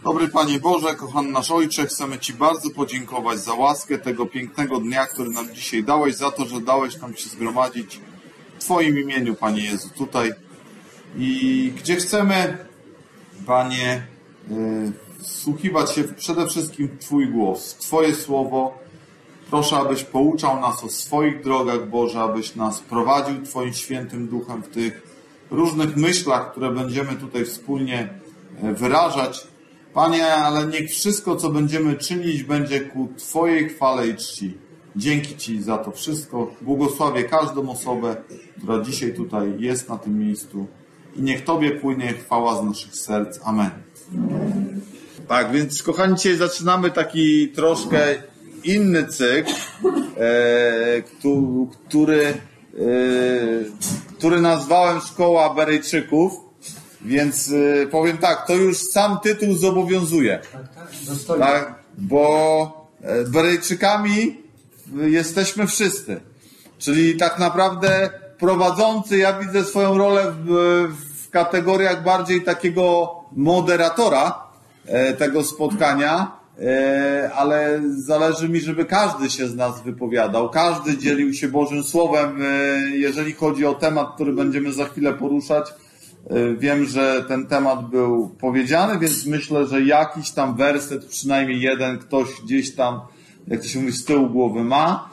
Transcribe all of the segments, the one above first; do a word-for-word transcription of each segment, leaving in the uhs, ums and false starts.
Dobry Panie Boże, kochany nasz Ojcze, chcemy Ci bardzo podziękować za łaskę tego pięknego dnia, który nam dzisiaj dałeś, za to, że dałeś nam się zgromadzić w Twoim imieniu, Panie Jezu, tutaj. I gdzie chcemy, Panie, yy, wsłuchiwać się przede wszystkim w Twój głos, w Twoje słowo. Proszę, abyś pouczał nas o swoich drogach, Boże, abyś nas prowadził Twoim świętym duchem w tych różnych myślach, które będziemy tutaj wspólnie wyrażać. Panie, ale niech wszystko, co będziemy czynić, będzie ku Twojej chwale i czci. Dzięki Ci za to wszystko. Błogosławię każdą osobę, która dzisiaj tutaj jest na tym miejscu. I niech Tobie płynie chwała z naszych serc. Amen. Tak, więc kochani, dzisiaj zaczynamy taki troszkę inny cykl, e, który, e, który nazwałem Szkoła Berejczyków. Więc y, powiem tak, to już sam tytuł zobowiązuje. Tak, tak, bo Berejczykami jesteśmy wszyscy. Czyli tak naprawdę prowadzący, ja widzę swoją rolę w, w kategoriach bardziej takiego moderatora e, tego spotkania, e, ale zależy mi, żeby każdy się z nas wypowiadał, każdy dzielił się Bożym Słowem, e, jeżeli chodzi o temat, który będziemy za chwilę poruszać. Wiem, że ten temat był powiedziany, więc myślę, że jakiś tam werset, przynajmniej jeden, ktoś gdzieś tam, jak to się mówi, z tyłu głowy ma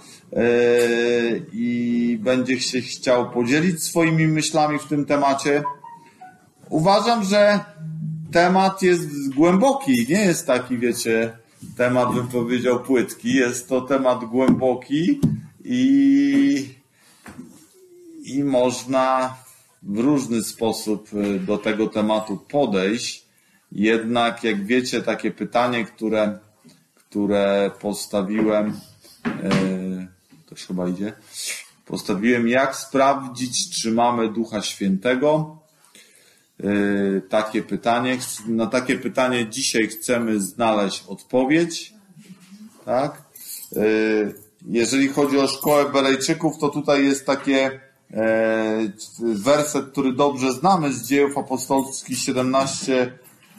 i będzie się chciał podzielić swoimi myślami w tym temacie. Uważam, że temat jest głęboki, nie jest taki, wiecie, temat, bym powiedział, płytki. Jest to temat głęboki i, i można w różny sposób do tego tematu podejść. Jednak, jak wiecie, takie pytanie, które, które postawiłem, yy, to już chyba idzie, postawiłem, jak sprawdzić, czy mamy Ducha Świętego. Yy, takie pytanie, na takie pytanie dzisiaj chcemy znaleźć odpowiedź. Tak? Yy, jeżeli chodzi o Szkołę Berejczyków, to tutaj jest takie werset, który dobrze znamy z Dziejów Apostolskich siedemnaście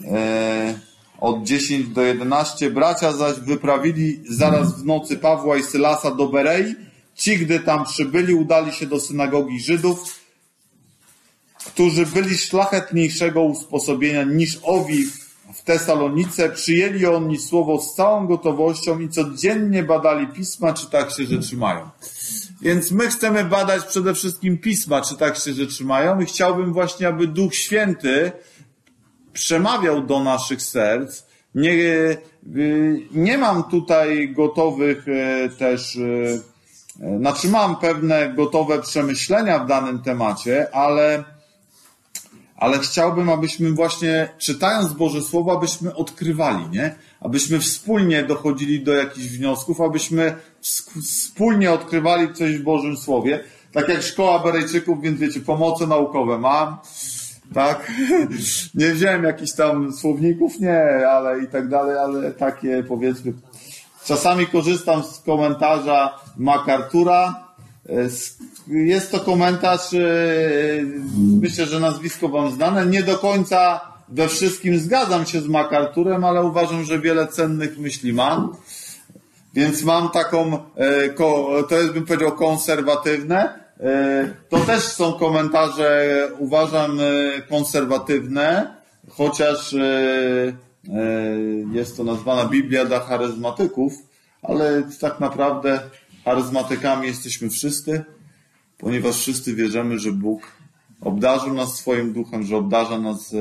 od dziesięć do jedenastu. Bracia zaś wyprawili zaraz w nocy Pawła i Sylasa do Berei. Ci, gdy tam przybyli, udali się do synagogi Żydów, którzy byli szlachetniejszego usposobienia niż owi w Tesalonice. Przyjęli oni słowo z całą gotowością i codziennie badali pisma, czy tak się rzeczy mają. Więc my chcemy badać przede wszystkim pisma, czy tak się rzeczy mają, i chciałbym właśnie, aby Duch Święty przemawiał do naszych serc. Nie, nie mam tutaj gotowych też, znaczy mam pewne gotowe przemyślenia w danym temacie, ale, ale chciałbym, abyśmy właśnie, czytając Boże Słowo, abyśmy odkrywali, nie? Abyśmy wspólnie dochodzili do jakichś wniosków, abyśmy wspólnie odkrywali coś w Bożym Słowie. Tak jak Szkoła Berejczyków, więc wiecie, pomoce naukowe mam, tak? Nie wziąłem jakichś tam słowników, nie, ale i tak dalej, ale takie, powiedzmy, czasami korzystam z komentarza MacArthura. Jest to komentarz, myślę, że nazwisko wam znane, nie do końca we wszystkim zgadzam się z MacArthurem, ale uważam, że wiele cennych myśli ma. Więc mam taką, to jest, bym powiedział, konserwatywne. To też są komentarze, uważam, konserwatywne, chociaż jest to nazwana Biblia dla charyzmatyków, ale tak naprawdę charyzmatykami jesteśmy wszyscy, ponieważ wszyscy wierzymy, że Bóg obdarzył nas swoim duchem, że obdarza nas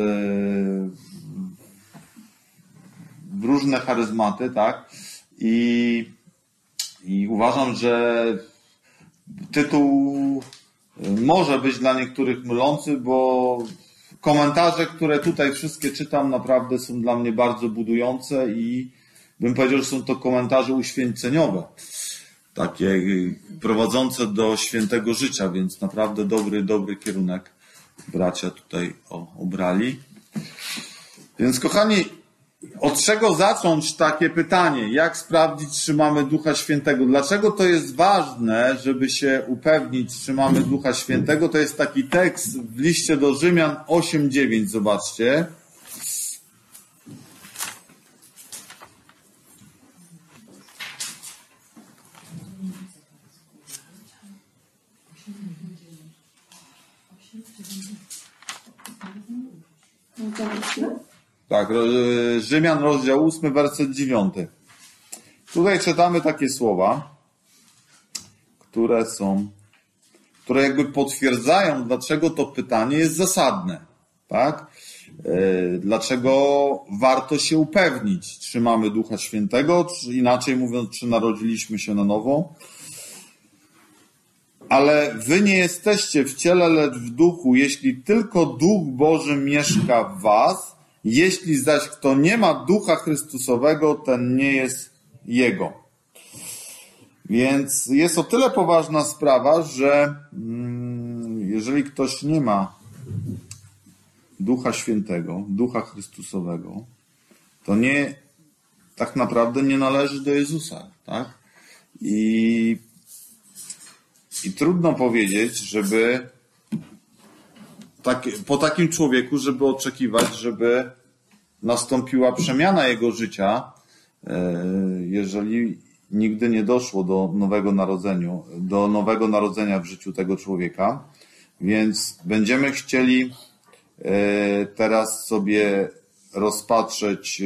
w różne charyzmaty, tak? I, i uważam, że tytuł może być dla niektórych mylący, bo komentarze, które tutaj wszystkie czytam, naprawdę są dla mnie bardzo budujące i bym powiedział, że są to komentarze uświęceniowe, takie prowadzące do świętego życia, więc naprawdę dobry, dobry kierunek bracia tutaj obrali. Więc kochani, od czego zacząć takie pytanie? Jak sprawdzić, czy mamy Ducha Świętego? Dlaczego to jest ważne, żeby się upewnić, czy mamy Ducha Świętego? To jest taki tekst w liście do Rzymian osiem dziewięć, zobaczcie. rozdział ósmy? Tak, Rzymian, rozdział ósmy, werset dziewiąty. Tutaj czytamy takie słowa, które są, które jakby potwierdzają, dlaczego to pytanie jest zasadne. Tak? Dlaczego warto się upewnić, czy mamy Ducha Świętego, czy inaczej mówiąc, czy narodziliśmy się na nowo. Ale wy nie jesteście w ciele, lecz w duchu, jeśli tylko Duch Boży mieszka w was. Jeśli zaś kto nie ma Ducha Chrystusowego, ten nie jest Jego. Więc jest o tyle poważna sprawa, że jeżeli ktoś nie ma Ducha Świętego, Ducha Chrystusowego, to nie, tak naprawdę nie należy do Jezusa, tak? I, i trudno powiedzieć, żeby tak, po takim człowieku, żeby oczekiwać, żeby nastąpiła przemiana jego życia, jeżeli nigdy nie doszło do nowego narodzenia, do nowego narodzenia w życiu tego człowieka. Więc będziemy chcieli teraz sobie rozpatrzeć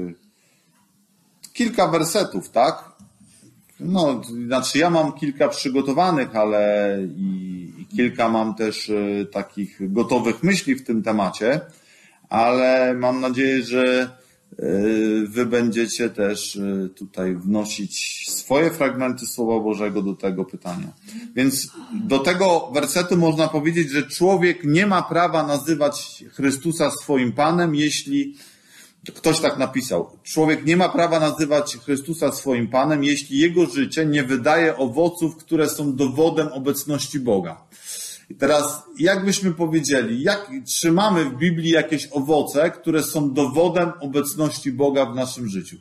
kilka wersetów, tak? No, znaczy ja mam kilka przygotowanych, ale i, i kilka mam też takich gotowych myśli w tym temacie, ale mam nadzieję, że wy będziecie też tutaj wnosić swoje fragmenty Słowa Bożego do tego pytania. Więc do tego wersetu można powiedzieć, że człowiek nie ma prawa nazywać Chrystusa swoim Panem, jeśli ktoś tak napisał. Człowiek nie ma prawa nazywać Chrystusa swoim Panem, jeśli jego życie nie wydaje owoców, które są dowodem obecności Boga. I teraz, jak byśmy powiedzieli, jak, czy mamy w Biblii jakieś owoce, które są dowodem obecności Boga w naszym życiu?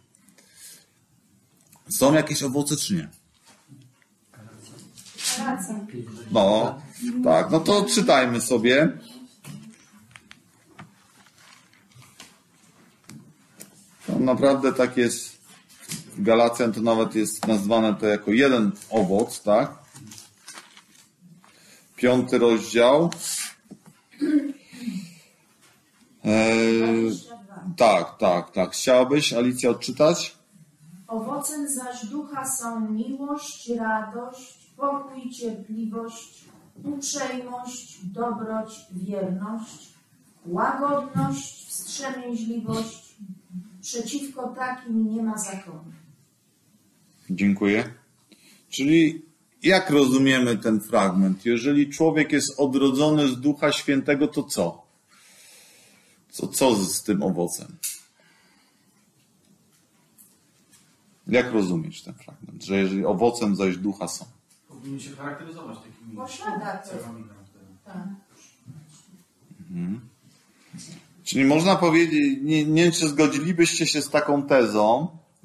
Są jakieś owoce, czy nie? No, tak, no to czytajmy sobie. To naprawdę tak jest, w Galacjan to nawet jest nazwane to jako jeden owoc, tak? Piąty rozdział. Eee, tak, tak, tak. Chciałabyś, Alicja, odczytać? Owocem zaś ducha są miłość, radość, pokój, cierpliwość, uprzejmość, dobroć, wierność, łagodność, wstrzemięźliwość. Przeciwko takim nie ma zakonu. Dziękuję. Czyli jak rozumiemy ten fragment? Jeżeli człowiek jest odrodzony z Ducha Świętego, to co? Co, co z tym owocem? Jak rozumiesz ten fragment? Że jeżeli owocem zaś Ducha są? Powinien się charakteryzować takimi Posiada cechami. Tak. Mhm. Czyli można powiedzieć, nie, nie wiem, czy zgodzilibyście się z taką tezą,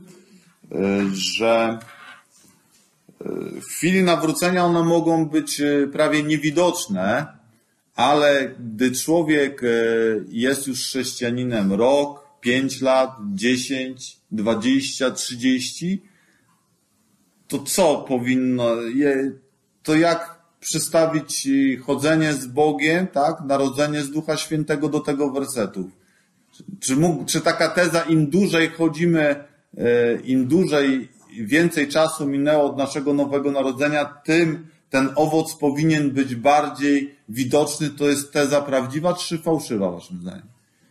że w chwili nawrócenia one mogą być prawie niewidoczne, ale gdy człowiek jest już chrześcijaninem rok, pięć lat, dziesięć, dwadzieścia, trzydzieści, to co powinno, to jak przystawić chodzenie z Bogiem, tak, narodzenie z Ducha Świętego do tego wersetu? Czy, mógł, czy taka teza, im dłużej chodzimy, im dłużej, więcej czasu minęło od naszego nowego narodzenia, tym ten owoc powinien być bardziej widoczny, to jest teza prawdziwa czy fałszywa, waszym zdaniem?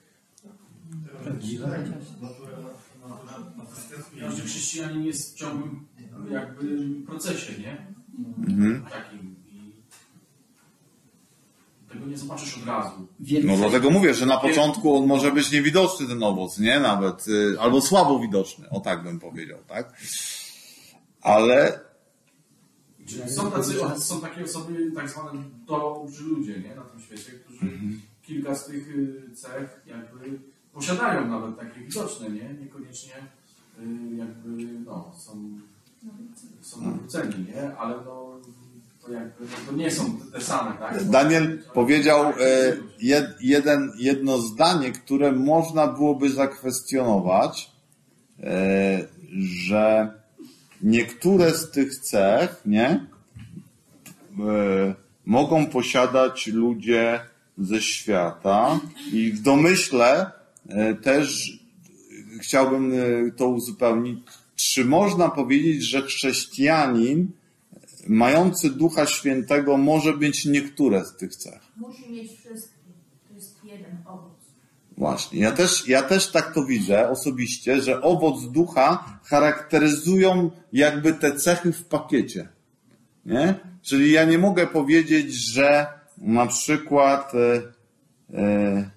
Każdy chrześcijanin jest w ciągłym jakby procesie, nie? Mhm. Takim. I tego nie zobaczysz od razu. No dlatego mówię, że na początku on może być niewidoczny, ten owoc, nie? Nawet, albo słabo widoczny, o tak bym powiedział, tak? Ale Są, tacy, są takie osoby, tak zwane dobrzy ludzie, nie? Na tym świecie, którzy mhm. kilka z tych cech jakby posiadają, nawet takie widoczne, nie? Niekoniecznie jakby, no, są, są nawróceni, nie? Ale no, to jakby, no, to nie są te same, tak? Daniel powiedział jed, jeden, jedno zdanie, które można byłoby zakwestionować, że niektóre z tych cech, nie, mogą posiadać ludzie ze świata. I w domyśle też chciałbym to uzupełnić. Czy można powiedzieć, że chrześcijanin mający Ducha Świętego może mieć niektóre z tych cech? Musi mieć wszystkie. To jest jeden owoc. Właśnie. Ja też, ja też tak to widzę osobiście, że owoc Ducha charakteryzują jakby te cechy w pakiecie. Nie? Czyli ja nie mogę powiedzieć, że na przykład e, e,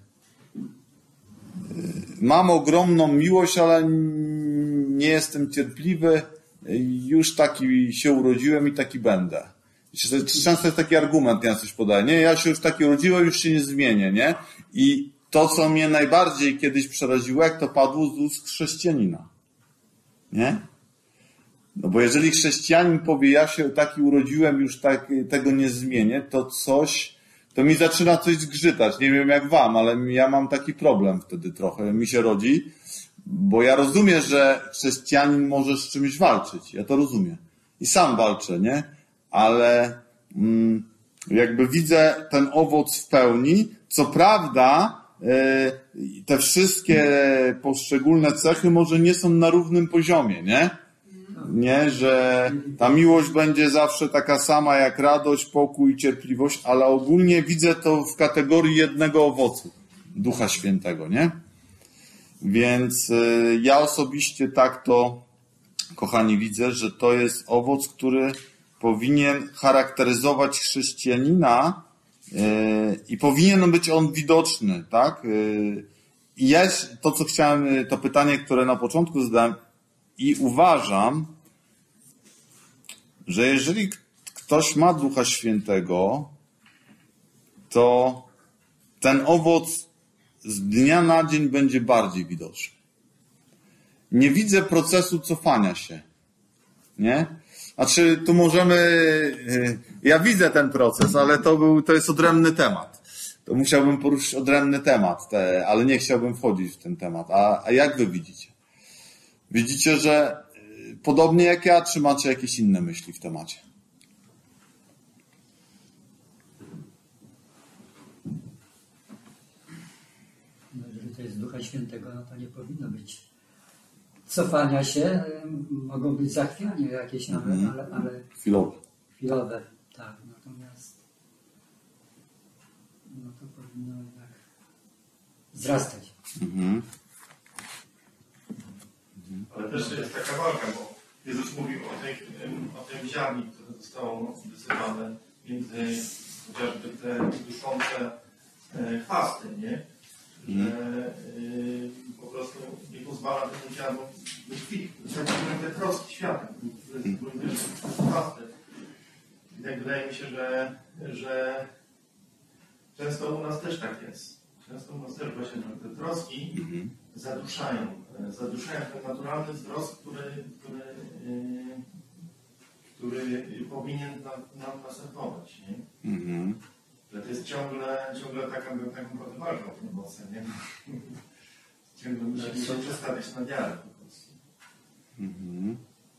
mam ogromną miłość, ale nie jestem cierpliwy, już taki się urodziłem i taki będę. Często jest taki argument, ja coś podaję, nie, ja się już taki urodziłem, już się nie zmienię, nie? I to, co mnie najbardziej kiedyś przeraziło, jak to padło z ust chrześcijanina. Nie? No bo jeżeli chrześcijanin powie, ja się taki urodziłem, już tak, tego nie zmienię, to coś, to mi zaczyna coś zgrzytać. Nie wiem jak wam, ale ja mam taki problem wtedy trochę, mi się rodzi, bo ja rozumiem, że chrześcijanin może z czymś walczyć. Ja to rozumiem. I sam walczę, nie? Ale mm, jakby widzę ten owoc w pełni. Co prawda, yy, te wszystkie poszczególne cechy może nie są na równym poziomie, nie? Nie, że ta miłość będzie zawsze taka sama jak radość, pokój, cierpliwość, ale ogólnie widzę to w kategorii jednego owocu Ducha Świętego, nie? Więc y, ja osobiście tak to, kochani, widzę, że to jest owoc, który powinien charakteryzować chrześcijanina yy, i powinien być on widoczny, tak? Yy, I ja to, co chciałem, to pytanie, które na początku zadałem, i uważam, że jeżeli ktoś ma Ducha Świętego, to ten owoc z dnia na dzień będzie bardziej widoczny. Nie widzę procesu cofania się. Nie? Znaczy, tu możemy... Ja widzę ten proces, ale to był, to jest odrębny temat. To musiałbym poruszyć odrębny temat, te, ale nie chciałbym wchodzić w ten temat. A, a jak wy widzicie? Widzicie, że podobnie jak ja, czy macie jakieś inne myśli w temacie? No, jeżeli to jest Ducha Świętego, no to nie powinno być cofania się. Mogą być zachwiania jakieś nawet, mm. ale, ale... Chwilowe. Chwilowe, tak. Natomiast no to powinno jednak wzrastać. Mm-hmm. Ale też jest taka walka, bo Jezus mówił o, tej, o tym ziarni, które zostało wysypane między chociażby te duszące chwasty, nie? Że y, po prostu nie pozwala temu ziarnu być kwit. To są te troski świata, które są chwasty. I tak wydaje mi się, że, że często u nas też tak jest. Często u nas też właśnie te troski mhm. zaduszają. Zaduszają ten naturalny wzrost, który, który, yy, który powinien nam, nam następować. Nie? Mhm. Że to jest ciągle, ciągle taka, taką walką w tym mocem, nie? Ciągle musimy się przestawiać na wiarę po prostu. Mhm.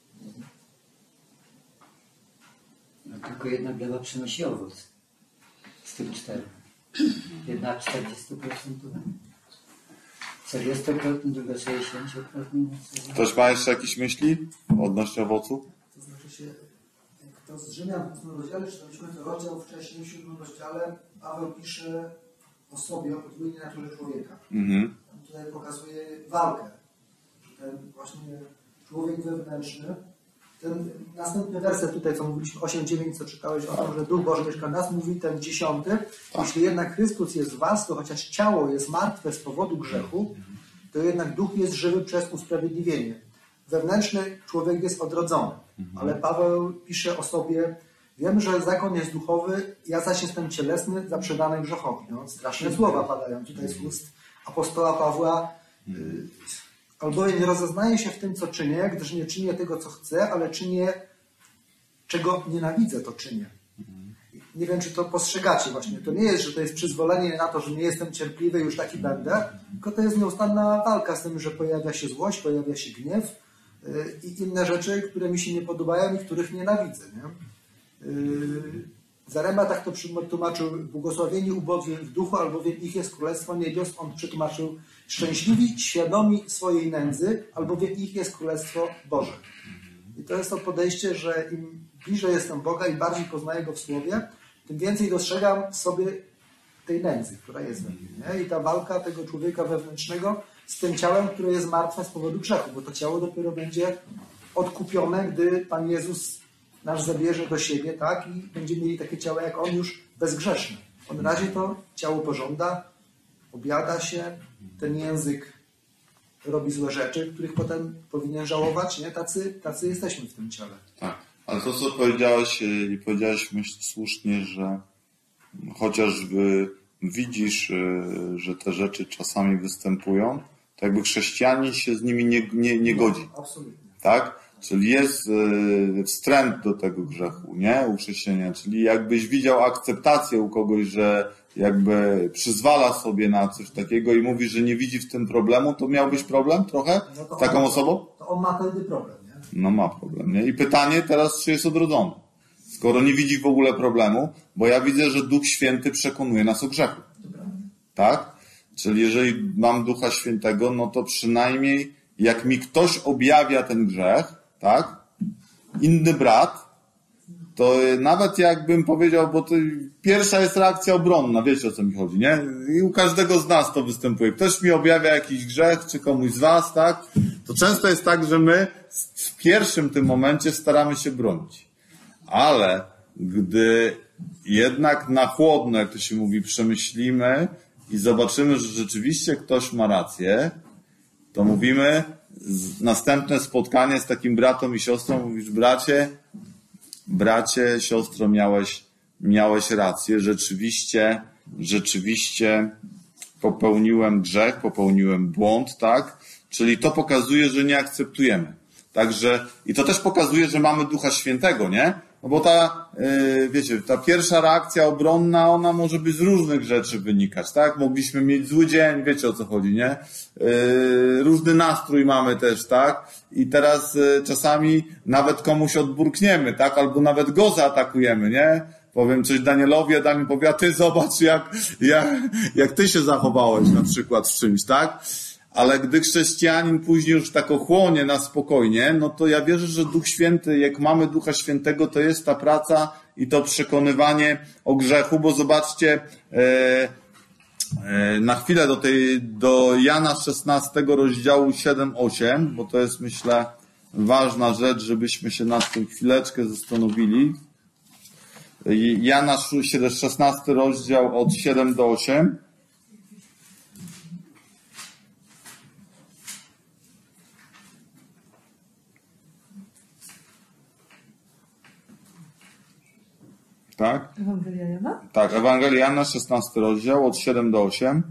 No, tylko jedna gleba przynosi owoc z tych czterech. Jedna czterdzieści procent, czterdzieści procent, druga sześćdziesiąt procent. Ktoś ma jeszcze jakieś myśli odnośnie owocu? To znaczy się, jak to z Rzymian w ósmym rozdziale, czytaliśmy to rozdział wcześniej, w siódmym rozdziale, Paweł pisze o sobie, o podwójnej naturze człowieka. Mhm. On tutaj pokazuje walkę, że ten właśnie człowiek wewnętrzny, ten następny werset tutaj, co mówiliśmy, osiem dziewięć, co czytałeś o tym, że Duch Boży mieszka w nas, mówi ten dziesiąty, jeśli jednak Chrystus jest w was, to chociaż ciało jest martwe z powodu grzechu, to jednak Duch jest żywy przez usprawiedliwienie. Wewnętrzny człowiek jest odrodzony, ale Paweł pisze o sobie, wiem, że zakon jest duchowy, ja zaś jestem cielesny, zaprzedany grzechowi. No, straszne słowa padają tutaj z ust apostoła Pawła. Albowiem nie rozeznaję się w tym, co czynię, gdyż nie czynię tego, co chcę, ale czynię, czego nienawidzę, to czynię. Nie wiem, czy to postrzegacie właśnie. To nie jest, że to jest przyzwolenie na to, że nie jestem cierpliwy, już taki będę, tylko to jest nieustanna walka z tym, że pojawia się złość, pojawia się gniew i inne rzeczy, które mi się nie podobają i których nienawidzę. Nie? Zaremba tak to tłumaczył: błogosławieni ubodzy w duchu, albowiem ich jest królestwo niebios. On przetłumaczył: szczęśliwi, świadomi swojej nędzy, albowiem ich jest królestwo Boże. I to jest to podejście, że im bliżej jestem Boga i bardziej poznaję Go w Słowie, tym więcej dostrzegam sobie tej nędzy, która jest we mnie. Nie? I ta walka tego człowieka wewnętrznego z tym ciałem, które jest martwe z powodu grzechu, bo to ciało dopiero będzie odkupione, gdy Pan Jezus nas zabierze do siebie, tak? I będziemy mieli takie ciało jak On, już bezgrzeszne. On na razie to ciało pożąda, objada się, ten język robi złe rzeczy, których potem powinien żałować, nie? Tacy, tacy jesteśmy w tym ciele. Tak, ale to, co powiedziałeś, i powiedziałeś, myślę słusznie, że chociaż widzisz, że te rzeczy czasami występują, to jakby chrześcijanin się z nimi nie, nie, nie godzi. Absolutnie. Tak? Czyli jest wstręt do tego grzechu, nie? U chrześcijanina. Czyli jakbyś widział akceptację u kogoś, że jakby przyzwala sobie na coś takiego i mówi, że nie widzi w tym problemu, to miałbyś problem trochę No z taką on, osobą? To on ma wtedy problem, nie? No ma problem, nie? I pytanie teraz, czy jest odrodzony? Skoro nie widzi w ogóle problemu, bo ja widzę, że Duch Święty przekonuje nas o grzechu. Tak? Czyli jeżeli mam Ducha Świętego, no to przynajmniej jak mi ktoś objawia ten grzech, tak? Inny brat, to nawet jakbym powiedział, bo to pierwsza jest reakcja obronna, wiecie o co mi chodzi, nie? I u każdego z nas to występuje. Ktoś mi objawia jakiś grzech, czy komuś z was, tak? To często jest tak, że my w pierwszym tym momencie staramy się bronić. Ale gdy jednak na chłodno, jak to się mówi, przemyślimy i zobaczymy, że rzeczywiście ktoś ma rację, to mówimy, następne spotkanie z takim bratem i siostrą, mówisz: bracie, bracie, siostro, miałeś, miałeś rację, rzeczywiście, rzeczywiście popełniłem grzech, popełniłem błąd, tak? Czyli to pokazuje, że nie akceptujemy. Także, i to też pokazuje, że mamy Ducha Świętego, nie? No bo ta, yy, wiecie, ta pierwsza reakcja obronna, ona może być z różnych rzeczy wynikać, tak? Mogliśmy mieć zły dzień, wiecie o co chodzi, nie? Yy, różny nastrój mamy też, tak? I teraz yy, czasami nawet komuś odburkniemy, tak? Albo nawet go zaatakujemy, nie? Powiem coś Danielowi, a Daniel powie: a ty zobacz, jak, jak, jak ty się zachowałeś na przykład w czymś, tak? Ale gdy chrześcijanin później już tak ochłonie na spokojnie, no to ja wierzę, że Duch Święty, jak mamy Ducha Świętego, to jest ta praca i to przekonywanie o grzechu, bo zobaczcie, e, e, na chwilę do tej, do Jana szesnastego rozdziału siedem osiem, bo to jest, myślę, ważna rzecz, żebyśmy się nad tym chwileczkę zastanowili. Jana szesnasty rozdział od siedem do osiem. Tak? Ewangelia Jana? Tak, Ewangelia Jana, szesnasty rozdział, od siedem do osiem.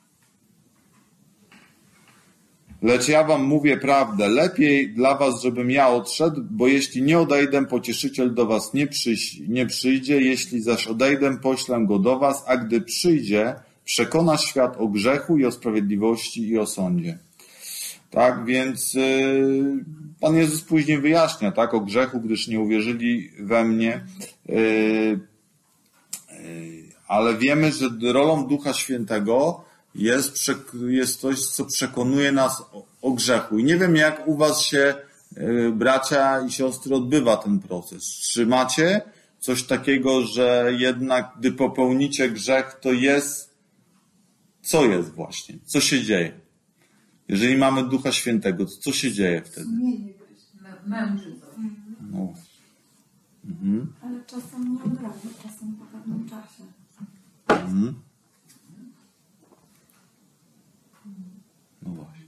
Lecz ja wam mówię prawdę, lepiej dla was, żebym ja odszedł, bo jeśli nie odejdę, pocieszyciel do was nie, przyś- nie przyjdzie, jeśli zaś odejdę, poślę go do was, a gdy przyjdzie, przekona świat o grzechu i o sprawiedliwości i o sądzie. Tak, więc yy, Pan Jezus później wyjaśnia, tak, o grzechu, gdyż nie uwierzyli we mnie. Yy, yy, ale wiemy, że rolą Ducha Świętego jest, jest coś, co przekonuje nas o, o grzechu. I nie wiem, jak u was się, yy, bracia i siostry, odbywa ten proces. Czy macie coś takiego, że jednak, gdy popełnicie grzech, to jest, co jest właśnie? Co się dzieje? Jeżeli mamy Ducha Świętego, to co się dzieje wtedy? Mężczyzn. No. Mhm. Ale czasem nie od razu, czasem po pewnym czasie. Mhm. No właśnie.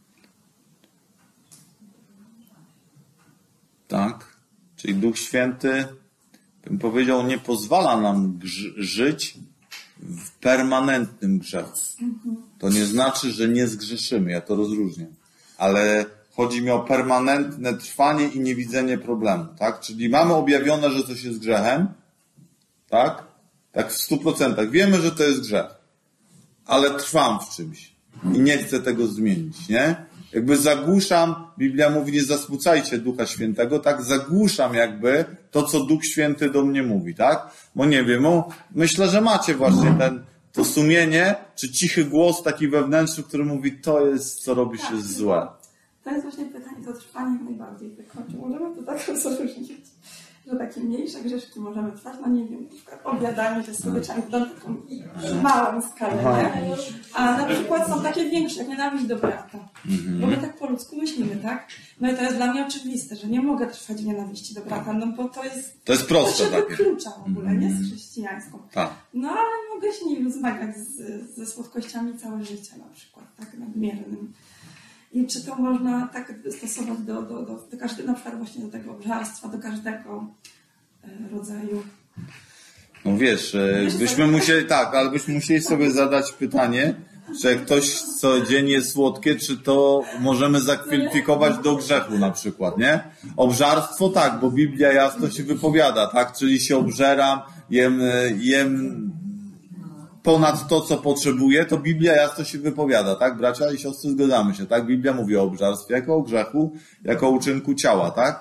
Tak. Czyli Duch Święty, bym powiedział, nie pozwala nam grz- żyć w permanentnym grzechu. To nie znaczy, że nie zgrzeszymy, ja to rozróżniam. Ale chodzi mi o permanentne trwanie i niewidzenie problemu, tak? Czyli mamy objawione, że coś jest grzechem, tak? Tak w stu procentach. Wiemy, że to jest grzech, ale trwam w czymś i nie chcę tego zmienić, nie? jakby zagłuszam, Biblia mówi, nie zasmucajcie Ducha Świętego, tak, zagłuszam jakby to, co Duch Święty do mnie mówi, tak? Bo nie wiem, no, myślę, że macie właśnie ten, to sumienie, czy cichy głos taki wewnętrzny, który mówi, to jest, co robisz, Tak, jest złe. To jest właśnie pytanie, to trwanie najbardziej wykończy. Możemy to tak rozróżnić, że takie mniejsze grzeszki możemy trwać, no nie wiem, na przykład obiadanie czy słodyczami, to taką małą skalę, nie? A na przykład są takie większe, jak nienawiść do brata. Mhm. Bo my tak po ludzku myślimy, tak? No i to jest dla mnie oczywiste, że nie mogę trwać w nienawiści do brata, no bo to jest... To jest proste To się takie. wyklucza w ogóle, nie? Z chrześcijańską. Tak. No ale mogę się, nie wiem, zmagać z, ze słodkościami całe życie na przykład, tak? Nadmiernym. I czy to można tak stosować do, do, do, do każdego, na przykład właśnie do tego obżarstwa, do każdego e, rodzaju. No wiesz, e, byśmy musieli, tak, ale byśmy musieli sobie zadać pytanie, czy jak ktoś codziennie jest słodkie, czy to możemy zakwalifikować do grzechu na przykład, nie? Obżarstwo tak, bo Biblia jasno się wypowiada, tak? Czyli się obżeram, jem, jem ponad to, co potrzebuję, to Biblia jasno się wypowiada, tak? Bracia i siostry, zgadzamy się, tak? Biblia mówi o obżarstwie jako o grzechu, jako o uczynku ciała, tak?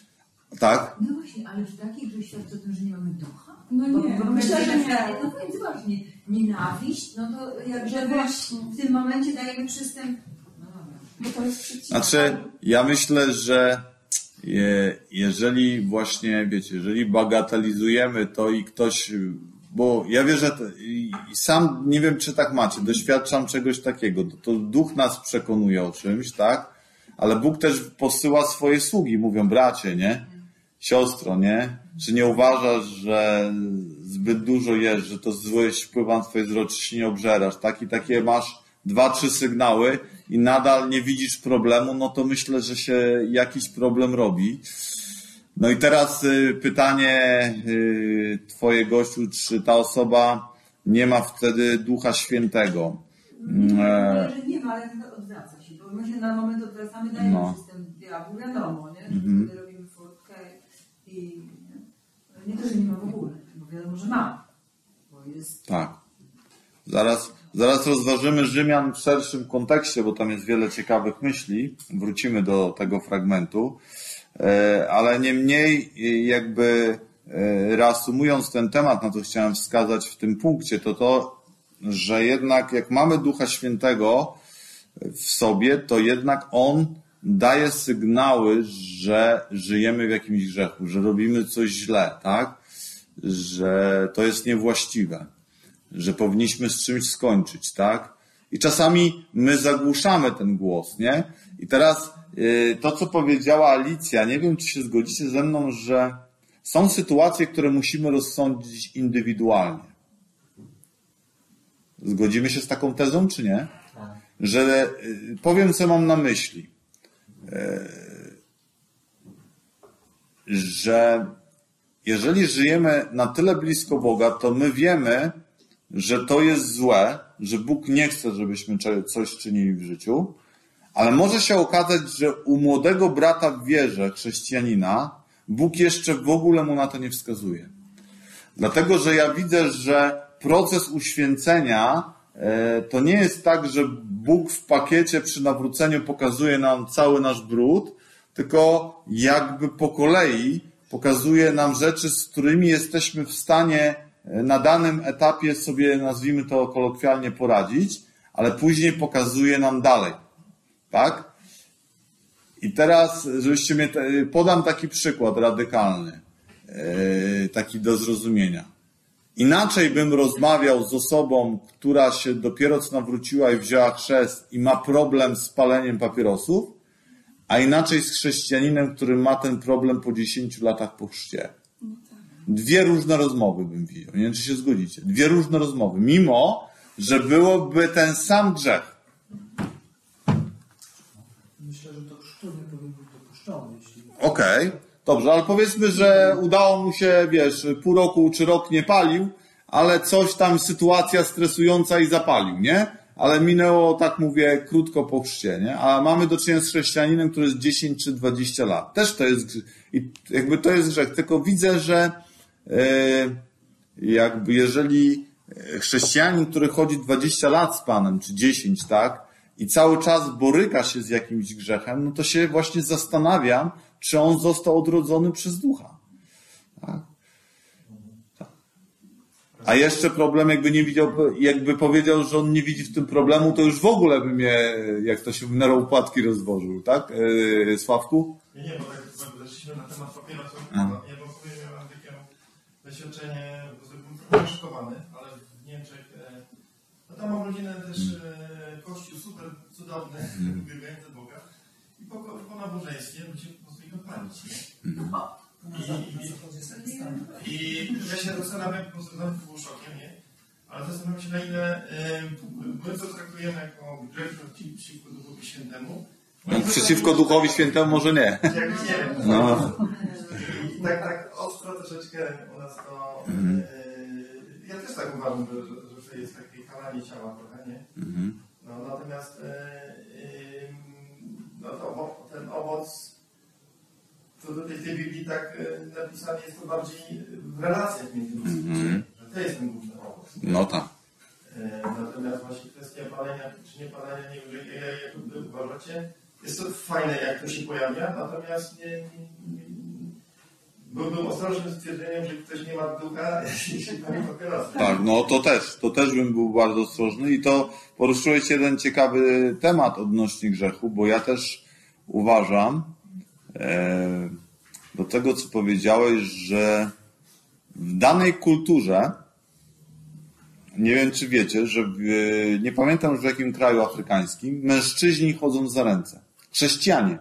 Tak? No właśnie, ale czy takich, że świadczy o tym, że nie mamy ducha? No Bo, nie, bo myślę, że nie. No więc właśnie, nienawiść, no to jakże Właśnie. w tym momencie dajemy przystęp. No dobra. Bo to jest przeciwko. Znaczy, ja myślę, że je, jeżeli właśnie, wiecie, jeżeli bagatelizujemy to i ktoś, bo ja wierzę, to, i, i sam nie wiem, czy tak macie, doświadczam czegoś takiego, to, to Duch nas przekonuje o czymś, tak? Ale Bóg też posyła swoje sługi, mówią, bracie, nie? Siostro, nie? Czy nie uważasz, że zbyt dużo jesz, że to złe wpływa na twoje zdrowie, czy się nie obżerasz, tak? I takie masz dwa, trzy sygnały i nadal nie widzisz problemu, no to myślę, że się jakiś problem robi. No i teraz y, pytanie y, twoje, gościu, czy ta osoba nie ma wtedy Ducha Świętego? Nie, że nie ma, ale to odwraca się, bo my się na moment odwracamy, dajemy No. przystęp diabłu, wiadomo, nie? Że Mhm. wtedy robimy furtkę i nie? nie to, że nie ma w ogóle, bo wiadomo, że ma, bo jest... Tak. Zaraz, zaraz rozważymy Rzymian w szerszym kontekście, bo tam jest wiele ciekawych myśli. Wrócimy do tego fragmentu. E, ale niemniej jakby e, reasumując ten temat, na co chciałem wskazać w tym punkcie, to to, że jednak jak mamy Ducha Świętego w sobie, to jednak On daje sygnały, że żyjemy w jakimś grzechu, że robimy coś źle, tak? Że to jest niewłaściwe, że powinniśmy z czymś skończyć, tak? I czasami my zagłuszamy ten głos, nie? I teraz yy, to, co powiedziała Alicja, nie wiem, czy się zgodzicie ze mną, że są sytuacje, które musimy rozsądzić indywidualnie. Zgodzimy się z taką tezą, czy nie? Że yy, powiem, co mam na myśli. Yy, że jeżeli żyjemy na tyle blisko Boga, to my wiemy, że to jest złe, że Bóg nie chce, żebyśmy coś czynili w życiu, ale może się okazać, że u młodego brata w wierze, chrześcijanina, Bóg jeszcze w ogóle mu na to nie wskazuje. Dlatego, że ja widzę, że proces uświęcenia to nie jest tak, że Bóg w pakiecie przy nawróceniu pokazuje nam cały nasz brud, tylko jakby po kolei pokazuje nam rzeczy, z którymi jesteśmy w stanie na danym etapie sobie, nazwijmy to kolokwialnie, poradzić, ale później pokazuje nam dalej. Tak? I teraz, żebyście mnie, podam taki przykład radykalny, taki do zrozumienia. Inaczej bym rozmawiał z osobą, która się dopiero co nawróciła i wzięła chrzest i ma problem z paleniem papierosów, a inaczej z chrześcijaninem, który ma ten problem po dziesięciu latach po chrzcie. Dwie różne rozmowy bym widział. Nie wiem, czy się zgodzicie. Dwie różne rozmowy. Mimo, że byłoby ten sam grzech. Myślę, że to chrztu nie powinien być dopuszczony. Jeśli... Okej. Okay. Dobrze, ale powiedzmy, że udało mu się, wiesz, pół roku czy rok nie palił, ale coś tam, sytuacja stresująca i zapalił, nie? Ale minęło, tak mówię, krótko po chrzcie, nie? A mamy do czynienia z chrześcijaninem, który jest dziesięć czy dwadzieścia lat. Też to jest, i jakby to jest grzech. Tylko widzę, że yy, jakby jeżeli chrześcijanin, który chodzi dwadzieścia lat z Panem, czy dziesięć, tak? i cały czas boryka się z jakimś grzechem, no to się właśnie zastanawiam, czy on został odrodzony przez ducha. Tak? Tak. A jeszcze problem, jakby nie widział, jakby powiedział, że on nie widzi w tym problemu, to już w ogóle by mnie, jak to się na łopatki rozwożył, tak? Yy, Sławku? Nie, nie, bo tak zeszliśmy na temat papierosów. Ja wam powiem, ja mam takie doświadczenie, bo byłem trochę szokowany, ale w Niemczech, no tam mam rodzinę też, kościół super cudowny, uwielbiający Boga. I po, po nabożeństwie ludzie po prostu ich odpalić, nie? I, i, I ja się zastanawiam, po prostu znowu było szokiem, nie? Ale zastanawiam się, na ile my to traktujemy jako grzech przeciwko Duchowi Świętemu. No, przeciwko Duchowi Świętemu może nie. Jak nie wiem. No. I tak, tak ostro troszeczkę u nas to... Mm. Yy, ja też tak uważam, że, że, że to jest takie kalanie ciała trochę, nie? Mm. No, natomiast yy, yy, no to, ten owoc, to do tej, tej Biblii tak yy, napisane jest to bardziej w relacjach międzyludzkich, mm. że to jest ten główny owoc. No tak. Yy, natomiast właśnie kwestia palenia czy nie palenia, nie wiem, jak wy uważacie, jest to fajne, jak to się pojawia, natomiast nie, nie, nie, byłbym ostrożny z twierdzeniem, że ktoś nie ma ducha, jeśli się pali papierosy. Tak, no to też, to też bym był bardzo ostrożny i to poruszyłeś jeden ciekawy temat odnośnie grzechu, bo ja też uważam e, do tego, co powiedziałeś, że w danej kulturze, nie wiem, czy wiecie, że w, nie pamiętam już w jakim kraju afrykańskim, mężczyźni chodzą za ręce. Chrześcijanie.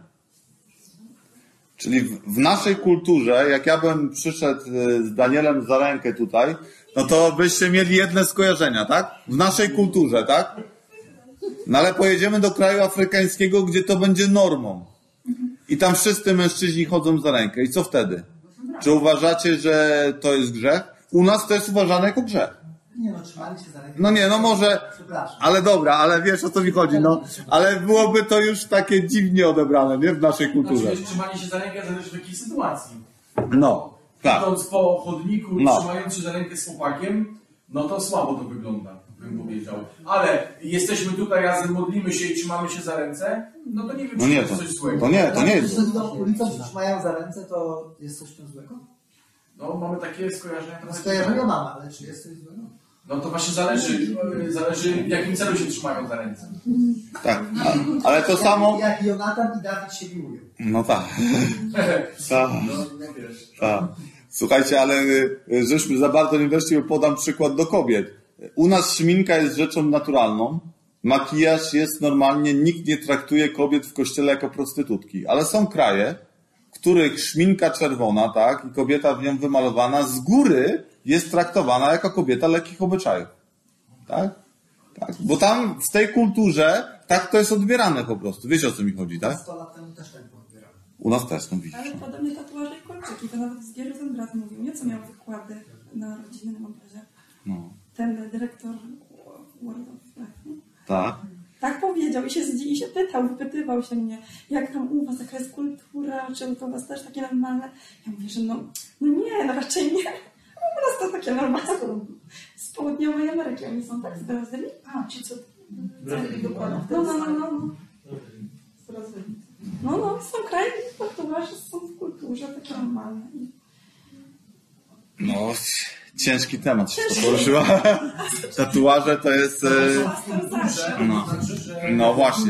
Czyli w, w naszej kulturze, jak ja bym przyszedł z Danielem za rękę tutaj, no to byście mieli jedne skojarzenia, tak? W naszej kulturze, tak? No ale pojedziemy do kraju afrykańskiego, gdzie to będzie normą. I tam wszyscy mężczyźni chodzą za rękę. I co wtedy? Czy uważacie, że to jest grzech? U nas to jest uważane jako grzech. Nie no, trzymali się za rękę. No nie, no może, ale dobra, ale wiesz, o co mi chodzi, no. Ale byłoby to już takie dziwnie odebrane, nie? W naszej kulturze. Znaczy, trzymanie się za rękę zależy w jakiej sytuacji. No, tak. Idąc po chodniku, No. trzymając się za rękę z chłopakiem, no to słabo to wygląda, bym powiedział. Ale jesteśmy tutaj razem, modlimy się i trzymamy się za ręce, no to nie wiem, No czy nie, to jest to, coś złego. to nie, to nie jest. Jeśli do ulicą się trzymają za ręce, to jest coś w tym złego? No mamy takie skojarzenia. No skojarzenia mam, ale czy jest coś złego? No to właśnie zależy, zależy w jakim celu się trzymają za ręce. Tak, a, ale to samo... Jak Jonatan i Dawid się miłują. No tak. Tak. Tak. Słuchajcie, ale żeśmy za bardzo nie weszli, bo podam przykład do kobiet. U nas szminka jest rzeczą naturalną. Makijaż jest normalnie, nikt nie traktuje kobiet w kościele jako prostytutki. Ale są kraje, w których szminka czerwona, tak, i kobieta w nią wymalowana z góry jest traktowana jako kobieta lekkich obyczajów. Tak? Tak. Bo tam w tej kulturze tak to jest odbierane po prostu. Wiecie, o co mi chodzi, tak? sto lat temu też tak było odbierane. U nas też, no widzisz. Ale podobnie tatuaże i kolczyki, to nawet z Gieru ten brat mówił, nie? Co miał wykłady na rodzinnym obrazie. No. Ten dyrektor World of Life, nie? Tak. Tak powiedział i się, i się pytał, wypytywał się mnie, jak tam u was, jaka jest kultura, czy to u was też takie normalne? Ja mówię, że no, no nie, no raczej nie. U nas to takie normalne. Z południowej Ameryki oni są tak z Brazylii. A, ci co... Dokładnie. No, no, no, no. no. Z Brazylii. No, no, są kraje, gdzie tatuaże są w kulturze takie normalne. No, ciężki temat się to poruszyła. Tatuaże to jest... No, no właśnie.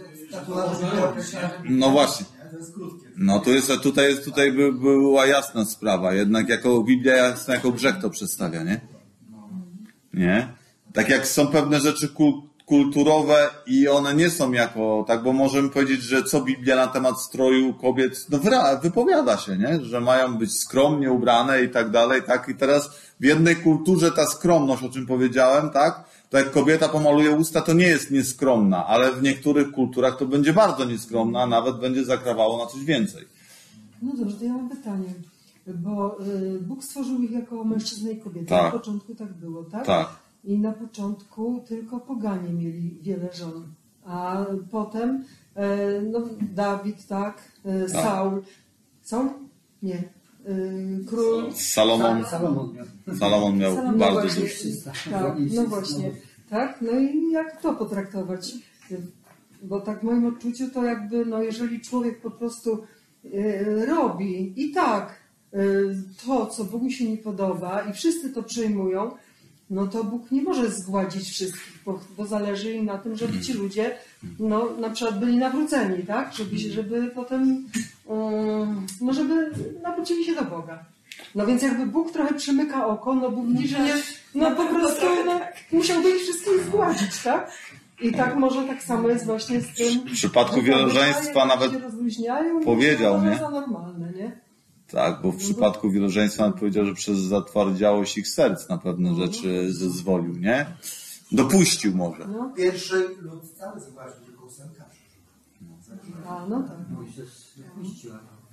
No właśnie. No to jest, tutaj jest, tutaj by, była jasna sprawa. Jednak jako Biblia jasna, jako grzech to przedstawia, nie? Nie? Tak jak są pewne rzeczy kul, kulturowe i one nie są jako, tak, bo możemy powiedzieć, że co Biblia na temat stroju kobiet, no wypowiada się, nie? Że mają być skromnie ubrane i tak dalej, tak? I teraz w jednej kulturze ta skromność, o czym powiedziałem, tak? To jak kobieta pomaluje usta, to nie jest nieskromna, ale w niektórych kulturach to będzie bardzo nieskromna, a nawet będzie zakrawało na coś więcej. No dobrze, to ja mam pytanie, bo y, Bóg stworzył ich jako mężczyznę i kobietę. Tak. Na początku tak było, tak? Tak. I na początku tylko poganie mieli wiele żon, a potem e, no, Dawid, tak, e, Saul, Saul? Nie, e, król. Salomon, Salomon. Salomon miał Salomon bardzo właśnie. dużo. Tak, no właśnie, tak, no i jak to potraktować? bo tak w moim odczuciu to jakby, no jeżeli człowiek po prostu y, robi i tak y, to, co Bogu się nie podoba i wszyscy to przyjmują, no to Bóg nie może zgładzić wszystkich, bo, bo zależy im na tym, żeby ci ludzie no, na przykład byli nawróceni, tak? Żeby, żeby potem, um, no żeby nawrócili się do Boga. No więc jakby Bóg trochę przymyka oko, no bo widzi, że nie, no po prostu no, musiałby ich wszystkich zgładzić, tak? I tak może tak samo jest właśnie z tym. W przypadku wielożeństwa nawet powiedział, nie? Za normalne, nie? Tak, bo w przypadku wielożeństwa nawet powiedział, że przez zatwardziałość ich serc na pewne rzeczy zezwolił, nie? Dopuścił może. No. Pierwszy lud cały zobaczył, tylko ósemka przyszła. A, no tak. Mojżesz puścił.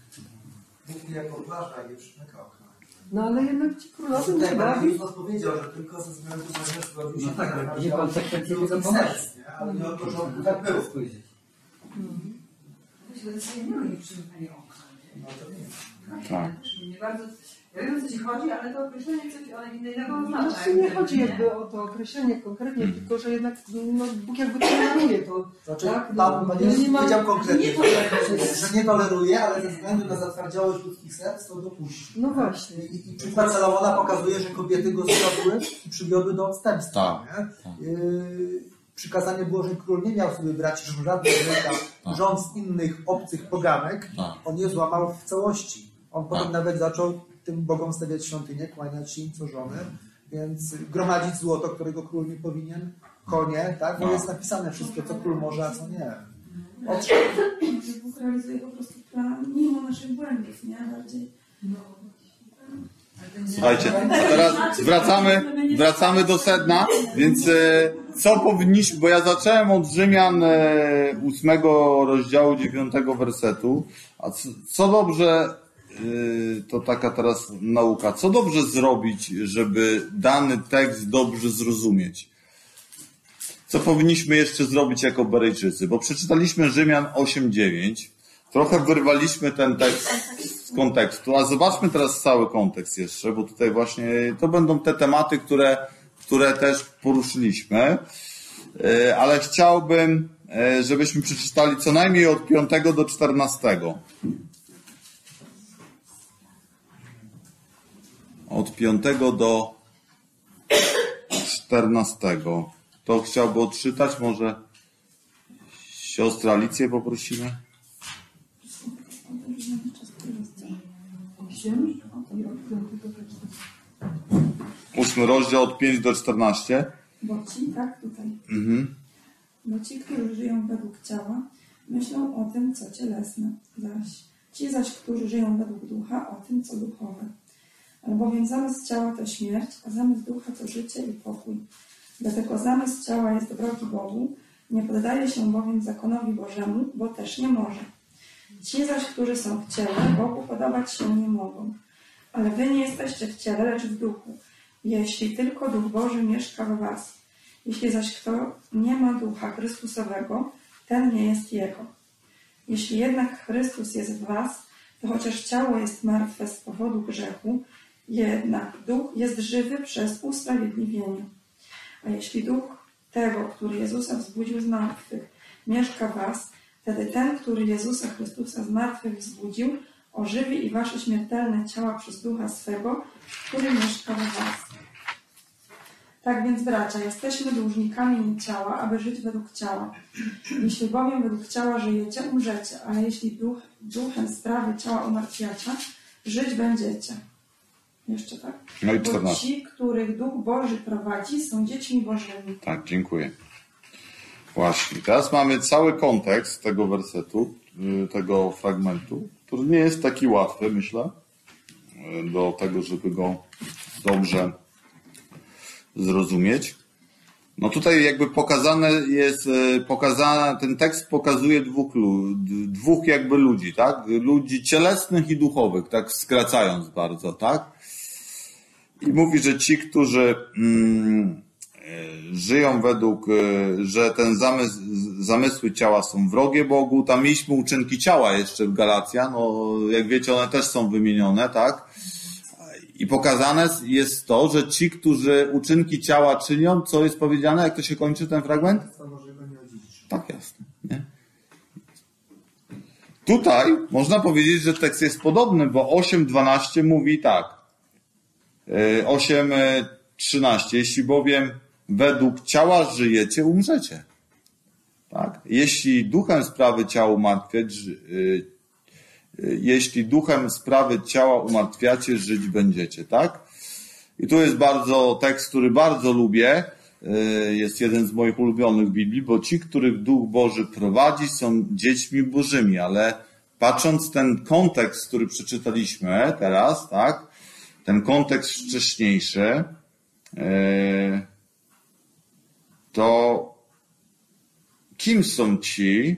Bóg jako plaża nie przymyka okna. No ale jednak ci królowie Tutaj nie Pan bawi. Jezus powiedział, że tylko ze względu na to, że zrobił się No tak, tak, nie konsekwencje ludzkich tego pomysłu. serc, nie? Ale nie od początku tak było. Spojrzeć. Myślę, że sobie nie mieli przymykanie okna. No to nie. Tak. Nie bardzo, ja wiem, o co ci chodzi, ale to określenie coś innego oznacza. No, znaczy nie chodzi jakby o to określenie konkretnie, tylko że jednak no, Bóg jakby toleruje to. Znaczy, tak? Pan, Pan No, Jezus nie ma- powiedział konkretnie, nie toleruje. że nie toleruje, ale ze względu na zatwardziałość ludzkich serc to dopuści. No właśnie. I, i przykład Salomona pokazuje, że kobiety go zwiodły i przywiodły do odstępstwa. Tak, Nie? Yy, przykazanie było, że król nie miał sobie brać żadnych Tak. żon z innych obcych poganek. Tak. On je złamał w całości. On potem Tak. nawet zaczął tym bogom stawiać świątynię, kłaniać się im co żony, więc gromadzić złoto, którego król nie powinien, konie, tak? Bo Tak. jest napisane wszystko, co król może, a co nie. Od... Że Bóg realizuje po prostu plan mimo naszych błędów, nie? Bardziej. Słuchajcie, a teraz wracamy, wracamy do sedna, więc e, co powinniśmy, bo ja zacząłem od Rzymian e, ósmego rozdziału dziewiątego wersetu, a co, co dobrze, e, to taka teraz nauka, co dobrze zrobić, żeby dany tekst dobrze zrozumieć? Co powinniśmy jeszcze zrobić jako Bereńczycy? Bo przeczytaliśmy Rzymian osiem dziewięć, trochę wyrwaliśmy ten tekst z kontekstu, a zobaczmy teraz cały kontekst jeszcze, bo tutaj właśnie to będą te tematy, które, które też poruszyliśmy, ale chciałbym, żebyśmy przeczytali co najmniej od piątego do czternastego. Od piątego do czternastego. To chciałby odczytać, może siostrę Alicję poprosimy. Ósmy rozdział od pięć do czternaście. Bo ci, tak, tutaj. Mhm. Bo ci, którzy żyją według ciała, myślą o tym, co cielesne, zaś ci zaś, którzy żyją według ducha, o tym, co duchowe. Albowiem zamysł ciała to śmierć, a zamysł ducha to życie i pokój. Dlatego zamysł ciała jest wrogi Bogu, nie poddaje się bowiem zakonowi Bożemu, bo też nie może. Ci zaś, którzy są w ciele, Bogu podobać się nie mogą. Ale wy nie jesteście w ciele, lecz w duchu, jeśli tylko Duch Boży mieszka w was. Jeśli zaś kto nie ma Ducha Chrystusowego, ten nie jest Jego. Jeśli jednak Chrystus jest w was, to chociaż ciało jest martwe z powodu grzechu, jednak Duch jest żywy przez usprawiedliwienie. A jeśli Duch tego, który Jezusa wzbudził z martwych, mieszka w was, wtedy ten, który Jezusa Chrystusa z martwych wzbudził, ożywi i wasze śmiertelne ciała przez Ducha swego, który mieszka w was. Tak więc, bracia, jesteśmy dłużnikami ciała, aby żyć według ciała. Jeśli bowiem według ciała żyjecie, umrzecie, ale jeśli duch, duchem sprawy ciała umartwiacie, żyć będziecie. Jeszcze tak? No i Bo czternaście. ci, których Duch Boży prowadzi, są dziećmi Bożymi. Tak, dziękuję. Właśnie. Teraz mamy cały kontekst tego wersetu, tego fragmentu, który nie jest taki łatwy, myślę, do tego, żeby go dobrze zrozumieć. No tutaj jakby pokazane jest, pokazane, ten tekst pokazuje dwóch, dwóch jakby ludzi, tak? Ludzi cielesnych i duchowych, tak skracając bardzo, tak? I mówi, że ci, którzy mm, żyją według, że ten zamysł, zamysły ciała są wrogie Bogu, tam mieliśmy uczynki ciała jeszcze w Galacja, no jak wiecie, one też są wymienione, tak? I pokazane jest to, że ci, którzy uczynki ciała czynią, co jest powiedziane, jak to się kończy ten fragment? Tak, jasne. Nie? tutaj można powiedzieć, że tekst jest podobny, bo osiem dwanaście mówi tak. osiem trzynaście. Jeśli bowiem według ciała żyjecie, umrzecie. Tak? Jeśli duchem sprawy ciała umartwiać, jeśli duchem sprawy ciała umartwiacie, żyć będziecie. Tak? I tu jest bardzo tekst, który bardzo lubię. Jest jeden z moich ulubionych w Biblii, bo ci, których Duch Boży prowadzi, są dziećmi Bożymi, ale patrząc ten kontekst, który przeczytaliśmy teraz, tak, ten kontekst wcześniejszy, to kim są ci,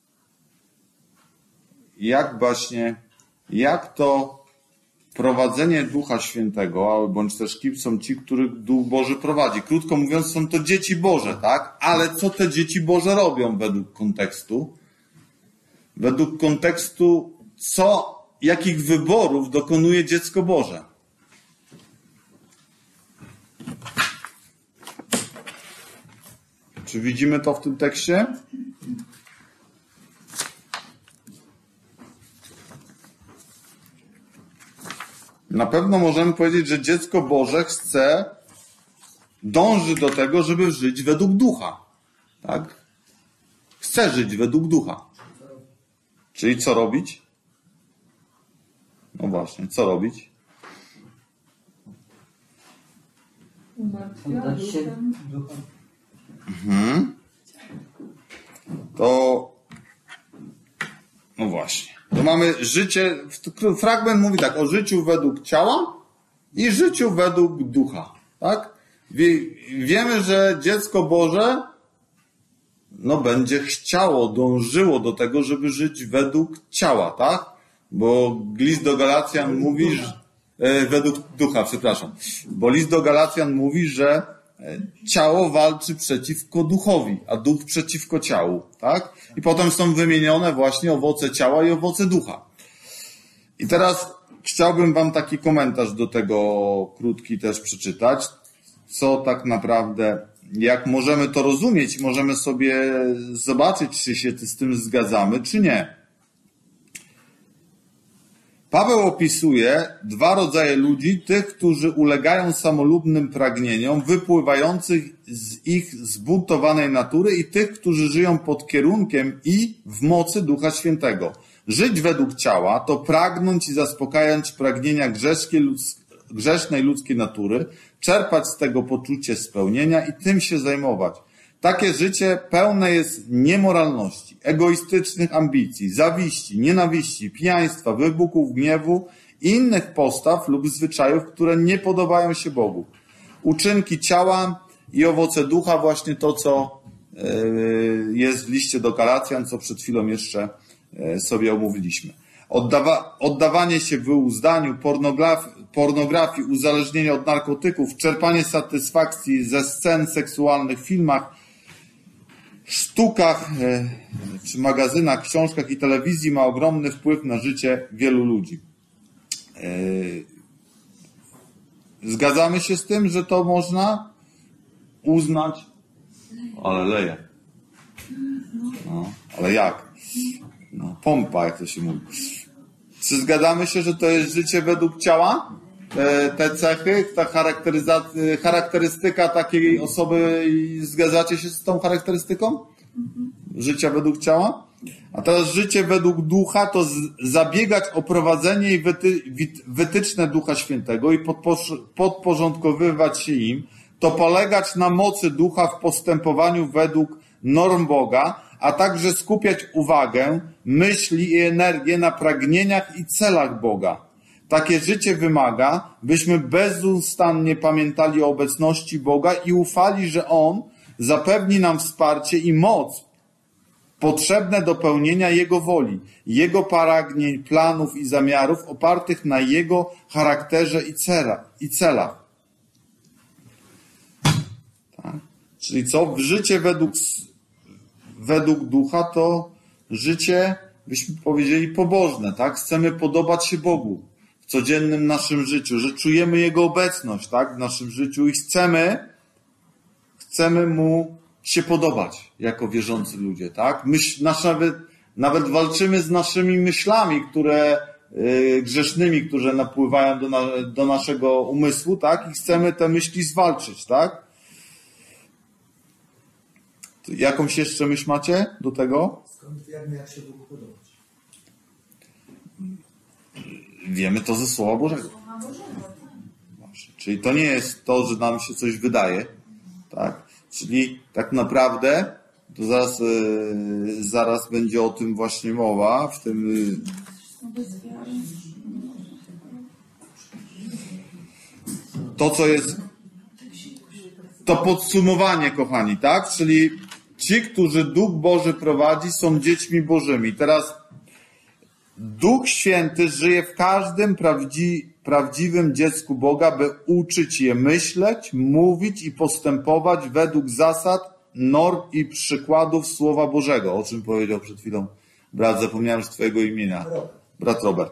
jak właśnie, jak to prowadzenie Ducha Świętego, bądź też kim są ci, których Duch Boży prowadzi. Krótko mówiąc, są to dzieci Boże, tak? Ale co te dzieci Boże robią według kontekstu? Według kontekstu, co, jakich wyborów dokonuje dziecko Boże? Czy widzimy to w tym tekście? Na pewno możemy powiedzieć, że dziecko Boże chce, dąży do tego, żeby żyć według Ducha. Tak? Chce żyć według Ducha. Czyli co robić? No właśnie, co robić? Oddać się duchom. Mhm. To no właśnie. To mamy życie, fragment mówi tak, o życiu według ciała i życiu według ducha. Tak? Wie, wiemy, że dziecko Boże no będzie chciało, dążyło do tego, żeby żyć według ciała, tak? Bo list do Galacjan mówi, że, e, według ducha, przepraszam. Bo list do Galacjan mówi, że ciało walczy przeciwko duchowi, a duch przeciwko ciału, tak? I potem są wymienione właśnie owoce ciała i owoce ducha. I teraz chciałbym wam taki komentarz do tego krótki też przeczytać, co tak naprawdę, jak możemy to rozumieć, możemy sobie zobaczyć, czy się z tym zgadzamy, czy nie. Paweł opisuje dwa rodzaje ludzi, tych, którzy ulegają samolubnym pragnieniom wypływających z ich zbuntowanej natury i tych, którzy żyją pod kierunkiem i w mocy Ducha Świętego. Żyć według ciała to pragnąć i zaspokajać pragnienia grzesznej ludzkiej natury, czerpać z tego poczucie spełnienia i tym się zajmować. Takie życie pełne jest niemoralności, egoistycznych ambicji, zawiści, nienawiści, pijaństwa, wybuchów gniewu i innych postaw lub zwyczajów, które nie podobają się Bogu. Uczynki ciała i owoce ducha, właśnie to, co jest w liście do Galacjan, co przed chwilą jeszcze sobie omówiliśmy. Oddawa- oddawanie się wyuzdaniu, pornografii, pornografii, uzależnienie od narkotyków, czerpanie satysfakcji ze scen seksualnych w filmach, sztukach, czy magazynach, książkach i telewizji ma ogromny wpływ na życie wielu ludzi. Zgadzamy się z tym, że to można uznać? Ale leje. No, ale jak? No, pompa, jak to się mówi. Czy zgadzamy się, że to jest życie według ciała? Te, te cechy, ta charakteryzacja, charakterystyka takiej osoby, zgadzacie się z tą charakterystyką? Życia według ciała? A teraz życie według ducha to z, zabiegać o prowadzenie i wyty, wytyczne Ducha Świętego i podposz, podporządkowywać się im, to polegać na mocy ducha w postępowaniu według norm Boga, a także skupiać uwagę, myśli i energię na pragnieniach i celach Boga. Takie życie wymaga, byśmy bezustannie pamiętali o obecności Boga i ufali, że On zapewni nam wsparcie i moc potrzebne do pełnienia Jego woli, Jego pragnień, planów i zamiarów opartych na Jego charakterze i celach. I celach. Tak? Czyli co? Życie według, według ducha to życie, byśmy powiedzieli, pobożne. Tak? Chcemy podobać się Bogu w codziennym naszym życiu, że czujemy Jego obecność, tak, w naszym życiu i chcemy, chcemy Mu się podobać jako wierzący ludzie, tak? Myśl, nasza, Nawet walczymy z naszymi myślami, które yy, grzesznymi, które napływają do, na, do naszego umysłu, tak? I chcemy te myśli zwalczyć, tak? Jakąś jeszcze myśl macie do tego? Skąd wiemy, jak się Bogu podobać? Wiemy to ze Słowa Bożego. Właśnie. Czyli to nie jest to, że nam się coś wydaje, tak? Czyli tak naprawdę, to zaraz, yy, zaraz będzie o tym właśnie mowa, w tym... Yy, to, co jest... To podsumowanie, kochani, tak? Czyli ci, którzy Duch Boży prowadzi, są dziećmi Bożymi. Teraz Duch Święty żyje w każdym prawdzi, prawdziwym dziecku Boga, by uczyć je myśleć, mówić i postępować według zasad, norm i przykładów Słowa Bożego. O czym powiedział przed chwilą brat, zapomniałem z twojego imienia. Brat Robert.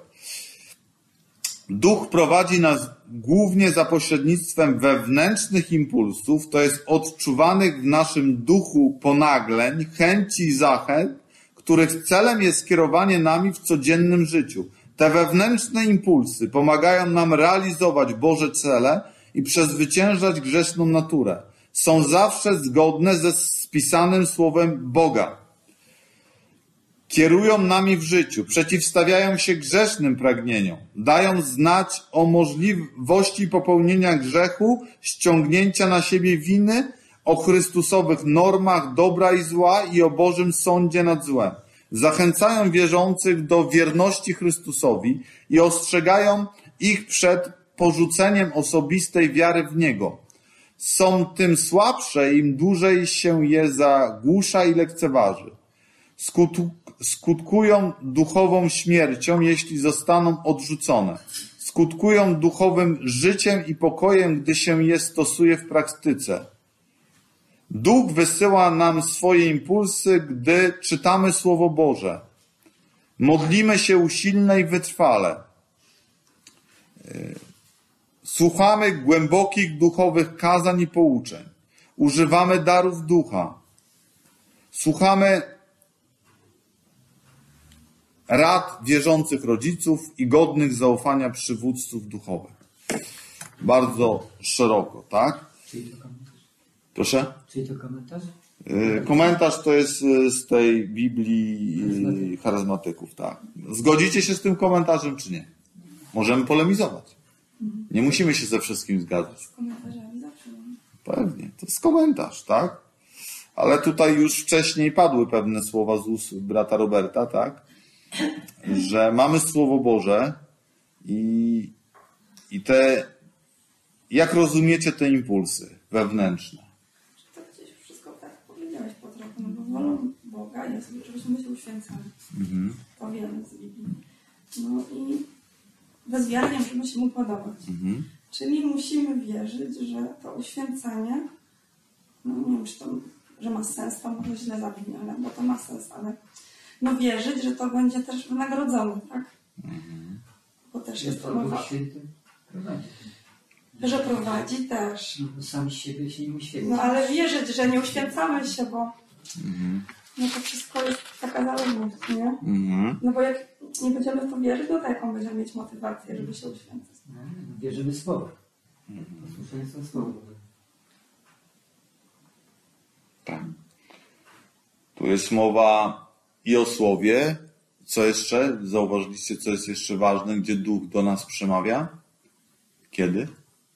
Duch prowadzi nas głównie za pośrednictwem wewnętrznych impulsów, to jest odczuwanych w naszym duchu ponagleń, chęci i zachęt, których celem jest kierowanie nami w codziennym życiu. Te wewnętrzne impulsy pomagają nam realizować Boże cele i przezwyciężać grzeszną naturę. Są zawsze zgodne ze spisanym słowem Boga. Kierują nami w życiu, przeciwstawiają się grzesznym pragnieniom, dają znać o możliwości popełnienia grzechu, ściągnięcia na siebie winy, o chrystusowych normach dobra i zła i o Bożym sądzie nad złem. Zachęcają wierzących do wierności Chrystusowi i ostrzegają ich przed porzuceniem osobistej wiary w Niego. Są tym słabsze, im dłużej się je zagłusza i lekceważy. Skutkują duchową śmiercią, jeśli zostaną odrzucone. Skutkują duchowym życiem i pokojem, gdy się je stosuje w praktyce. Duch wysyła nam swoje impulsy, gdy czytamy Słowo Boże. Modlimy się usilnie i wytrwale. Słuchamy głębokich duchowych kazań i pouczeń. Używamy darów ducha. Słuchamy rad wierzących rodziców i godnych zaufania przywódców duchowych. Bardzo szeroko, tak? Czyli to komentarz? Proszę? Czyli to komentarz? Komentarz to jest z tej Biblii charyzmatyków, tak. Zgodzicie się z tym komentarzem, czy nie? Możemy polemizować. Nie musimy się ze wszystkim zgadzać. Z komentarzami zawsze. Pewnie, to jest komentarz, tak? Ale tutaj już wcześniej padły pewne słowa z ust brata Roberta, tak? Że mamy Słowo Boże i, i te, jak rozumiecie te impulsy wewnętrzne? To gdzieś wszystko tak powiedziałeś po trochu, no bo wolą Boga jest, żebyśmy się uświęcali. Mhm. To wiemy z Biblii. No i bez wiary nie możemy się Mu podobać. Mhm. Czyli musimy wierzyć, że to uświęcanie, no nie wiem, czy to, że ma sens, to może źle zabrzmi, ale bo to ma sens, ale no wierzyć, że to będzie też wynagrodzone, tak? Mhm. Bo też Jest jest to mowa, Duch Święty prowadzi. że prowadzi też. No, bo sam z siebie się nie uświęci. No ale wierzyć, że nie uświęcamy się, bo Mhm. no to wszystko jest taka zależność, nie? Mhm. No bo jak nie będziemy w to wierzyć, no to jaką będziemy mieć motywację, żeby się uświęcać? No, wierzymy w Słowo. Posłuszeństwo Słowu. Tak. Tu jest mowa i o Słowie. Co jeszcze? Zauważyliście, co jest jeszcze ważne, gdzie Duch do nas przemawia? Kiedy?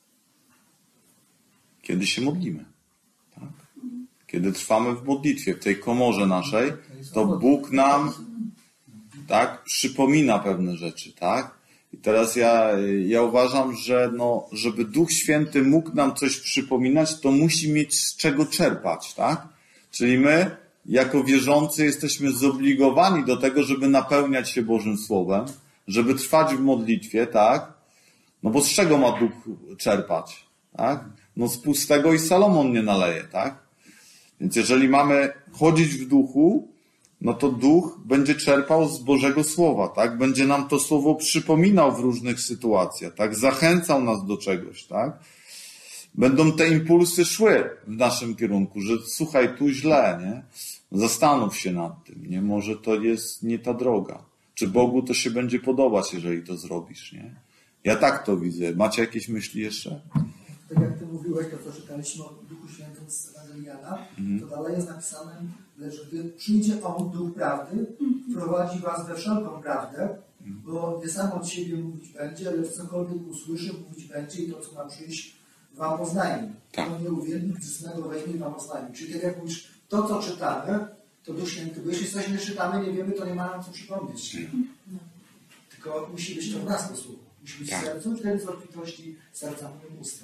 Kiedy się modlimy. Tak? Kiedy trwamy w modlitwie, w tej komorze naszej, to Bóg nam tak przypomina pewne rzeczy, tak? I teraz ja, ja uważam, że no, żeby Duch Święty mógł nam coś przypominać, to musi mieć z czego czerpać, tak? Czyli my, jako wierzący, jesteśmy zobligowani do tego, żeby napełniać się Bożym Słowem, żeby trwać w modlitwie, tak? No bo z czego ma Duch czerpać, tak? No z pustego i Salomon nie naleje, tak? Więc jeżeli mamy chodzić w duchu, no to Duch będzie czerpał z Bożego Słowa, tak? Będzie nam to Słowo przypominał w różnych sytuacjach, tak? Zachęcał nas do czegoś, tak? Będą te impulsy szły w naszym kierunku, że słuchaj, tu źle, nie? Zastanów się nad tym, nie? Może to jest nie ta droga. Czy Bogu to się będzie podobać, jeżeli to zrobisz, nie? Ja tak to widzę. Macie jakieś myśli jeszcze? Tak jak ty mówiłeś, to co czytaliśmy o Duchu Świętym z Ewangelii Jana, mm. to dalej jest napisane, lecz gdy przyjdzie On, Duch Prawdy, wprowadzi was we wszelką prawdę, bo nie sam od siebie mówić będzie, lecz cokolwiek usłyszy, mówić będzie i to, co ma przyjść, wam oznajmi. Tak. On nie uwielbi, gdy synego weźmie i wam oznajmi. Czyli tak jak mówisz, to, co czytamy, to Duch Święty, bo jeśli coś nie czytamy, nie wiemy, to nie ma nam co przypomnieć. Mm. Tylko musi być to w nas posłuchu. Musi być tak. w sercu, i wtedy z obfitości serca mówią usta.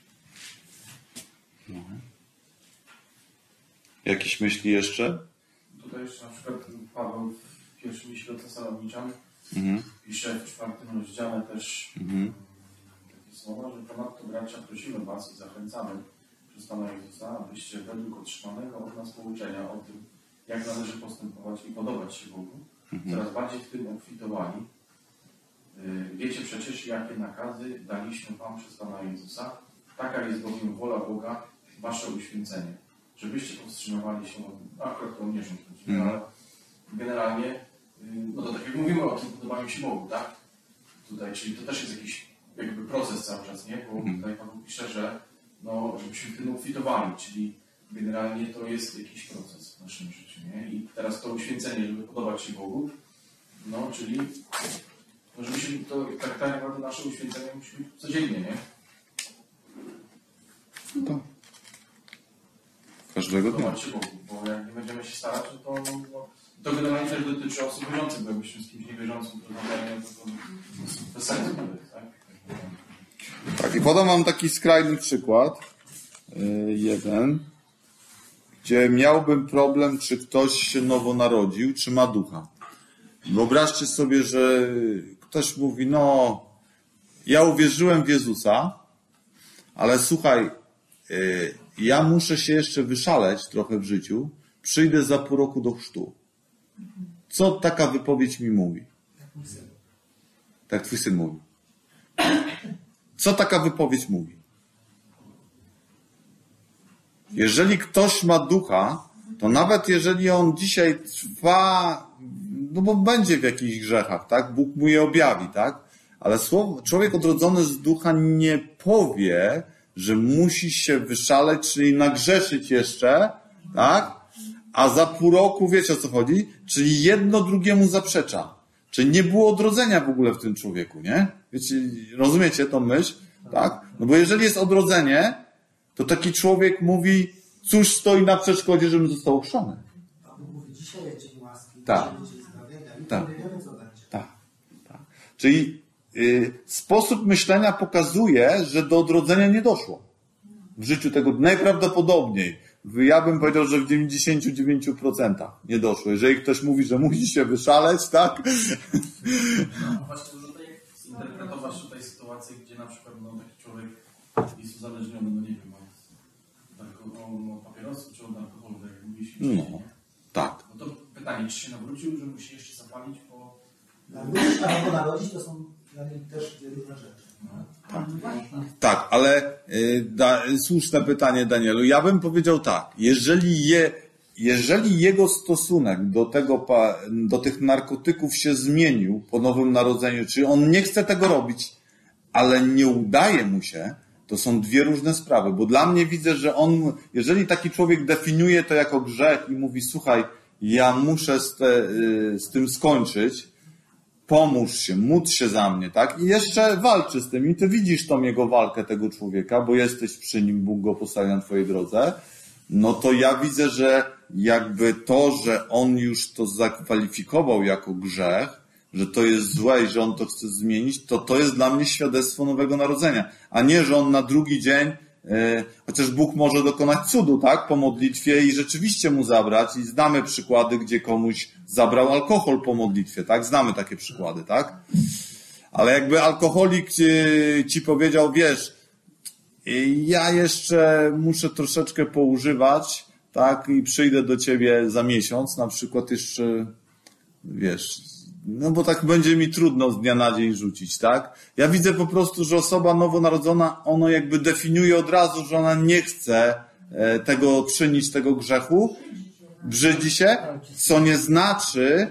No. Jakieś myśli jeszcze? Tutaj jeszcze na przykład Paweł w pierwszym liście do Tesaloniczan mhm. pisze w czwartym rozdziale też mhm. takie słowa, że ponadto bracia prosimy was i zachęcamy przez Pana Jezusa, abyście według otrzymanego od nas pouczenia o tym, jak należy postępować i podobać się Bogu, mhm. coraz bardziej w tym obfitowali. Wiecie przecież, jakie nakazy daliśmy wam przez Pana Jezusa. Taka jest bowiem wola Boga, wasze uświęcenie. Żebyście powstrzymywali się od... Akurat to nie rząd, mm. ale generalnie, no to tak jak mówimy o tym podobaniu się Bogu, tak? Tutaj, czyli to też jest jakiś jakby proces cały czas, nie? Bo mm. tutaj Paweł pisze, że no, żebyśmy w tym obfitowali, czyli generalnie to jest jakiś proces w naszym życiu, nie? I teraz to uświęcenie, żeby podobać się Bogu, no, czyli no, żeby się to, tak, tak naprawdę nasze uświęcenie musi być codziennie, nie? Tak. Każdego dnia. Podobać się Bogu, bo jak nie będziemy się starać, no to, no, to generalnie też dotyczy osób wierzących, bo jakbyśmy z kimś niewierzącym rozmawiali, to, to bez sensu nawet, tak? Tak, i podam wam taki skrajny przykład. Yy, jeden, gdzie miałbym problem, czy ktoś się nowo narodził, czy ma ducha. Wyobraźcie sobie, że ktoś mówi, no, ja uwierzyłem w Jezusa, ale słuchaj, yy, ja muszę się jeszcze wyszaleć trochę w życiu, przyjdę za pół roku do chrztu. Co taka wypowiedź mi mówi? Tak twój syn mówi. Co taka wypowiedź mówi? Jeżeli ktoś ma ducha, to nawet jeżeli on dzisiaj trwa, no bo będzie w jakichś grzechach, tak? Bóg mu je objawi, tak? Ale słowo, człowiek odrodzony z ducha nie powie, że musi się wyszaleć, czyli nagrzeszyć jeszcze, tak? A za pół roku, wiecie o co chodzi? Czyli jedno drugiemu zaprzecza. Czyli nie było odrodzenia w ogóle w tym człowieku, nie? Wiecie, rozumiecie tą myśl? Tak? No bo jeżeli jest odrodzenie, to taki człowiek mówi, cóż stoi na przeszkodzie, żebym został ochrzczony. A Bóg mówi, dzisiaj jest łaski, tak. dzisiaj jest zbawienia, i tak. nie wiemy, co będzie. Tak. tak. Czyli y, sposób myślenia pokazuje, że do odrodzenia nie doszło. W życiu tego najprawdopodobniej. Ja bym powiedział, że w dziewięćdziesiąt dziewięć procent nie doszło. Jeżeli ktoś mówi, że musi się wyszaleć, tak? No właśnie, może tutaj zinterpretować tutaj sytuację, gdzie na przykład no, taki człowiek jest uzależniony, no nie wiem, od papierosów czy od alkoholu, tak jak mówiliśmy. No, tak. No to pytanie, czy się nawrócił, że musi jeszcze zapalić po... Nawrócić albo narodzić to są dla mnie też dwie różne rzeczy. Tak, tak, ale y, da, słuszne pytanie, Danielu. Ja bym powiedział tak, jeżeli, je, jeżeli jego stosunek do, tego, do tych narkotyków się zmienił po Nowym Narodzeniu, czyli on nie chce tego robić, ale nie udaje mu się, to są dwie różne sprawy, bo dla mnie widzę, że on, jeżeli taki człowiek definiuje to jako grzech i mówi, słuchaj, ja muszę z, te, z tym skończyć, pomóż się, módl się za mnie, tak? I jeszcze walczy z tym. I ty widzisz tą jego walkę tego człowieka, bo jesteś przy nim, Bóg go postawi na twojej drodze. No to ja widzę, że jakby to, że on już to zakwalifikował jako grzech, że to jest złe i że on to chce zmienić, to to jest dla mnie świadectwo Nowego Narodzenia. A nie, że on na drugi dzień, yy, chociaż Bóg może dokonać cudu, tak? Po modlitwie i rzeczywiście mu zabrać. I znamy przykłady, gdzie komuś zabrał alkohol po modlitwie, tak? Znamy takie przykłady, tak? Ale jakby alkoholik ci, ci powiedział, wiesz, ja jeszcze muszę troszeczkę poużywać, tak? I przyjdę do ciebie za miesiąc, na przykład jeszcze, wiesz, no bo tak będzie mi trudno z dnia na dzień rzucić, tak? Ja widzę po prostu, że osoba nowonarodzona, ono jakby definiuje od razu, że ona nie chce tego czynić, tego grzechu, brzydzi się, co nie znaczy,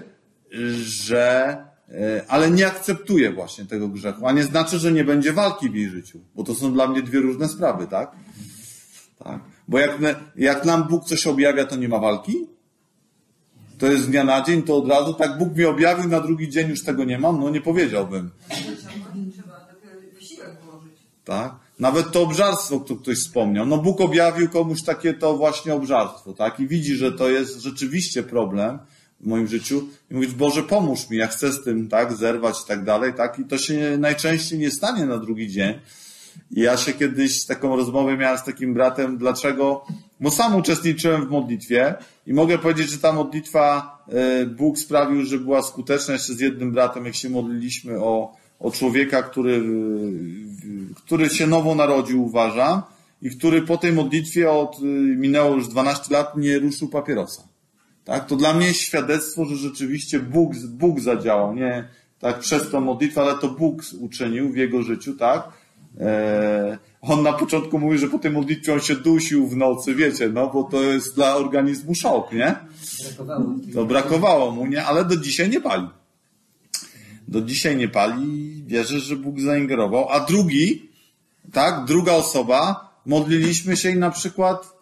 że ale nie akceptuje właśnie tego grzechu, a nie znaczy, że nie będzie walki w jej życiu, bo to są dla mnie dwie różne sprawy, tak? Tak. Bo jak, jak nam Bóg coś objawia, to nie ma walki? To jest z dnia na dzień, to od razu, tak Bóg mi objawił, na drugi dzień już tego nie mam, no nie powiedziałbym. Trzeba wysiłek włożyć. Tak? Nawet to obżarstwo, które ktoś wspomniał. No Bóg objawił komuś takie to właśnie obżarstwo, tak? I widzi, że to jest rzeczywiście problem w moim życiu i mówisz, Boże, pomóż mi, ja chcę z tym, tak, zerwać i tak dalej, tak? I to się najczęściej nie stanie na drugi dzień. I ja się kiedyś taką rozmowę miałem z takim bratem, dlaczego? Bo sam uczestniczyłem w modlitwie i mogę powiedzieć, że ta modlitwa Bóg sprawił, że była skuteczna. Jeszcze z jednym bratem, jak się modliliśmy o, o człowieka, który, który się nowo narodził, uważam, i który po tej modlitwie od, minęło już dwanaście lat, nie ruszył papierosa. Tak? To dla mnie jest świadectwo, że rzeczywiście Bóg, Bóg zadziałał, nie tak przez tą modlitwę, ale to Bóg uczynił w jego życiu, tak? Eee, on na początku mówi, że po tej modlitwie on się dusił w nocy, wiecie, no bo to jest dla organizmu szok, nie? Brakowało. To brakowało mu, nie? Ale do dzisiaj nie pali. Do dzisiaj nie pali i wierzę, że Bóg zaingerował. A drugi, tak, druga osoba, modliliśmy się i na przykład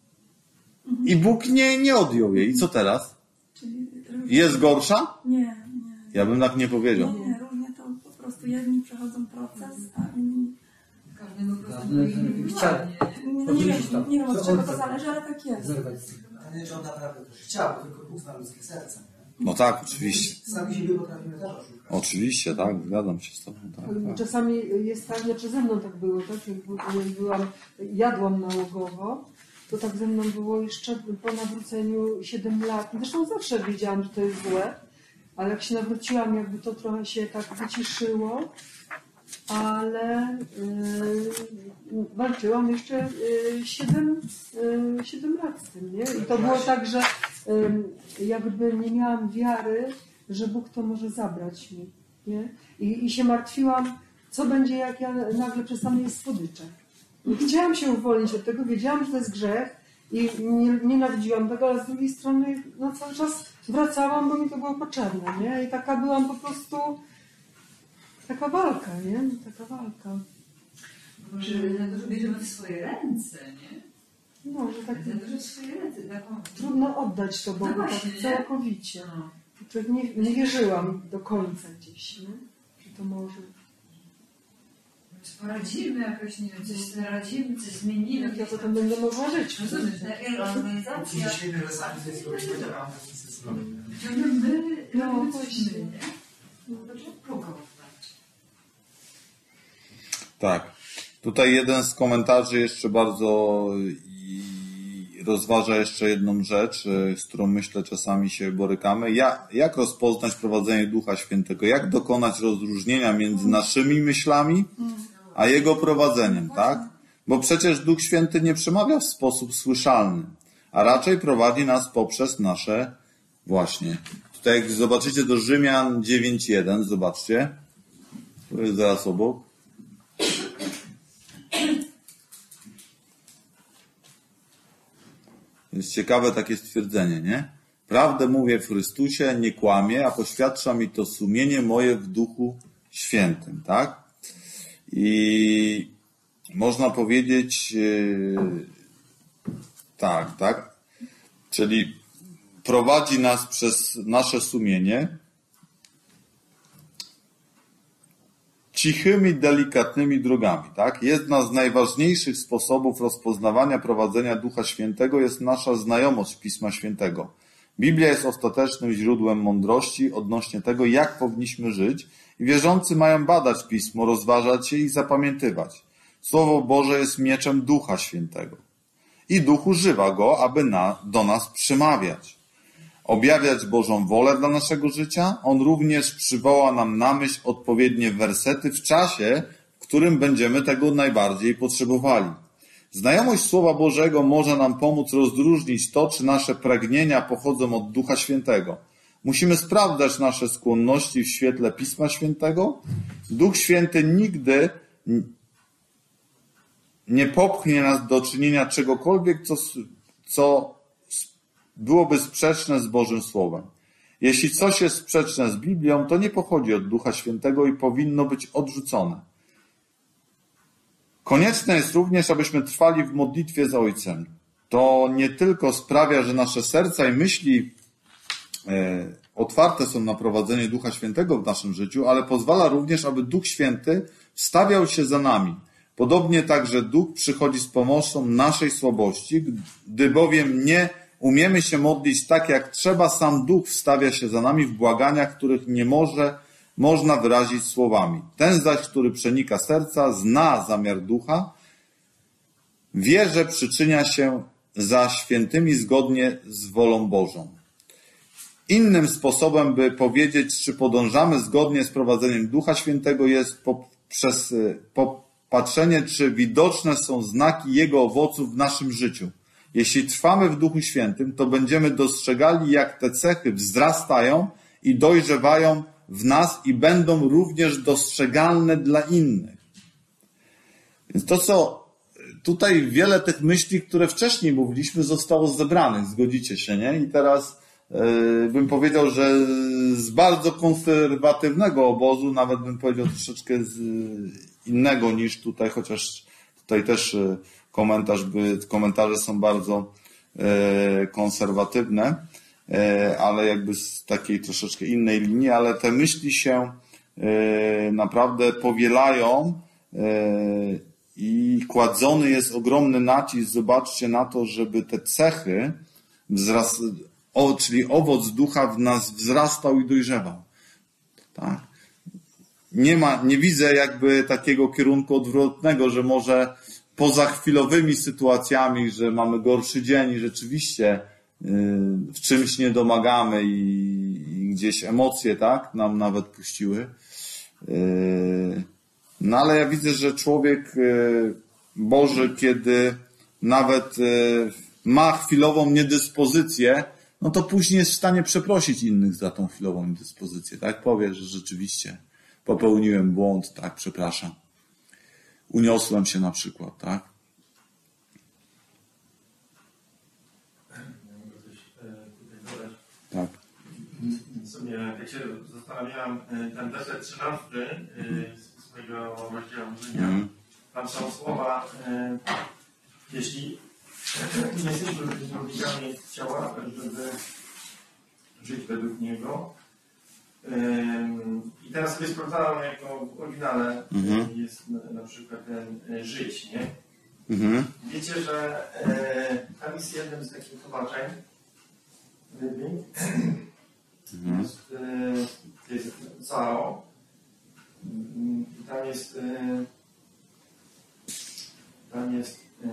i Bóg nie, nie odjął jej. I co teraz? Czyli Jest gorsza? Nie, nie. Ja bym tak nie powiedział. Nie, różnie to po prostu jedni przechodzą proces, a inni... Każdy po prostu Każdy chciał. Nie, nie, Powiedzieć wiem, to. nie wiem od To czego on to chce. zależy, ale tak jest. Zerwać z tym. Pytanie, czy on naprawdę też chciał, tylko Bóg zna ludzkie serce. Nie? No tak, oczywiście. Sami siebie potrafimy też oszukać. Oczywiście, tak, zgadzam się z tobą. Tak, tak. Czasami jest tak, znaczy ze mną tak było, tak? Jak by- jak byłam, jadłam nałogowo, to tak ze mną było jeszcze po nawróceniu siedem lat. Zresztą zawsze wiedziałam, że to jest złe, ale jak się nawróciłam, jakby to trochę się tak wyciszyło, ale yy, walczyłam jeszcze yy, siedem lat z tym, nie? I to było tak, że yy, jakby nie miałam wiary, że Bóg to może zabrać mi, nie? I, i się martwiłam, co będzie, jak ja nagle przestanę jeść słodycze. I chciałam się uwolnić od tego, wiedziałam, że to jest grzech i nie, nienawidziłam tego, ale z drugiej strony no, cały czas wracałam, bo mi to było potrzebne, nie? I taka byłam po prostu, taka walka, nie? Taka walka. Może za dużo bierzemy w swoje ręce, nie? No, że tak Za dużo w swoje ręce. Taką... trudno oddać to Bogu No tak właśnie, nie? całkowicie. No. Człowiek nie, nie wierzyłam do końca gdzieś, nie? Że to może... Poradzimy jakoś, nie wiem, coś naradzimy, coś zmienimy. Jak ja potem będę mogła żyć. Rozumiesz, najpierw organizacja. Później świetnie, że sami sobie zrobimy, a my nic nie zrobimy. Ciągle my, No, robimy właśnie. coś my, nie? No to trzeba próbować. Tak. Tutaj jeden z komentarzy jeszcze bardzo i rozważa jeszcze jedną rzecz, z którą myślę czasami się borykamy. Ja, jak rozpoznać prowadzenie Ducha Świętego? Jak dokonać rozróżnienia między naszymi myślami a Jego prowadzeniem, tak? Bo przecież Duch Święty nie przemawia w sposób słyszalny, a raczej prowadzi nas poprzez nasze właśnie. Tutaj jak zobaczycie do Rzymian dziewięć jeden, zobaczcie. To jest zaraz obok. Jest ciekawe takie stwierdzenie, nie? Prawdę mówię w Chrystusie, nie kłamię, a poświadcza mi to sumienie moje w Duchu Świętym, tak? I można powiedzieć yy, tak, tak? Czyli prowadzi nas przez nasze sumienie cichymi, delikatnymi drogami, tak? Jedna z najważniejszych sposobów rozpoznawania prowadzenia Ducha Świętego jest nasza znajomość Pisma Świętego. Biblia jest ostatecznym źródłem mądrości odnośnie tego, jak powinniśmy żyć i wierzący mają badać Pismo, rozważać je i zapamiętywać. Słowo Boże jest mieczem Ducha Świętego i Duch używa go, aby na, do nas przemawiać. Objawiać Bożą wolę dla naszego życia. On również przywoła nam na myśl odpowiednie wersety w czasie, w którym będziemy tego najbardziej potrzebowali. Znajomość Słowa Bożego może nam pomóc rozróżnić to, czy nasze pragnienia pochodzą od Ducha Świętego. Musimy sprawdzać nasze skłonności w świetle Pisma Świętego. Duch Święty nigdy nie popchnie nas do czynienia czegokolwiek, co, co byłoby sprzeczne z Bożym Słowem. Jeśli coś jest sprzeczne z Biblią, to nie pochodzi od Ducha Świętego i powinno być odrzucone. Konieczne jest również, abyśmy trwali w modlitwie z Ojcem. To nie tylko sprawia, że nasze serca i myśli e, otwarte są na prowadzenie Ducha Świętego w naszym życiu, ale pozwala również, aby Duch Święty wstawiał się za nami. Podobnie także Duch przychodzi z pomocą naszej słabości, gdy bowiem nie umiemy się modlić tak jak trzeba, sam Duch wstawia się za nami w błaganiach, których nie może, można wyrazić słowami. Ten zaś, który przenika serca, zna zamiar Ducha, wie, że przyczynia się za świętymi zgodnie z wolą Bożą. Innym sposobem, by powiedzieć, czy podążamy zgodnie z prowadzeniem Ducha Świętego, jest poprzez popatrzenie, czy widoczne są znaki Jego owoców w naszym życiu. Jeśli trwamy w Duchu Świętym, to będziemy dostrzegali, jak te cechy wzrastają i dojrzewają w nas i będą również dostrzegalne dla innych. Więc to, co tutaj wiele tych myśli, które wcześniej mówiliśmy, zostało zebranych, zgodzicie się, nie? I teraz yy, bym powiedział, że z bardzo konserwatywnego obozu, nawet bym powiedział troszeczkę z innego niż tutaj, chociaż tutaj też komentarz by, komentarze są bardzo yy, konserwatywne, yy, ale jakby z takiej troszeczkę innej linii, ale te myśli się yy, naprawdę powielają, yy, i kładzony jest ogromny nacisk, zobaczcie na to, żeby te cechy, wzrast, o, czyli owoc ducha w nas wzrastał i dojrzewał. Tak? Nie ma, nie widzę jakby takiego kierunku odwrotnego, że może poza chwilowymi sytuacjami, że mamy gorszy dzień i rzeczywiście yy, w czymś nie domagamy i, i gdzieś emocje, tak, nam nawet puściły. Yy, No ale ja widzę, że człowiek Boży, kiedy nawet ma chwilową niedyspozycję, no to później jest w stanie przeprosić innych za tą chwilową niedyspozycję. Tak? Powie, że rzeczywiście popełniłem błąd, tak, przepraszam. Uniosłem się na przykład, tak? Ja mogę coś tutaj dodać. Tak. Sobie tak się zastanawiałam, ten werset trzynasty z swojego rozdziału życia. Mm. Tam są słowa, jeśli nie jesteśmy zrobieniami ciała, żeby żyć według Niego. I teraz sobie sprawdzałem, jako w oryginale mm-hmm. jest na, na przykład ten żyć, nie? Mm-hmm. Wiecie, że tam jest jednym z takich tłumaczeń, Mm. Jest, y, jest Zao. I tam jest y, tam jest y,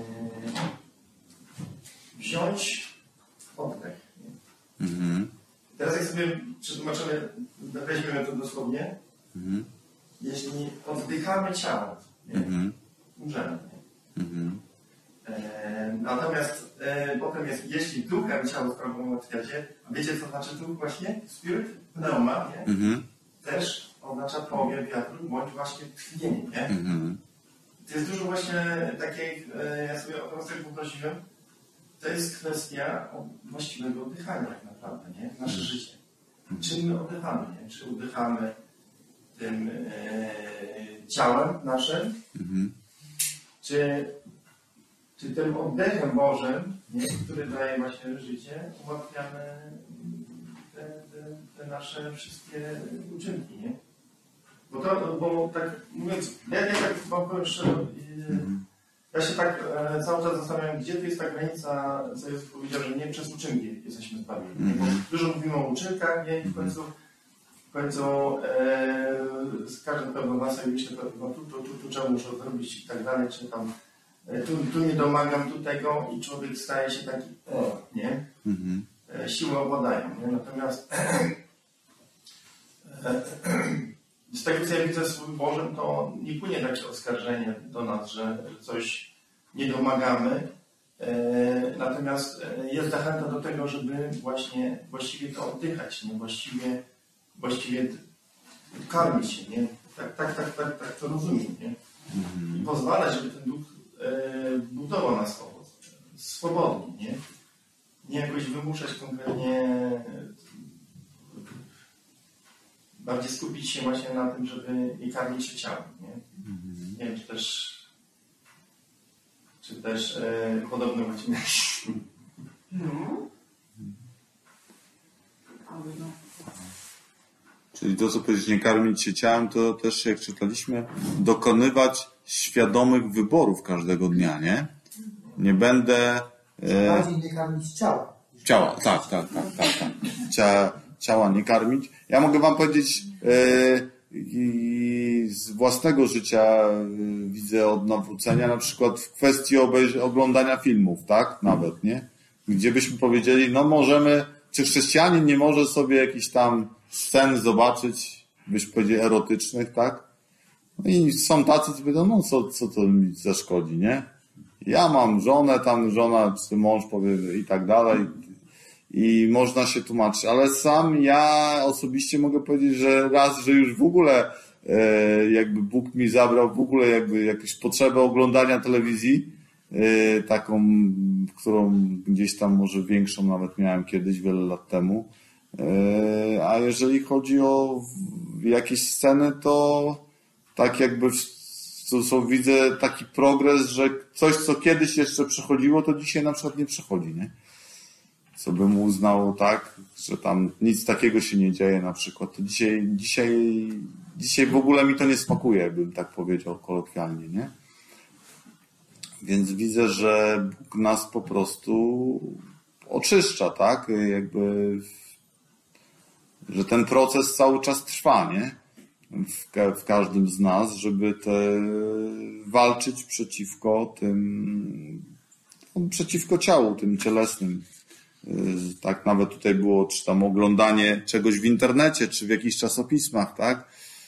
wziąć oddech. Mm-hmm. Teraz jak sobie przetłumaczymy, weźmiemy to dosłownie, mm-hmm. jeśli oddychamy ciało, mm-hmm. umrzemy. Mm-hmm. E, natomiast e, potem jest, jeśli duchem ciało sprawą ułatwiacie, a wiecie co znaczy duch właśnie? Spirit, pneuma, nie? Mm-hmm. Też oznacza powiew wiatru, bądź właśnie tchnienie, nie? Mm-hmm. To jest dużo właśnie takiej, e, ja sobie o to tak poprosiłem, to jest kwestia właściwego oddychania tak naprawdę, nie? Nasze mm-hmm. życie. Czym my oddychamy, nie? Czy oddychamy tym e, ciałem naszym, mm-hmm. czy Czy tym oddechem Bożym, nie, który daje właśnie życie, ułatwiamy te, te, te nasze wszystkie uczynki, nie? Bo to, bo tak mówiąc, ja nie tak wam powiem szczerze, ja się tak e, cały czas zastanawiam, gdzie tu jest ta granica, co jest powiedział, że nie przez uczynki jesteśmy zbawieni. Mm-hmm. Bo dużo mówimy o uczynkach, nie? I w końcu, w końcu e, z każdym pewną masą myślę, no tu, tu, tu, tu trzeba muszę zrobić i tak dalej, czy tam Tu, tu nie domagam tu tego i człowiek staje się taki, o, nie? Mm-hmm. Siły obładają, nie? Natomiast z tego, co ja widzę w Słowie Bożym, to nie płynie takie oskarżenie do nas, że coś nie domagamy. Natomiast jest zachęta do tego, żeby właśnie właściwie to oddychać, nie? Właściwie, właściwie karmić się, nie? Tak, tak, tak, tak, tak to rozumiem, nie? Mm-hmm. I pozwalać, żeby ten duch budował nas swobodnie, nie? nie jakoś wymuszać konkretnie, bardziej skupić się właśnie na tym, żeby nie karmić się ciałem, nie? Mhm. Nie wiem, czy też czy też e, podobne właśnie. No. Ale no. Czyli to, co powiedzieć, nie karmić się ciałem, to też, jak czytaliśmy, dokonywać świadomych wyborów każdego dnia, nie? Nie będę... E... Bardziej nie karmić ciała. Ciała, tak, tak, tak, tak, tak. Cia, ciała nie karmić. Ja mogę wam powiedzieć e, i z własnego życia e, widzę od nawrócenia, na przykład w kwestii obejrz- oglądania filmów, tak? Nawet, nie? Gdzie byśmy powiedzieli, no możemy, czy chrześcijanin nie może sobie jakiś tam scen zobaczyć, byśmy powiedzieli, erotycznych, tak? No i są tacy, co powiedzą, no co, co to mi zaszkodzi, nie? Ja mam żonę, tam żona, czy mąż powie i tak dalej. I można się tłumaczyć. Ale sam ja osobiście mogę powiedzieć, że raz, że już w ogóle e, jakby Bóg mi zabrał w ogóle jakby jakąś potrzebę oglądania telewizji, e, taką, którą gdzieś tam może większą nawet miałem kiedyś, wiele lat temu. E, a jeżeli chodzi o jakieś sceny, to tak jakby w, to są, widzę taki progres, że coś, co kiedyś jeszcze przechodziło, to dzisiaj na przykład nie przechodzi, nie? Co bym uznał tak, że tam nic takiego się nie dzieje na przykład, to dzisiaj, dzisiaj, dzisiaj w ogóle mi to nie smakuje, bym tak powiedział kolokwialnie, nie? Więc widzę, że Bóg nas po prostu oczyszcza, tak? Jakby, że ten proces cały czas trwa, nie? W, ka- w każdym z nas, żeby te, walczyć przeciwko tym, przeciwko ciału, tym cielesnym. Tak, nawet tutaj było, czy tam oglądanie czegoś w internecie, czy w jakichś czasopismach, tak?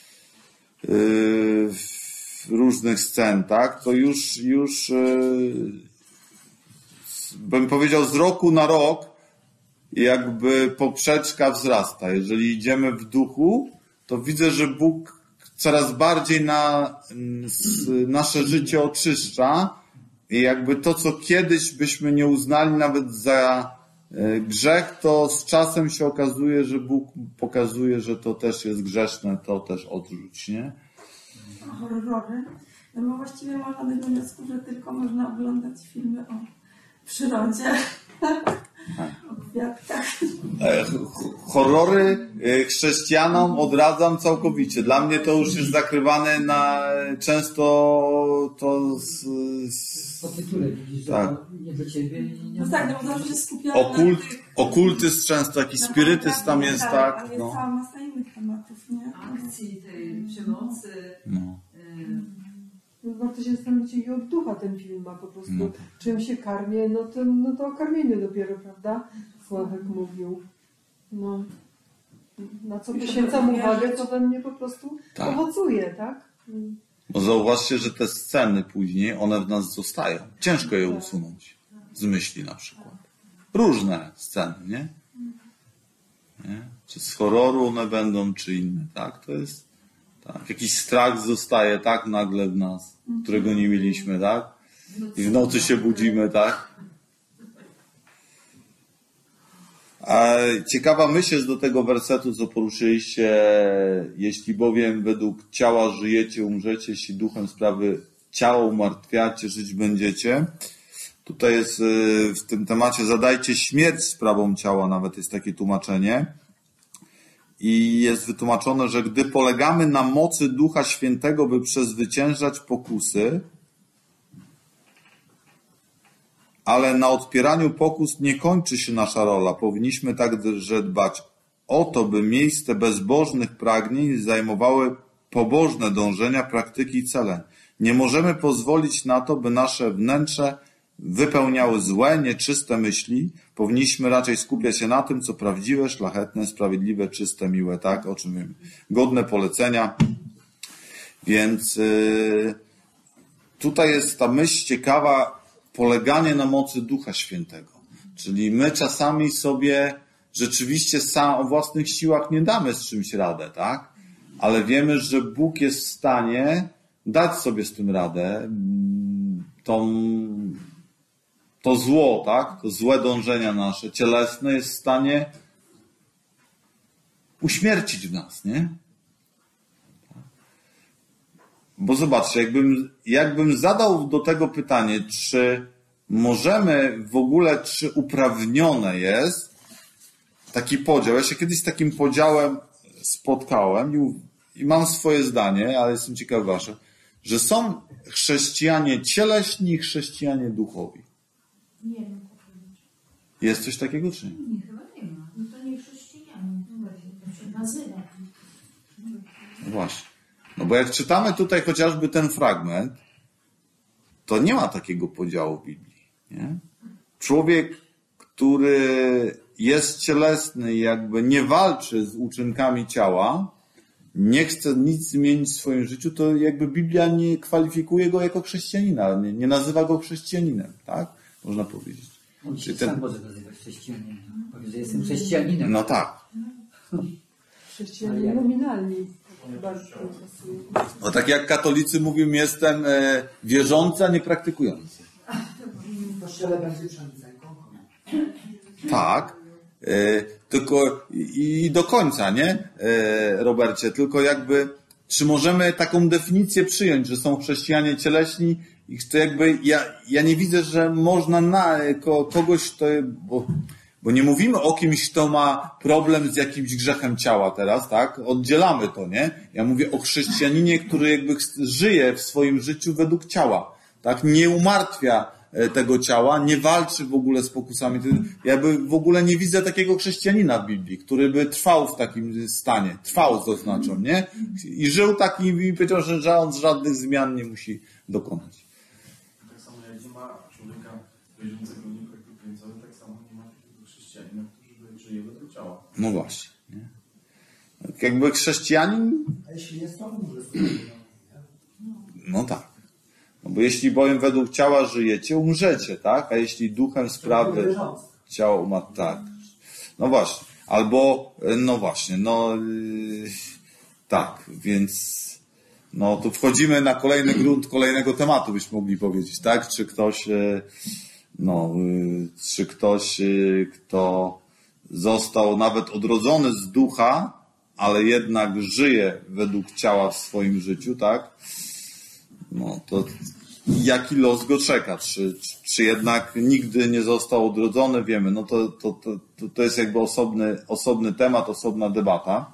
Yy, różnych scen, tak? To już, już yy, bym powiedział, z roku na rok jakby poprzeczka wzrasta. Jeżeli idziemy w duchu, to widzę, że Bóg coraz bardziej na nasze życie oczyszcza i jakby to, co kiedyś byśmy nie uznali nawet za grzech, to z czasem się okazuje, że Bóg pokazuje, że to też jest grzeszne, to też odrzuć, nie? Horrory. No bo właściwie można do wniosku, że tylko można oglądać filmy o przyrodzie, o kwiatkach. Horrory chrześcijanom odradzam całkowicie. Dla mnie to już jest zakrywane na często to z... z... Po tytule widzisz, tak. że to nie do ciebie i nie no tak, no bo zawsze się skupiamy Okult, na tych... okultyzm często, jakiś spirytyzm tam jest, tak. Ale jest no. cała masa innych tematów, nie? Akcji tej przemocy. No. No, warto się zastanowić, i od ducha ten film ma po prostu. No. Czym się karmię, no to, no to o karmieniu dopiero, prawda? Sławek mówił. No. Na co poświęcam uwagę, to we mnie po prostu tak. owocuje, tak? Bo zauważcie, że te sceny później, one w nas zostają. Ciężko je usunąć z myśli na przykład. Różne sceny, nie? nie? Czy z horroru one będą, czy inne, tak? To jest tak. Jakiś strach zostaje tak nagle w nas, którego nie mieliśmy, tak? I w nocy się budzimy, tak? A ciekawa myśl jest do tego wersetu, co poruszyliście. Jeśli bowiem według ciała żyjecie, umrzecie, jeśli duchem sprawy ciało umartwiacie, żyć będziecie. Tutaj jest w tym temacie zadajcie śmierć sprawą ciała, nawet jest takie tłumaczenie. I jest wytłumaczone, że gdy polegamy na mocy Ducha Świętego, by przezwyciężać pokusy, ale na odpieraniu pokus nie kończy się nasza rola. Powinniśmy także dbać o to, by miejsce bezbożnych pragnień zajmowały pobożne dążenia, praktyki i cele. Nie możemy pozwolić na to, by nasze wnętrze wypełniały złe, nieczyste myśli. Powinniśmy raczej skupiać się na tym, co prawdziwe, szlachetne, sprawiedliwe, czyste, miłe, tak? O czym wiem. Godne polecenia. Więc yy, tutaj jest ta myśl ciekawa, poleganie na mocy Ducha Świętego. Czyli my czasami sobie rzeczywiście sam o własnych siłach nie damy z czymś radę, tak? Ale wiemy, że Bóg jest w stanie dać sobie z tym radę. Tą to zło, tak? To złe dążenia nasze, cielesne jest w stanie uśmiercić w nas, nie? Bo zobaczcie, jakbym, jakbym zadał do tego pytanie, czy możemy w ogóle, czy uprawnione jest taki podział. Ja się kiedyś z takim podziałem spotkałem i, i mam swoje zdanie, ale jestem ciekaw wasze, że są chrześcijanie cieleśni i chrześcijanie duchowi. Nie wiem. Jest coś takiego, czy nie? Nie, chyba nie ma. No to nie chrześcijanie. No właśnie, to się nazywa. No właśnie. No bo jak czytamy tutaj chociażby ten fragment, to nie ma takiego podziału w Biblii. Nie? Człowiek, który jest cielesny i jakby nie walczy z uczynkami ciała, nie chce nic zmienić w swoim życiu, to jakby Biblia nie kwalifikuje go jako chrześcijanina, nie, nie nazywa go chrześcijaninem, tak? Można powiedzieć. On się ten... sam może nazywać chrześcijaninem. Powie, że jestem chrześcijaninem. No tak. Chrześcijanie nominalni. No tak jak katolicy mówią, jestem e, wierzący, a nie praktykujący. W kościele będzie wszędzie. Tak. E, tylko i, i do końca, nie? E, Robercie, tylko jakby, czy możemy taką definicję przyjąć, że są chrześcijanie cieleśni i to jakby, ja, ja nie widzę, że można na ko, kogoś, to, bo, bo nie mówimy o kimś, kto ma problem z jakimś grzechem ciała teraz, tak? Oddzielamy to, nie? Ja mówię o chrześcijaninie, który jakby żyje w swoim życiu według ciała, tak? Nie umartwia tego ciała, nie walczy w ogóle z pokusami. Ja by w ogóle nie widzę takiego chrześcijanina w Biblii, który by trwał w takim stanie. Trwał, zaznaczam, nie? I żył takim i powiedział, że on żadnych zmian nie musi dokonać. Tak samo jak nie ma człowieka wierzącego nie praktykującego, tak samo nie ma takiego chrześcijanina, który żyje według ciała. No właśnie. Nie? Jakby chrześcijanin... A jeśli jest, to umrze. No tak. No bo jeśli bowiem według ciała żyjecie, umrzecie, tak? A jeśli duchem sprawy ciało umarł, tak. No właśnie. Albo, no właśnie, no yy, tak, więc no tu wchodzimy na kolejny grunt kolejnego tematu, byśmy mogli powiedzieć, tak? Czy ktoś, yy, no, yy, czy ktoś, yy, kto został nawet odrodzony z ducha, ale jednak żyje według ciała w swoim życiu, tak? No to jaki los go czeka? Czy, czy, czy jednak nigdy nie został odrodzony? Wiemy, no to, to, to, to jest jakby osobny, osobny temat, osobna debata.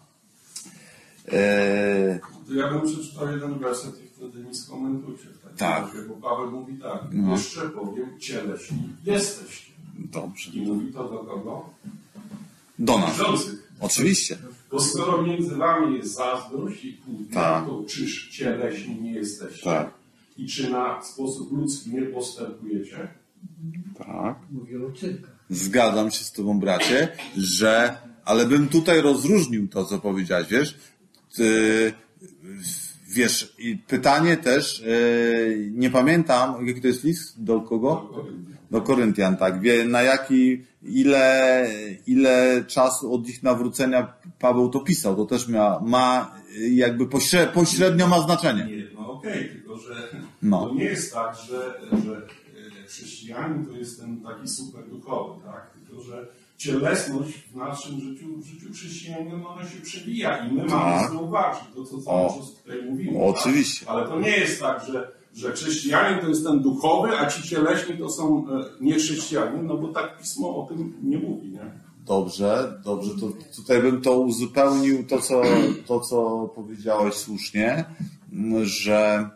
Eee... To ja bym przeczytał jeden werset i wtedy nie skomentujcie. W tak. Razie, bo Paweł mówi tak, no. Jeszcze bowiem cieleśni jesteście. Dobrze. I mówi to do kogo? Do nas. Wierzących. Oczywiście. Bo skoro między wami jest zazdrość i kłótnia, tak. to czyż cieleśni nie jesteście? Tak. I czy na sposób ludzki nie postępujecie? Tak. Mówię o uczynkach. Zgadzam się z tobą, bracie, że, ale bym tutaj rozróżnił to, co powiedziałeś, wiesz? Ty, wiesz, i pytanie też, yy, nie pamiętam, jaki to jest list? Do kogo? Do Koryntian. Do Koryntian, tak. Wie, na jaki, ile, ile czasu od ich nawrócenia Paweł to pisał. To też ma, ma jakby pośrednio, pośrednio ma znaczenie. Nie, no okej, okay, tylko że no. to nie jest tak, że, że chrześcijanin to jest ten taki super duchowy, tak? Tylko że cielesność w naszym życiu, w życiu chrześcijanina, no ona się przewija i my tak. mamy zauważyć to, co cały czas tutaj mówimy. O, tak? Oczywiście. Ale to nie jest tak, że, że chrześcijanin to jest ten duchowy, a ci cieleśni to są nie chrześcijanie, no bo tak Pismo o tym nie mówi, nie? Dobrze, dobrze, to tutaj bym to uzupełnił, to co, to, co powiedziałeś słusznie, że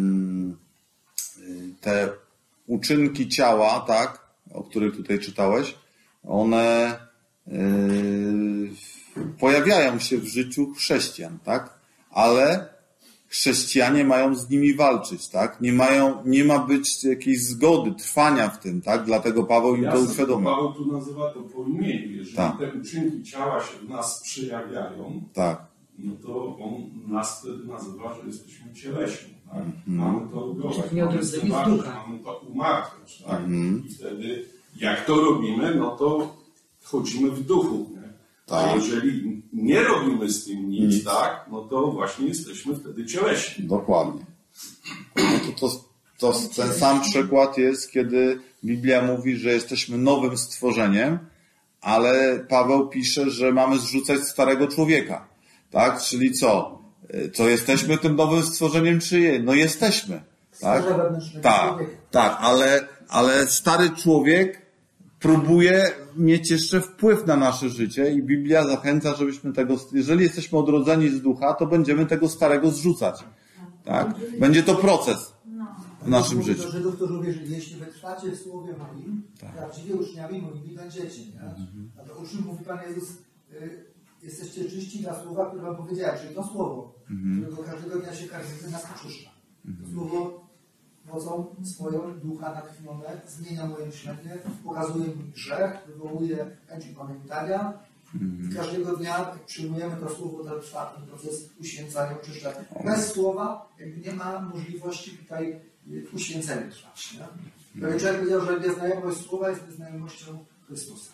te uczynki ciała, tak, o których tutaj czytałeś, one yy, pojawiają się w życiu chrześcijan, tak, ale chrześcijanie mają z nimi walczyć, tak, nie mają, nie ma być jakiejś zgody, trwania w tym, tak, dlatego Paweł im to uświadomił. Paweł tu nazywa to po imieniu, jeżeli tak. te uczynki ciała się w nas przejawiają, tak. no to on nas wtedy nazywa, że jesteśmy cieleśni. Tak? Mm. Mamy to robić, mamy zobaczyć, mamy to umartwiać. Tak? Mm. I wtedy jak to robimy, no to chodzimy w duchu. Nie? Tak. A jeżeli nie robimy z tym nic, nic, tak, no to właśnie jesteśmy wtedy cieleśni. Dokładnie. No to, to, to ten sam przykład jest, kiedy Biblia mówi, że jesteśmy nowym stworzeniem, ale Paweł pisze, że mamy zrzucać starego człowieka. Tak? Czyli co? To jesteśmy tym nowym stworzeniem, czy nie? No jesteśmy. Tak, tak, tak, ale, ale stary człowiek próbuje mieć jeszcze wpływ na nasze życie i Biblia zachęca, żebyśmy tego, jeżeli jesteśmy odrodzeni z ducha, to będziemy tego starego zrzucać. Tak? Będzie to proces w naszym życiu. Do Żydów, którzy uwierzyli, jeśli wytrwacie w słowie moim, prawdziwie uczniami moimi będziecie. Nie? A do uczniów mówi Pan Jezus, y, jesteście czyści dla słowa, które wam powiedziałem, czyli to słowo, którego każdego dnia się karmimy, nas uczyszcza. To słowo mocą swoją ducha natchnione zmienia moje myślenie, pokazuje mi grzech, wywołuje chęć upamiętania. I każdego dnia, jak przyjmujemy to słowo, to trwa ten proces uświęcania, oczyszczania. Bez słowa jakby nie ma możliwości tutaj uświęcenia trwać. Nie? Pewien człowiek powiedział, że nieznajomość słowa jest nieznajomością Chrystusa.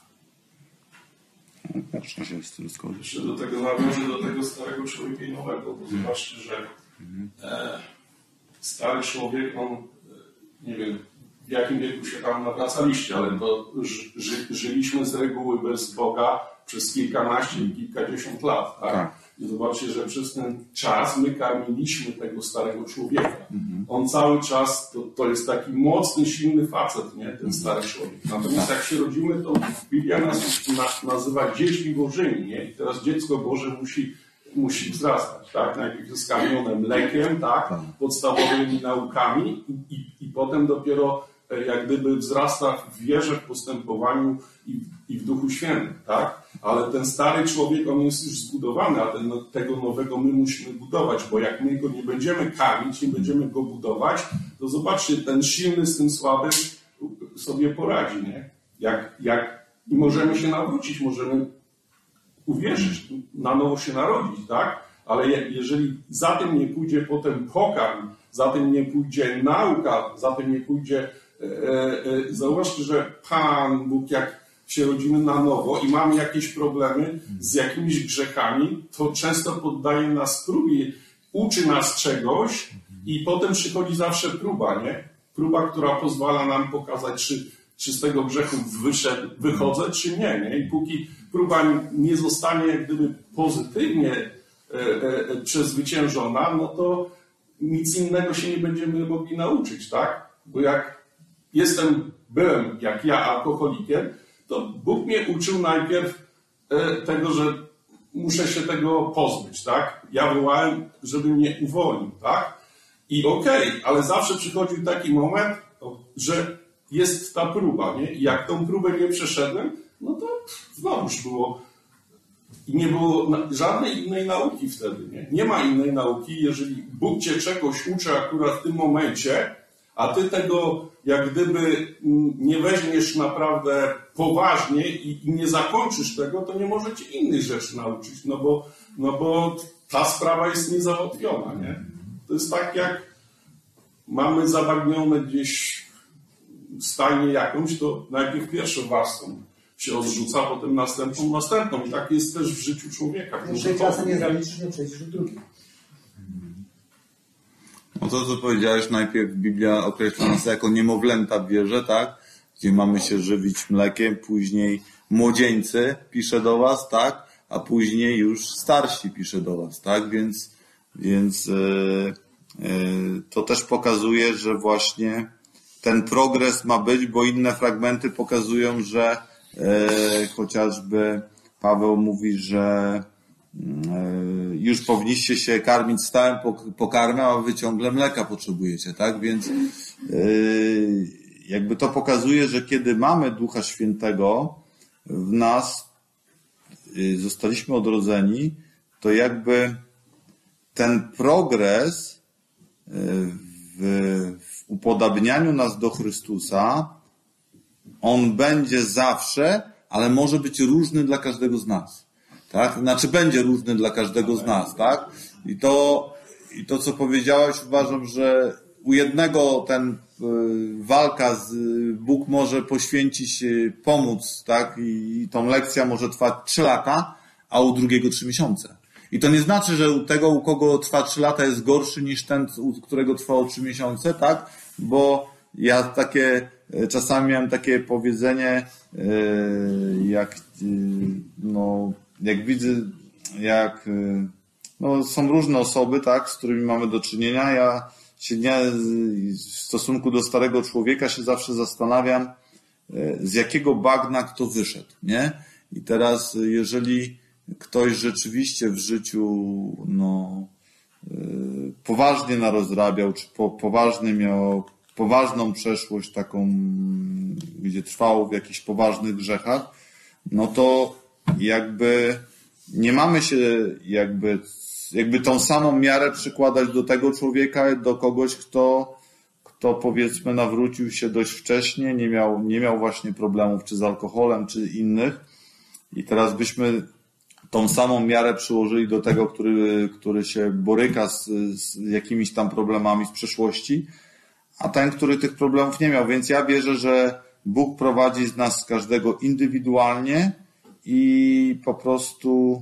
Patrzę się z tym zgodzić. Jeszcze do tego nawiążę do tego starego człowieka i nowego, bo zobaczcie, że e, stary człowiek, on, nie wiem, w jakim wieku się tam nawracaliście, ale to ży, żyliśmy z reguły bez Boga przez kilkanaście i kilkadziesiąt lat. Tak? Tak. I zobaczcie, że przez ten czas my karmiliśmy tego starego człowieka. Mhm. On cały czas, to, to jest taki mocny, silny facet, nie? Ten stary człowiek. Natomiast jak się rodzimy, to Biblia nas na, nazywa dziećmi Bożymi, nie? I teraz dziecko Boże musi, musi wzrastać, tak? Najpierw jest karmione mlekiem, tak? Podstawowymi naukami i, i, i potem dopiero jak gdyby wzrasta w wierze, w postępowaniu i, i w Duchu Świętym, tak? Ale ten stary człowiek, on jest już zbudowany, a ten, tego nowego my musimy budować, bo jak my go nie będziemy karmić, nie będziemy go budować, to zobaczcie, ten silny z tym słabym sobie poradzi, nie? Jak, jak, i możemy się nawrócić, możemy uwierzyć, na nowo się narodzić, tak? Ale jeżeli za tym nie pójdzie potem pokarm, za tym nie pójdzie nauka, za tym nie pójdzie... E, e, zauważcie, że Pan Bóg, jak się rodzimy na nowo i mamy jakieś problemy z jakimiś grzechami, to często poddaje nas próbie, uczy nas czegoś i potem przychodzi zawsze próba, nie? Próba, która pozwala nam pokazać, czy, czy z tego grzechu wyszedł, wychodzę, czy nie, nie? I póki próba nie zostanie jak gdyby pozytywnie e, e, przezwyciężona, no to nic innego się nie będziemy mogli nauczyć, tak? Bo jak jestem, byłem jak ja alkoholikiem, to Bóg mnie uczył najpierw e, tego, że muszę się tego pozbyć, tak? Ja wołałem, żeby mnie uwolnił, tak? I okej, okay, ale zawsze przychodził taki moment, że jest ta próba, nie? I jak tą próbę nie przeszedłem, no to znowuż było. I nie było żadnej innej nauki wtedy, nie? Nie ma innej nauki, jeżeli Bóg cię czegoś uczy akurat w tym momencie, a ty tego jak gdyby nie weźmiesz naprawdę poważnie i, i nie zakończysz tego, to nie może cię innych rzeczy nauczyć, no bo, no bo ta sprawa jest niezałatwiona, nie? To jest tak, jak mamy zabagnione gdzieś stajnię jakąś, to najpierw pierwszą warstwą się odrzuca, potem następną, następną. I tak jest też w życiu człowieka. Jeżeli czasem nie zaliczysz, nie przejdziesz do drugiej. No to, co powiedziałeś, najpierw Biblia określa nas jako niemowlęta w wierze, tak? Gdzie mamy się żywić mlekiem, później młodzieńcy pisze do was, tak? A później już starsi pisze do was, tak? Więc, więc yy, yy, to też pokazuje, że właśnie ten progres ma być, bo inne fragmenty pokazują, że yy, chociażby Paweł mówi, że już powinniście się karmić stałym pokarmem, a wy ciągle mleka potrzebujecie, tak? Więc yy, jakby to pokazuje, że kiedy mamy Ducha Świętego w nas, yy, zostaliśmy odrodzeni, to jakby ten progres yy, w, w upodabnianiu nas do Chrystusa, on będzie zawsze, ale może być różny dla każdego z nas. Tak? Znaczy będzie różny dla każdego z nas, tak? I to, i to co powiedziałeś, uważam, że u jednego ten y, walka z Bóg może poświęcić, y, pomóc, tak? I, I tą lekcja może trwać trzy lata, a u drugiego trzy miesiące. I to nie znaczy, że u tego, u kogo trwa trzy lata, jest gorszy niż ten, u którego trwało trzy miesiące, tak? Bo ja takie, czasami miałem takie powiedzenie, jak, no, jak widzę, jak, no, są różne osoby, tak, z którymi mamy do czynienia. Ja się nie, w stosunku do starego człowieka się zawsze zastanawiam, z jakiego bagna kto wyszedł, nie? I teraz, jeżeli ktoś rzeczywiście w życiu, no, poważnie narozrabiał, czy po, poważnie miał poważną przeszłość taką, gdzie trwał w jakichś poważnych grzechach, no to jakby nie mamy się jakby, jakby tą samą miarę przykładać do tego człowieka, do kogoś, kto, kto powiedzmy nawrócił się dość wcześnie, nie miał, nie miał właśnie problemów czy z alkoholem, czy innych. I teraz byśmy tą samą miarę przyłożyli do tego, który, który się boryka z, z jakimiś tam problemami z przeszłości, a ten, który tych problemów nie miał. Więc ja wierzę, że Bóg prowadzi z nas każdego indywidualnie i po prostu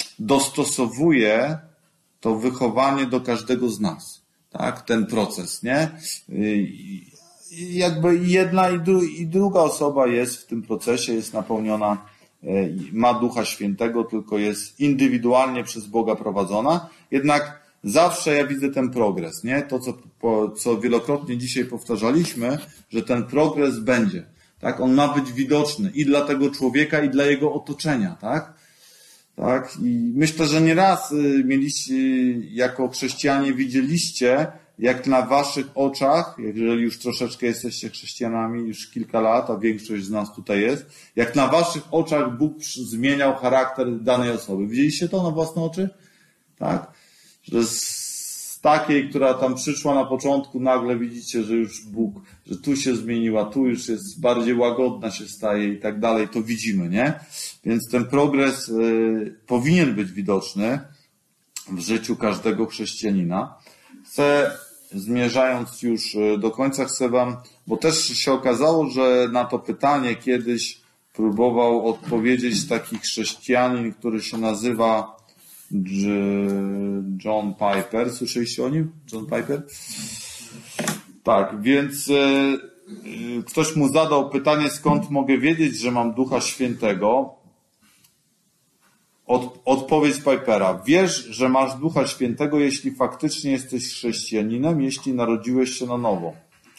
dostosowuje to wychowanie do każdego z nas. Tak? Ten proces, nie? I jakby jedna i, dru, i druga osoba jest w tym procesie, jest napełniona, ma Ducha Świętego, tylko jest indywidualnie przez Boga prowadzona. Jednak zawsze ja widzę ten progres, nie? To, co, po, co wielokrotnie dzisiaj powtarzaliśmy, że ten progres będzie, tak? On ma być widoczny i dla tego człowieka, i dla jego otoczenia, tak? Tak? I myślę, że nieraz mieliście, jako chrześcijanie widzieliście, jak na waszych oczach, jeżeli już troszeczkę jesteście chrześcijanami, już kilka lat, a większość z nas tutaj jest, jak na waszych oczach Bóg zmieniał charakter danej osoby. Widzieliście to na własne oczy? Tak? Że z takiej, która tam przyszła na początku, nagle widzicie, że już Bóg, że tu się zmieniła, tu już jest bardziej łagodna się staje i tak dalej, to widzimy, nie? Więc ten progres y, powinien być widoczny w życiu każdego chrześcijanina. Chcę, zmierzając już do końca, chcę wam, bo też się okazało, że na to pytanie kiedyś próbował odpowiedzieć taki chrześcijanin, który się nazywa John Piper. Słyszeliście o nim? John Piper? Tak, więc y, ktoś mu zadał pytanie, skąd mogę wiedzieć, że mam Ducha Świętego? Od, odpowiedź Pipera. Wiesz, że masz Ducha Świętego, jeśli faktycznie jesteś chrześcijaninem, jeśli narodziłeś się na nowo.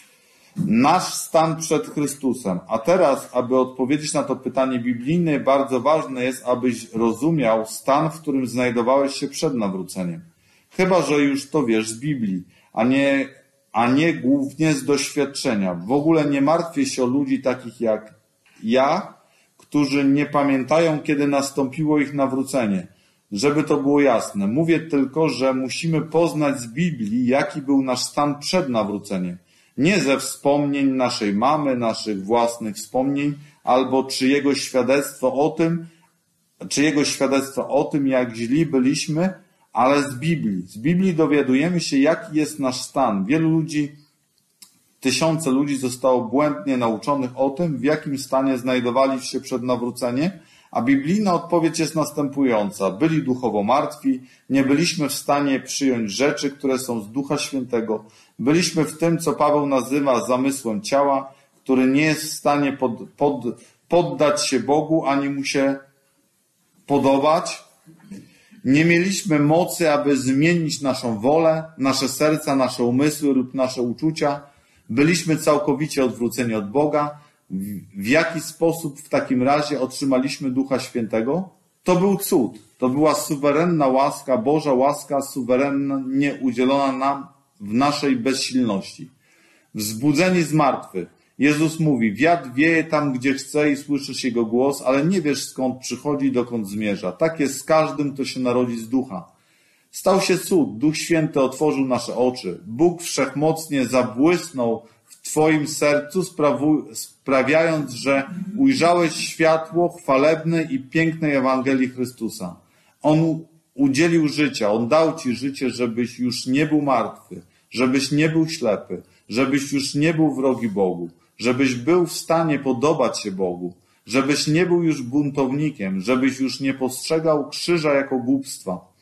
Nasz stan przed Chrystusem. A teraz, aby odpowiedzieć na to pytanie biblijne, bardzo ważne jest, abyś rozumiał stan, w którym znajdowałeś się przed nawróceniem. Chyba że już to wiesz z Biblii, a nie, a nie głównie z doświadczenia. W ogóle nie martwię się o ludzi takich jak ja, którzy nie pamiętają, kiedy nastąpiło ich nawrócenie. Żeby to było jasne. Mówię tylko, że musimy poznać z Biblii, jaki był nasz stan przed nawróceniem. Nie ze wspomnień naszej mamy, naszych własnych wspomnień, albo czyjegoś świadectwo o tym, czyjegoś świadectwa o tym, jak źli byliśmy, ale z Biblii. Z Biblii dowiadujemy się, jaki jest nasz stan. Wielu ludzi, tysiące ludzi zostało błędnie nauczonych o tym, w jakim stanie znajdowali się przed nawróceniem, a biblijna odpowiedź jest następująca. Byli duchowo martwi, nie byliśmy w stanie przyjąć rzeczy, które są z Ducha Świętego. Byliśmy w tym, co Paweł nazywa zamysłem ciała, który nie jest w stanie pod, pod, poddać się Bogu, ani mu się podobać. Nie mieliśmy mocy, aby zmienić naszą wolę, nasze serca, nasze umysły lub nasze uczucia. Byliśmy całkowicie odwróceni od Boga. W jaki sposób w takim razie otrzymaliśmy Ducha Świętego? To był cud. To była suwerenna łaska, Boża łaska suwerennie udzielona nam w naszej bezsilności. Wzbudzeni z martwych. Jezus mówi, wiatr wieje tam, gdzie chce i słyszysz Jego głos, ale nie wiesz, skąd przychodzi i dokąd zmierza. Tak jest z każdym, kto się narodzi z Ducha. Stał się cud. Duch Święty otworzył nasze oczy. Bóg wszechmocnie zabłysnął w Twoim sercu, sprawiając, że ujrzałeś światło chwalebnej i pięknej Ewangelii Chrystusa. On udzielił życia, On dał Ci życie, żebyś już nie był martwy, żebyś nie był ślepy, żebyś już nie był wrogi Bogu, żebyś był w stanie podobać się Bogu, żebyś nie był już buntownikiem, żebyś już nie postrzegał krzyża jako głupstwa.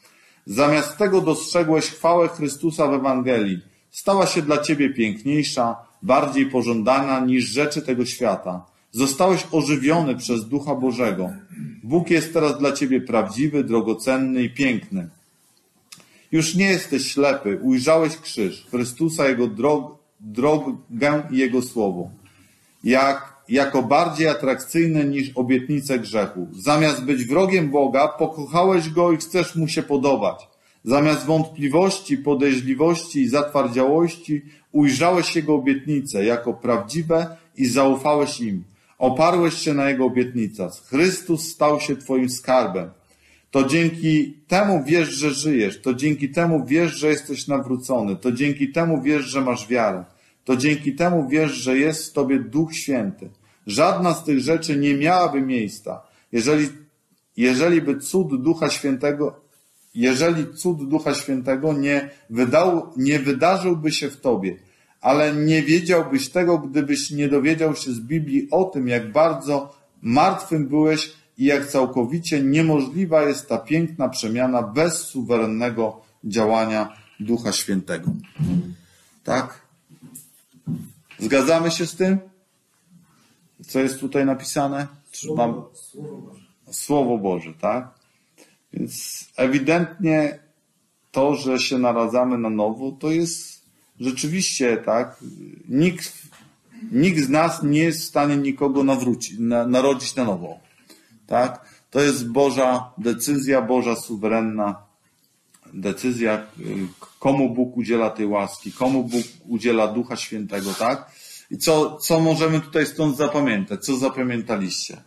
Zamiast tego dostrzegłeś chwałę Chrystusa w Ewangelii. Stała się dla ciebie piękniejsza, bardziej pożądana niż rzeczy tego świata. Zostałeś ożywiony przez Ducha Bożego. Bóg jest teraz dla ciebie prawdziwy, drogocenny i piękny. Już nie jesteś ślepy, ujrzałeś krzyż, Chrystusa, Jego drog, drogę i Jego słowo. Jak, jako bardziej atrakcyjne niż obietnice grzechu. Zamiast być wrogiem Boga, pokochałeś Go i chcesz Mu się podobać. Zamiast wątpliwości, podejrzliwości i zatwardziałości ujrzałeś Jego obietnice jako prawdziwe i zaufałeś im. Oparłeś się na Jego obietnicach. Chrystus stał się twoim skarbem. To dzięki temu wiesz, że żyjesz. To dzięki temu wiesz, że jesteś nawrócony. To dzięki temu wiesz, że masz wiarę. To dzięki temu wiesz, że jest w tobie Duch Święty. Żadna z tych rzeczy nie miałaby miejsca, jeżeli, jeżeli by cud Ducha Świętego, jeżeli cud Ducha Świętego nie, wydał, nie wydarzyłby się w tobie. Ale nie wiedziałbyś tego, gdybyś nie dowiedział się z Biblii o tym, jak bardzo martwym byłeś i jak całkowicie niemożliwa jest ta piękna przemiana bez suwerennego działania Ducha Świętego. Tak? Zgadzamy się z tym? Co jest tutaj napisane? Czy mam... Słowo Boże. Słowo Boże, tak? Więc ewidentnie to, że się naradzamy na nowo, to jest rzeczywiście, tak? Nikt, nikt z nas nie jest w stanie nikogo nawrócić, na, narodzić na nowo. Tak? To jest Boża decyzja, Boża suwerenna decyzja, komu Bóg udziela tej łaski, komu Bóg udziela Ducha Świętego, tak? I co, co możemy tutaj stąd zapamiętać? Co zapamiętaliście?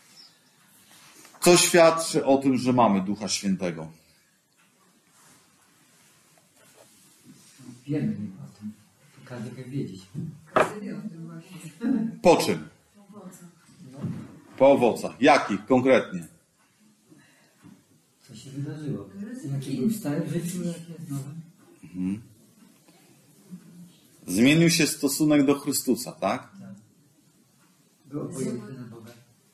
Co świadczy o tym, że mamy Ducha Świętego? Wiemy o tym. Każdy wie wiedzieć. Każdy wie o tym właśnie. Po czym? Po owocach. Jakich konkretnie? Co się wydarzyło? Jaki był stary w życiu, jak jest nowy? Mhm. Zmienił się stosunek do Chrystusa, tak? Tak. Był obojętny na Boga.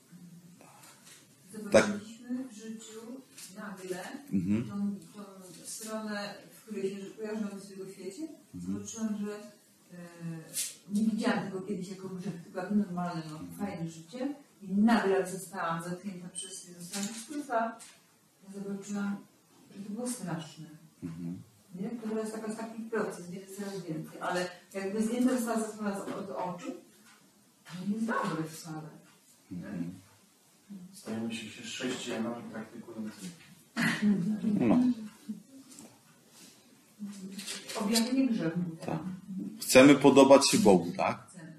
Zobaczyliśmy w życiu nagle Mhm. tą, tą stronę, w której się kojarzyłam z tego świecie. Zobaczyłam, że e, nie widziałam tego kiedyś jako grzech, tylko jako normalne, no, fajne życie. I nagle jak zostałam zatknięta przez zostałam Chrystusa, zobaczyłam, że to było straszne. Mhm. Nie? To teraz taka, taki proces, więc coraz więcej. Ale jakby zdjęta została zasłona od oczu, to nie jest dobre wcale. Mhm. Stajemy się chrześcijanami praktykującymi. No. Objawienie grzechu. Tak. Chcemy podobać się Bogu, tak? Chcemy.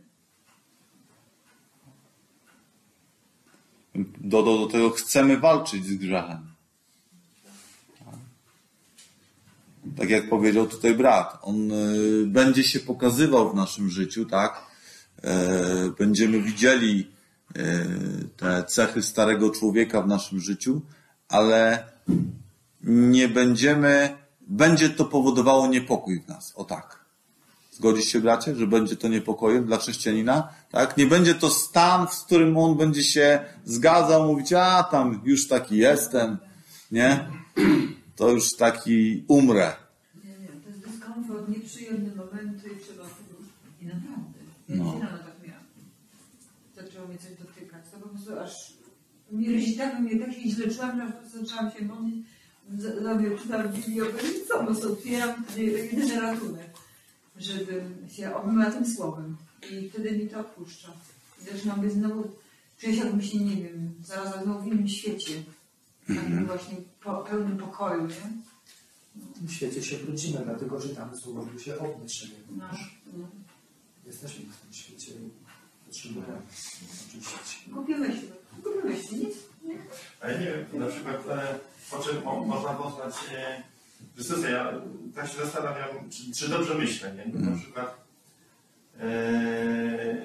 Do, do, do tego chcemy walczyć z grzechem. Tak, tak jak powiedział tutaj brat, on y, będzie się pokazywał w naszym życiu, tak? E, będziemy widzieli y, te cechy starego człowieka w naszym życiu, ale nie będziemy, będzie to powodowało niepokój w nas. O tak. Zgodzisz się, bracie, że będzie to niepokojem dla chrześcijanina? Tak? Nie będzie to stan, w którym on będzie się zgadzał, mówić, a tam już taki jestem, nie? To już taki umrę. Nie, nie, to jest dyskomfort, nieprzyjemne momenty i trzeba tego... I naprawdę. Ja No. no. rano tak miałam. Zaczęło mnie coś dotykać. To po prostu aż... Mnie tak, mnie tak się źle czułam, że po prostu zaczęłam się modlić. Zrobię, czytam Biblię, co, po prostu otwieram jedyny ratunek, żeby się obmyła tym słowem. I wtedy mi to odpuszcza. I zaczynam być znowu, czuję się jakbym się, nie wiem, zaraz znowu w innym świecie. Takim właśnie po, pełnym pokoju, nie? W świecie się brudzimy, dlatego czytamy słowo, by się obmyć siebie. No, no. Jesteśmy w tym świecie i potrzebujemy oczyścić. Głupie myśli. Głupie myśli, nic. Nie? Ale nie wiem, na przykład e, po czym mo, można poznać e, Chrystusa. Ja tak się zastanawiam, czy, czy dobrze myślę, nie? No, na przykład e, e,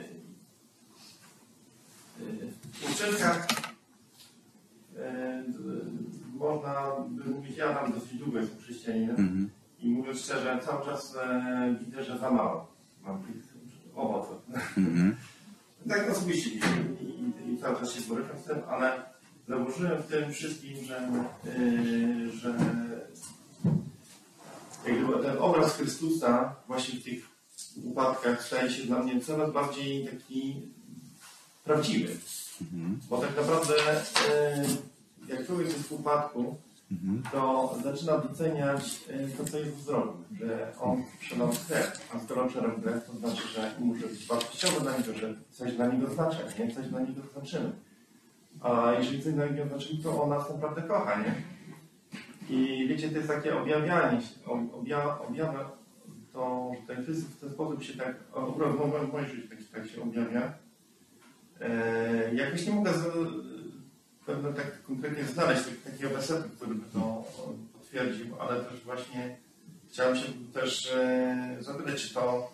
w uczynkach e, można by mówić, ja tam dosyć długo jestem chrześcijaninem Mhm. i mówiąc szczerze, cały czas e, widzę, że za mało mam tych owoców. Mhm. Tak osobiście i, i, i cały czas się borykam z tym, ale zauważyłem w tym wszystkim, że, yy, że jakby ten obraz Chrystusa właśnie w tych upadkach staje się dla mnie coraz bardziej taki prawdziwy. Mhm. Bo tak naprawdę jak człowiek jest w upadku, mhm. to zaczyna doceniać to, co jest w zdrowiu, że on przelał krew, a skoro przelał krew, to znaczy, że muszę być wartościowy dla niego, że coś dla niego znaczy, nie? Coś dla niego znaczymy. A jeżeli coś dla niego znaczymy, to on nas naprawdę kocha, nie? I wiecie, to jest takie objawianie się, obja, objawia to, że ten Chrystus w ten sposób się tak, obraz Mojżesz tak, tak się objawia. E, jakoś nie mogę z, pewno tak konkretnie znaleźć tak, takiego wersetu, który by to potwierdził, ale też właśnie chciałem się też e, zapytać, czy to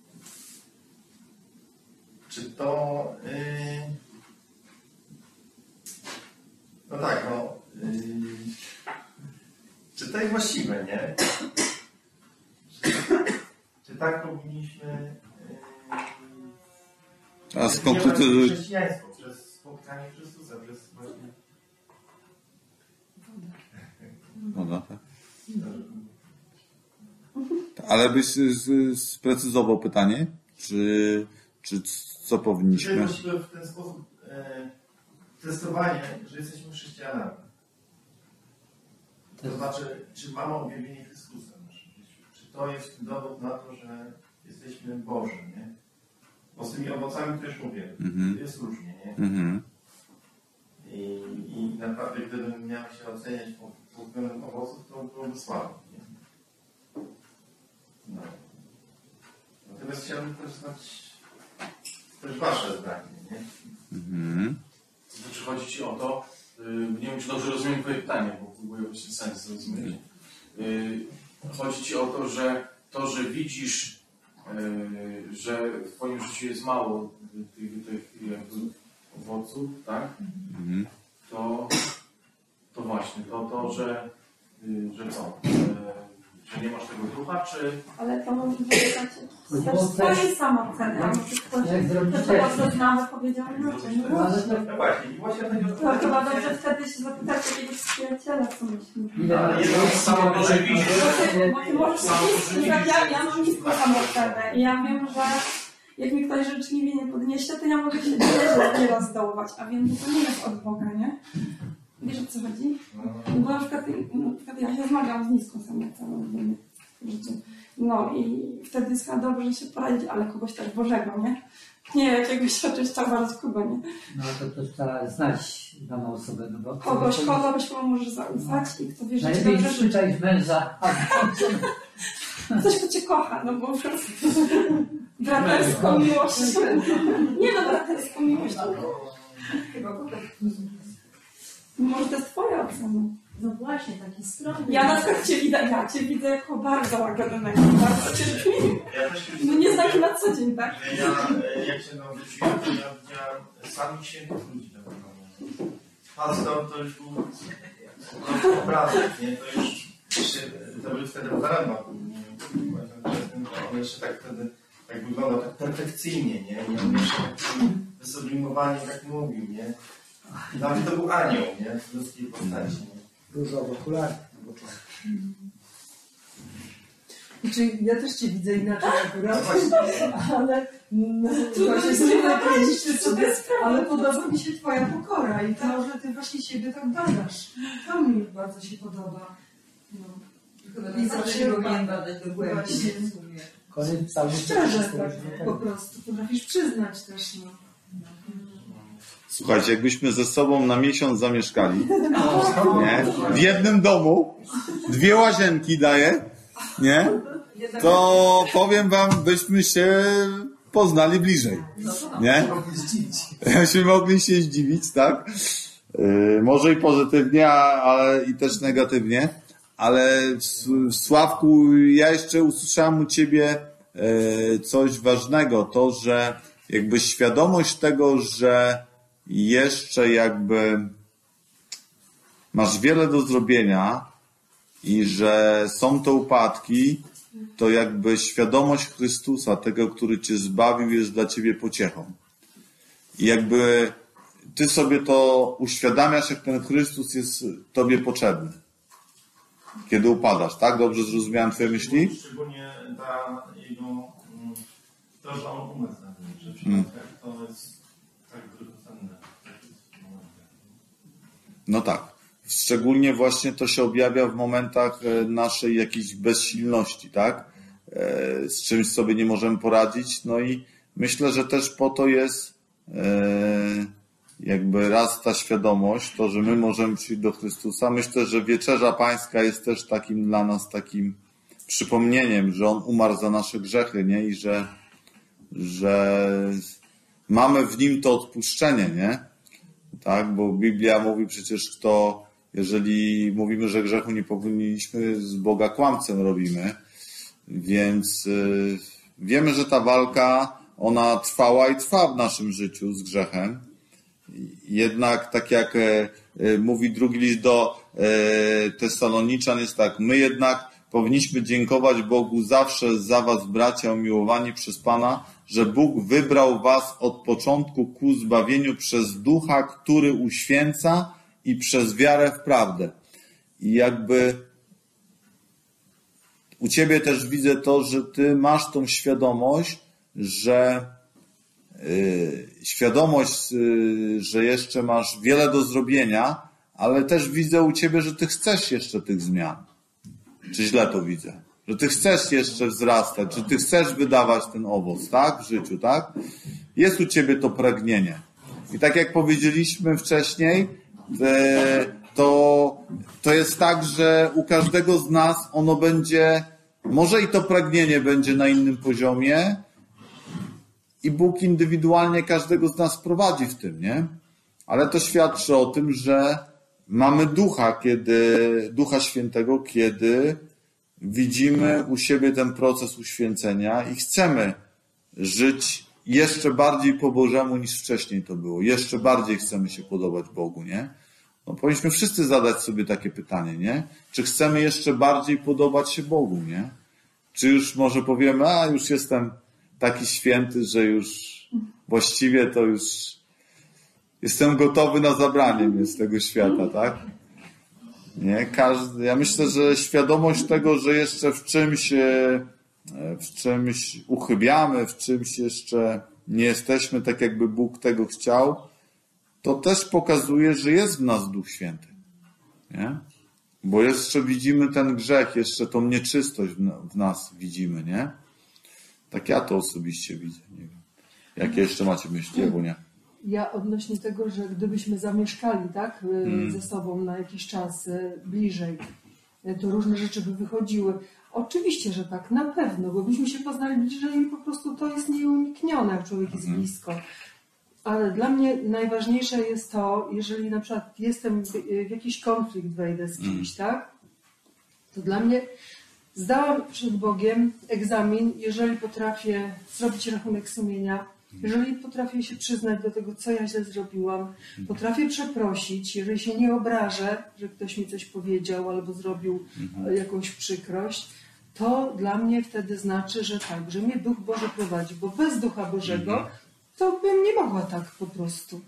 czy to e, no tak, no e, czy to jest właściwe, nie? Czy, czy tak powinniśmy yy, A skąd to ty... chrześcijaństwo przez spotkanie Chrystusa, przez właśnie... Woda, tak. Ale byś sprecyzował pytanie? Czy, czy co powinniśmy... Czy właściwie w ten sposób e, testowanie, że jesteśmy chrześcijanami? To znaczy, czy mamy objawienie Chrystusa w naszym życiu? Czy to jest dowód na to, że jesteśmy Boży, nie? Bo z tymi owocami też mówię, mm-hmm. jest różnie, nie? Mm-hmm. I, I naprawdę, gdybym miał się oceniać pod względem owoców, to byłoby słabo, nie? No. Natomiast chciałbym też znać też wasze zdanie, nie? Mm-hmm. To znaczy, chodzi ci o to, nie wiem, czy dobrze rozumiem twoje pytanie, bo próbuję właśnie sens zrozumieć. Chodzi ci o to, że to, że widzisz, że w twoim życiu jest mało tych, tych jakby owoców, tak? Mhm. To, to właśnie, to, to że, że co? Że nie masz tego ducha, czy... Ale to może być też swojej samooceny, a może ktoś, kto to znamy, powiedział inaczej. No właśnie, i właśnie to chyba dobrze wtedy się zapytać jakiegoś przyjaciela, co myśli. Ale jedno samo to, że widzisz... Bo ty możesz powiedzieć, ja, ja mam niską samoocenę i ja wiem, że jak mi ktoś życzliwie nie podniesie, to ja mogę się źle nie rozdołować, a wiem, że to nie jest od Boga, nie? Wiesz, o co chodzi? Bo na przykład, na przykład ja się zmagam z niską samooceną w życiu. No i wtedy jest chyba dobrze się poradzić, ale kogoś też Bożego, nie? Nie jakiegoś oczywiście bardzo kogo, nie? No to, to trzeba znać daną osobę, no bo... Kogoś, kogo byś możesz zaufać i kto wie, że cię najlepiej dobrze życzy. czytać męża. Ktoś, kto cię kocha, no bo po prostu braterską miłość. Nie no, braterską miłość. Chyba może to jest twoja ocena. No właśnie, taki skromny. Ja na przykład cię widzę, ja cię widzę jako bardzo łagodnego, bardzo cierpliwego. No nie znaki na co dzień, tak? Ja, jak się nawróciłem, to ja widziałem sami świętych ludzi na pewno. Pastor to już był obrazek, nie? To już to był wtedy w Zarębach. On jeszcze tak wtedy tak wyglądał tak perfekcyjnie, nie? I on jeszcze tak wysublimowanie tak mówił, nie? Nawet to był anioł, nie? W ludzkiej postaci, nie? Różowo, okularny. Znaczy, ja też cię widzę inaczej akurat, ale no, Trudno właśnie mi sobie sobie nakręcić wyobrazić, sobie, co to ale podoba mi się twoja pokora i to, że ty właśnie siebie tak badasz. To mi bardzo się podoba. No. Chyba nie zawsze się powinien badać do głębi. Właśnie. Koniec cały Szczerze, tak, po prostu potrafisz przyznać też, no. Słuchajcie, jakbyśmy ze sobą na miesiąc zamieszkali, nie? W jednym domu, dwie łazienki daję, nie? To powiem wam, byśmy się poznali bliżej, nie? Byśmy mogli się zdziwić, tak? Yy, może i pozytywnie, ale i też negatywnie, ale Sławku, ja jeszcze usłyszałem u ciebie yy, coś ważnego, to, że jakby świadomość tego, że jeszcze jakby masz wiele do zrobienia i że są to upadki, to jakby świadomość Chrystusa, tego, który cię zbawił, jest dla ciebie pociechą. I jakby ty sobie to uświadamiasz, jak ten Chrystus jest tobie potrzebny. Kiedy upadasz, tak? Dobrze zrozumiałem twoje myśli? Szczególnie ta jego, to, że on umarł na tym, że w środkach to jest tak drogocenne w takich momentach. No tak. Szczególnie właśnie to się objawia w momentach naszej jakiejś bezsilności, tak? Z czymś sobie nie możemy poradzić. No i myślę, że też po to jest jakby raz ta świadomość, to, że my możemy przyjść do Chrystusa. Myślę, że Wieczerza Pańska jest też takim dla nas takim przypomnieniem, że On umarł za nasze grzechy, nie? I że, że mamy w Nim to odpuszczenie, nie? Tak? Bo Biblia mówi przecież, kto, jeżeli mówimy, że grzechu nie powinniśmy, z Boga kłamcę robimy. Więc yy, wiemy, że ta walka, ona trwała i trwa w naszym życiu z grzechem. Jednak tak jak e, e, mówi drugi list do e, Tesaloniczan, jest tak, my jednak powinniśmy dziękować Bogu zawsze za was, bracia umiłowani przez Pana, że Bóg wybrał was od początku ku zbawieniu przez Ducha, który uświęca, i przez wiarę w prawdę. I jakby u ciebie też widzę to, że ty masz tą świadomość, że Yy, świadomość, yy, że jeszcze masz wiele do zrobienia, ale też widzę u ciebie, że ty chcesz jeszcze tych zmian. Czy źle to widzę? Że ty chcesz jeszcze wzrastać, że ty chcesz wydawać ten owoc, tak? W życiu, tak? Jest u ciebie to pragnienie. I tak jak powiedzieliśmy wcześniej, yy, to, to jest tak, że u każdego z nas ono będzie, może i to pragnienie będzie na innym poziomie, i Bóg indywidualnie każdego z nas prowadzi w tym, nie? Ale to świadczy o tym, że mamy Ducha, kiedy, Ducha Świętego, kiedy widzimy u siebie ten proces uświęcenia i chcemy żyć jeszcze bardziej po Bożemu niż wcześniej to było. Jeszcze bardziej chcemy się podobać Bogu, nie? No, powinniśmy wszyscy zadać sobie takie pytanie, nie? Czy chcemy jeszcze bardziej podobać się Bogu, nie? Czy już może powiemy, a już jestem taki święty, że już właściwie to już jestem gotowy na zabranie mnie z tego świata, tak? Nie, każdy, ja myślę, że świadomość tego, że jeszcze w czymś, w czymś uchybiamy, w czymś jeszcze nie jesteśmy tak, jakby Bóg tego chciał, to też pokazuje, że jest w nas Duch Święty. Nie? Bo jeszcze widzimy ten grzech, jeszcze tą nieczystość w nas widzimy, nie? Tak ja to osobiście widzę. Nie wiem. Jakie jeszcze macie myśli, albo nie? Ja odnośnie tego, że gdybyśmy zamieszkali, tak, Hmm. ze sobą na jakiś czas bliżej, to różne rzeczy by wychodziły. Oczywiście, że tak, na pewno, bo byśmy się poznali bliżej i po prostu to jest nieuniknione, jak człowiek jest Hmm. blisko. Ale dla mnie najważniejsze jest to, jeżeli na przykład jestem w, w jakiś konflikt wejdę z kimś, tak, to dla mnie zdałam przed Bogiem egzamin, jeżeli potrafię zrobić rachunek sumienia, jeżeli potrafię się przyznać do tego, co ja źle zrobiłam, potrafię przeprosić, jeżeli się nie obrażę, że ktoś mi coś powiedział albo zrobił jakąś przykrość, to dla mnie wtedy znaczy, że tak, że mnie Duch Boży prowadzi, bo bez Ducha Bożego to bym nie mogła tak po prostu.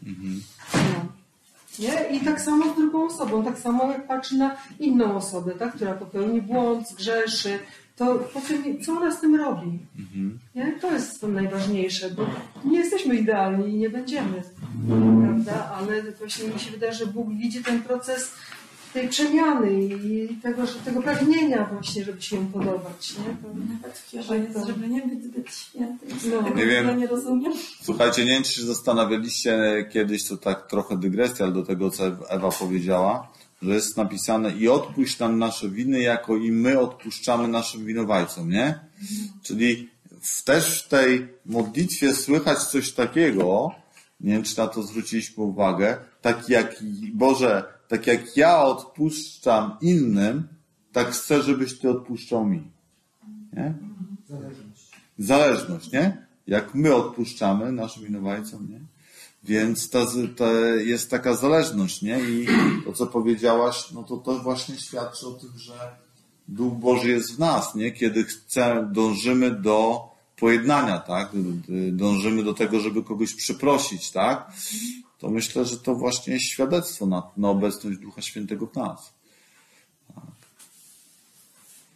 No. Nie? I tak samo z drugą osobą, tak samo jak patrzy na inną osobę, tak, która popełni błąd, zgrzeszy, to potem co ona z tym robi? Nie? To jest to najważniejsze, bo nie jesteśmy idealni i nie będziemy, prawda? Ale właśnie mi się wydaje, że Bóg widzi ten proces tej przemiany i tego, że tego pragnienia właśnie, żeby się ją podobać. Nie? To nawet w wierze jest, żeby nie być zbyt świętym. No. Tego Nie wiem. nie rozumiem. Słuchajcie, nie wiem, czy się zastanawialiście kiedyś, to tak trochę dygresja, ale do tego, co Ewa powiedziała, że jest napisane i odpuść nam nasze winy, jako i my odpuszczamy naszym winowajcom, nie? Czyli w, też w tej modlitwie słychać coś takiego, nie wiem, czy na to zwróciliśmy uwagę, tak jak, Boże, tak jak ja odpuszczam innym, tak chcę, żebyś Ty odpuszczał mi. Nie? Zależność. Zależność, nie? Jak my odpuszczamy naszym winowajcom, nie? Więc ta, ta jest taka zależność, nie? I to, co powiedziałaś, no to to właśnie świadczy o tym, że Duch Boży jest w nas, nie? Kiedy chce, dążymy do pojednania, tak? Dążymy do tego, żeby kogoś przeprosić, tak? To myślę, że to właśnie jest świadectwo na, na obecność Ducha Świętego w nas. Tak.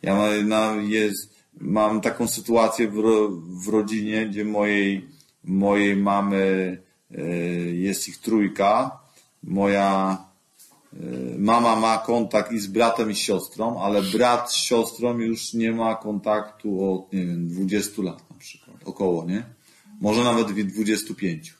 Ja mam, na, jest, mam taką sytuację w, ro, w rodzinie, gdzie mojej, mojej mamy y, jest ich trójka. Moja y, mama ma kontakt i z bratem, i z siostrą, ale brat z siostrą już nie ma kontaktu od, nie wiem, dwudziestu lat na przykład. Około, nie? Może nawet dwudziestu pięciu.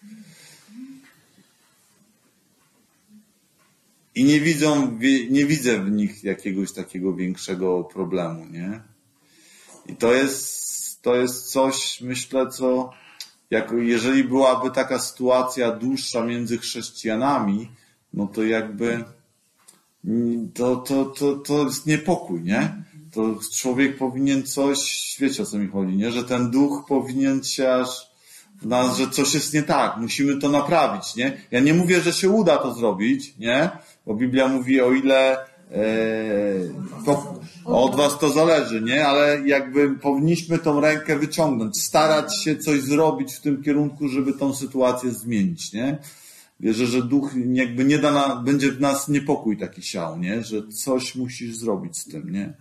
I nie widzą, nie widzę w nich jakiegoś takiego większego problemu, nie? I to jest, to jest coś, myślę, co, jak, jeżeli byłaby taka sytuacja dłuższa między chrześcijanami, no to jakby, to, to, to, to jest niepokój, nie? To człowiek powinien coś, wiecie o co mi chodzi, nie? Że ten duch powinien się aż w nas, że coś jest nie tak, musimy to naprawić, nie? Ja nie mówię, że się uda to zrobić, nie? Bo Biblia mówi, o ile e, to, od was to zależy, nie? Ale jakby powinniśmy tą rękę wyciągnąć, starać się coś zrobić w tym kierunku, żeby tą sytuację zmienić, nie? Wierzę, że duch jakby nie da na, będzie w nas niepokój taki siał, nie? Że coś musisz zrobić z tym, nie?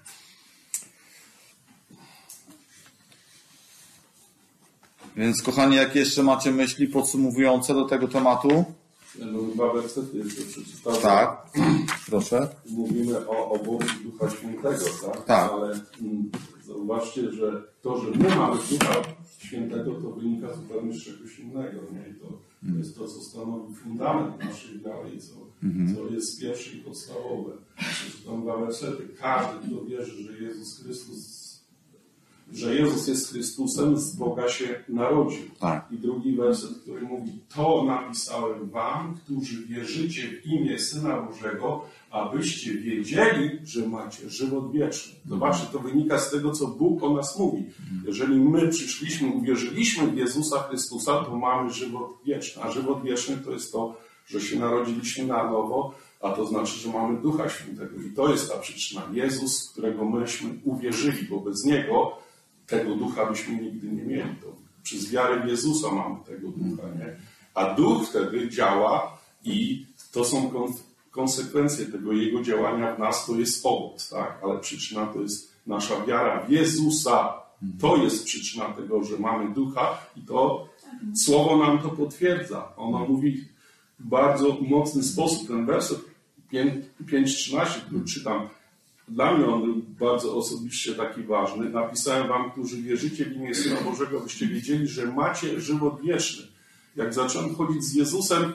Więc kochani, jakie jeszcze macie myśli podsumowujące do tego tematu? No, dwa wersety jeszcze przeczytałem. Tak, proszę. Mówimy o owocu Ducha Świętego, tak? Tak. Ale mm, zauważcie, że to, że my mamy Ducha Świętego, to wynika zupełnie z czegoś innego, nie? I to, to jest to, co stanowi fundament naszej wiary, co, mm-hmm. co jest pierwsze i podstawowe. Przeczytam dwa wersety. Każdy, kto wierzy, że Jezus Chrystus że Jezus jest Chrystusem, z Boga się narodził. Tak. I drugi werset, który mówi, to napisałem wam, którzy wierzycie w imię Syna Bożego, abyście wiedzieli, że macie żywot wieczny. Zobaczcie, to wynika z tego, co Bóg o nas mówi. Jeżeli my przyszliśmy, uwierzyliśmy w Jezusa Chrystusa, to mamy żywot wieczny. A żywot wieczny to jest to, że się narodziliśmy na nowo, a to znaczy, że mamy Ducha Świętego. I to jest ta przyczyna. Jezus, w którego myśmy uwierzyli, bo bez Niego tego ducha byśmy nigdy nie mieli. To przez wiarę w Jezusa mamy tego ducha, nie? A duch wtedy działa i to są konsekwencje tego jego działania w nas, to jest owoc, tak? Ale przyczyna to jest nasza wiara w Jezusa. To jest przyczyna tego, że mamy ducha i to słowo nam to potwierdza. Ono mówi w bardzo mocny sposób, ten werset pięć trzynaście, który czytam, dla mnie on był bardzo osobiście taki ważny. Napisałem wam, którzy wierzycie w imię Syna Bożego, byście wiedzieli, że macie żywot wieczny. Jak zacząłem chodzić z Jezusem,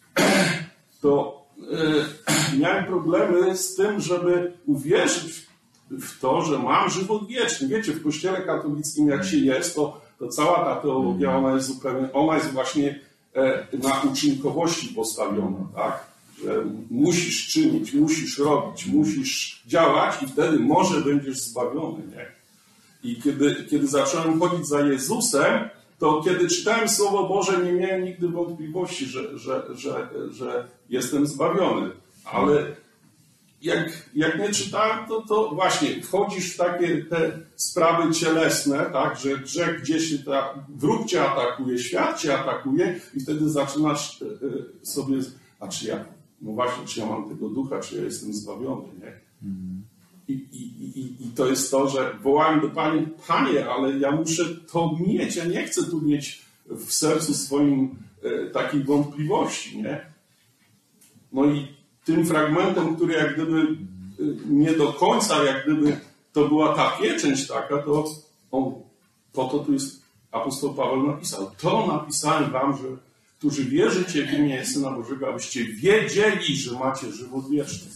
to e, miałem problemy z tym, żeby uwierzyć w to, że mam żywot wieczny. Wiecie, w Kościele katolickim jak się jest, to, to cała ta teologia, ona jest zupełnie, ona jest właśnie e, na uczynkowości postawiona, tak? Że musisz czynić, musisz robić, musisz działać i wtedy może będziesz zbawiony, nie? I kiedy, kiedy zacząłem chodzić za Jezusem, to kiedy czytałem Słowo Boże, nie miałem nigdy wątpliwości, że, że, że, że jestem zbawiony. Ale jak, jak nie czytałem, to, to właśnie wchodzisz w takie te sprawy cielesne, tak, że grzech gdzieś się ta, wróg cię atakuje, świat cię atakuje i wtedy zaczynasz sobie, a czy ja, no właśnie, czy ja mam tego ducha, czy ja jestem zbawiony, nie? I, i, i, I to jest to, że wołałem do Pani, Panie, ale ja muszę to mieć, ja nie chcę tu mieć w sercu swoim e, takiej wątpliwości, nie? No i tym fragmentem, który jak gdyby e, nie do końca, jak gdyby to była ta pieczęć taka, to on, po to tu jest apostoł Paweł napisał. To napisałem wam, że którzy wierzycie w imię Syna Bożego, abyście wiedzieli, że macie żywot wieczny.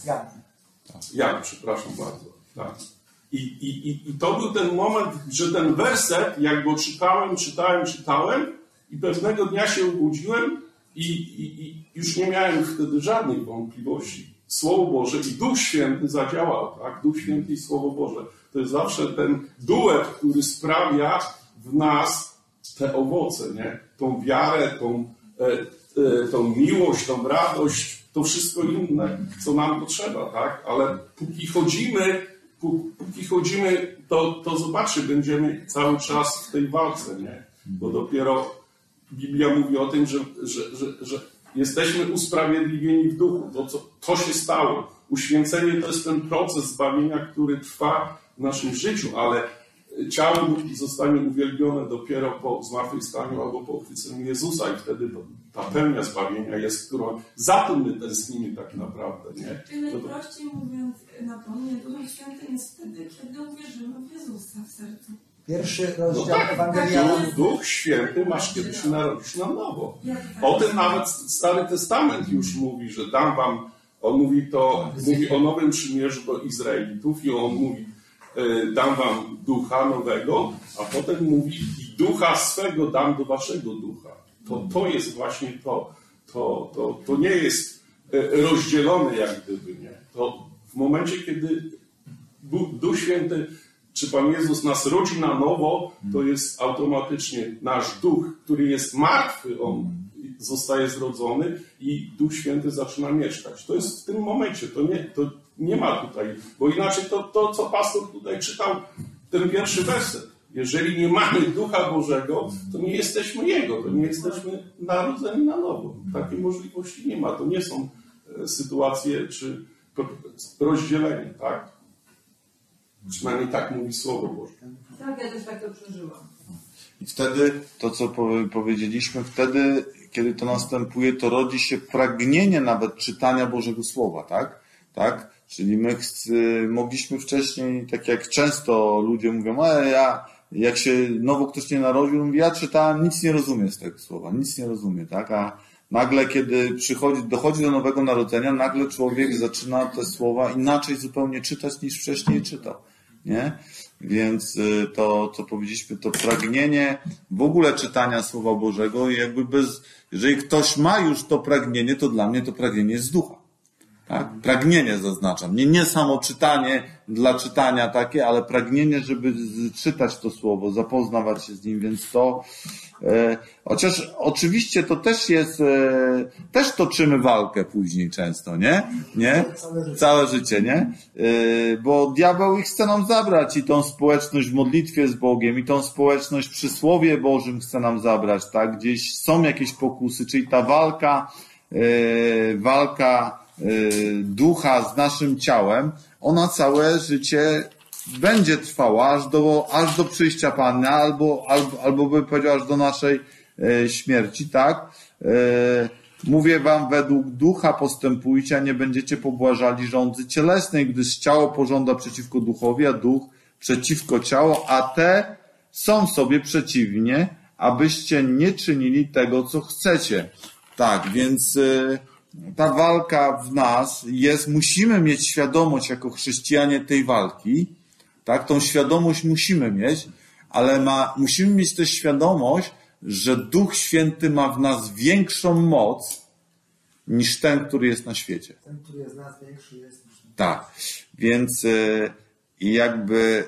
Ja, przepraszam bardzo. Tak. I, i, I to był ten moment, że ten werset, jak go czytałem, czytałem, czytałem i pewnego dnia się obudziłem i, i, i już nie miałem wtedy żadnych wątpliwości. Słowo Boże i Duch Święty zadziałał, tak? Duch Święty i Słowo Boże. To jest zawsze ten duet, który sprawia w nas te owoce, nie? Tą wiarę, tą, e, e, tą miłość, tą radość, to wszystko inne, co nam potrzeba, tak? Ale póki chodzimy, póki chodzimy, to, to zobaczcie, będziemy cały czas w tej walce, nie? Bo dopiero Biblia mówi o tym, że, że, że, że jesteśmy usprawiedliwieni w duchu. To, co, to się stało. Uświęcenie to jest ten proces zbawienia, który trwa w naszym życiu, ale ciało zostanie uwielbione dopiero po zmartwychwstaniu albo po uchwyceniu Jezusa i wtedy ta pełnia zbawienia jest, którą za tym my tęsknimy tak naprawdę. Nie? Czyli najprościej mówiąc, napełnienie Duchem Świętym jest wtedy, kiedy uwierzymy w Jezusa w sercu. Pierwszy No rozdział tak, Ewangelia. Duch, Duch Święty masz, kiedy się narodzisz na nowo. O tym nawet Stary Testament już mówi, że dam wam, on mówi to, mówi o nowym przymierzu do Izraelitów i on mówi, dam wam ducha nowego, a potem mówi i ducha swego dam do waszego ducha. To, to jest właśnie to. To, to. to nie jest rozdzielone jak gdyby, nie. To w momencie, kiedy Duch Święty czy Pan Jezus nas rodzi na nowo, to jest automatycznie nasz duch, który jest martwy, on zostaje zrodzony i Duch Święty zaczyna mieszkać. To jest w tym momencie, to nie, to nie ma tutaj, bo inaczej to, to co pastor tutaj czytał, ten pierwszy werset. Jeżeli nie mamy Ducha Bożego, to nie jesteśmy Jego, to nie jesteśmy narodzeni na nowo. Takiej możliwości nie ma. To nie są sytuacje czy rozdzielenie, tak? Przynajmniej tak mówi Słowo Boże. Tak, ja też tak to przeżyłam. I wtedy, to co powiedzieliśmy, wtedy, kiedy to następuje, to rodzi się pragnienie nawet czytania Bożego Słowa, tak? Tak? Czyli my chcy, mogliśmy wcześniej, tak jak często ludzie mówią, a ja, jak się nowo ktoś nie narodził, mówi, ja czytałem, nic nie rozumiem z tego słowa, nic nie rozumiem, tak? A nagle, kiedy przychodzi, dochodzi do nowego narodzenia, nagle człowiek zaczyna te słowa inaczej zupełnie czytać, niż wcześniej czytał, nie? Więc to, co powiedzieliśmy, to pragnienie w ogóle czytania Słowa Bożego i jakby bez, jeżeli ktoś ma już to pragnienie, to dla mnie to pragnienie jest z ducha. Tak? Pragnienie zaznaczam. Nie, nie samo czytanie dla czytania takie, ale pragnienie, żeby czytać to Słowo, zapoznawać się z nim, więc to e, chociaż oczywiście to też jest e, też toczymy walkę później często, nie? Nie? Całe życie. Całe życie, nie? E, bo diabeł ich chce nam zabrać i tą społeczność w modlitwie z Bogiem i tą społeczność przy Słowie Bożym chce nam zabrać, tak? Gdzieś są jakieś pokusy, czyli ta walka e, walka ducha z naszym ciałem, ona całe życie będzie trwała aż do, aż do przyjścia Pana, albo, albo, albo by powiedział aż do naszej e, śmierci, tak? E, mówię wam, według ducha postępujcie, a nie będziecie pobłażali żądzy cielesnej, gdyż ciało pożąda przeciwko duchowi, a duch przeciwko ciału, a te są sobie przeciwnie, abyście nie czynili tego, co chcecie. Tak, więc e, ta walka w nas jest, musimy mieć świadomość jako chrześcijanie tej walki, tak, tą świadomość musimy mieć, ale ma, musimy mieć też świadomość, że Duch Święty ma w nas większą moc niż ten, który jest na świecie. Ten, który jest z nas większy jest niż... Tak, więc yy, jakby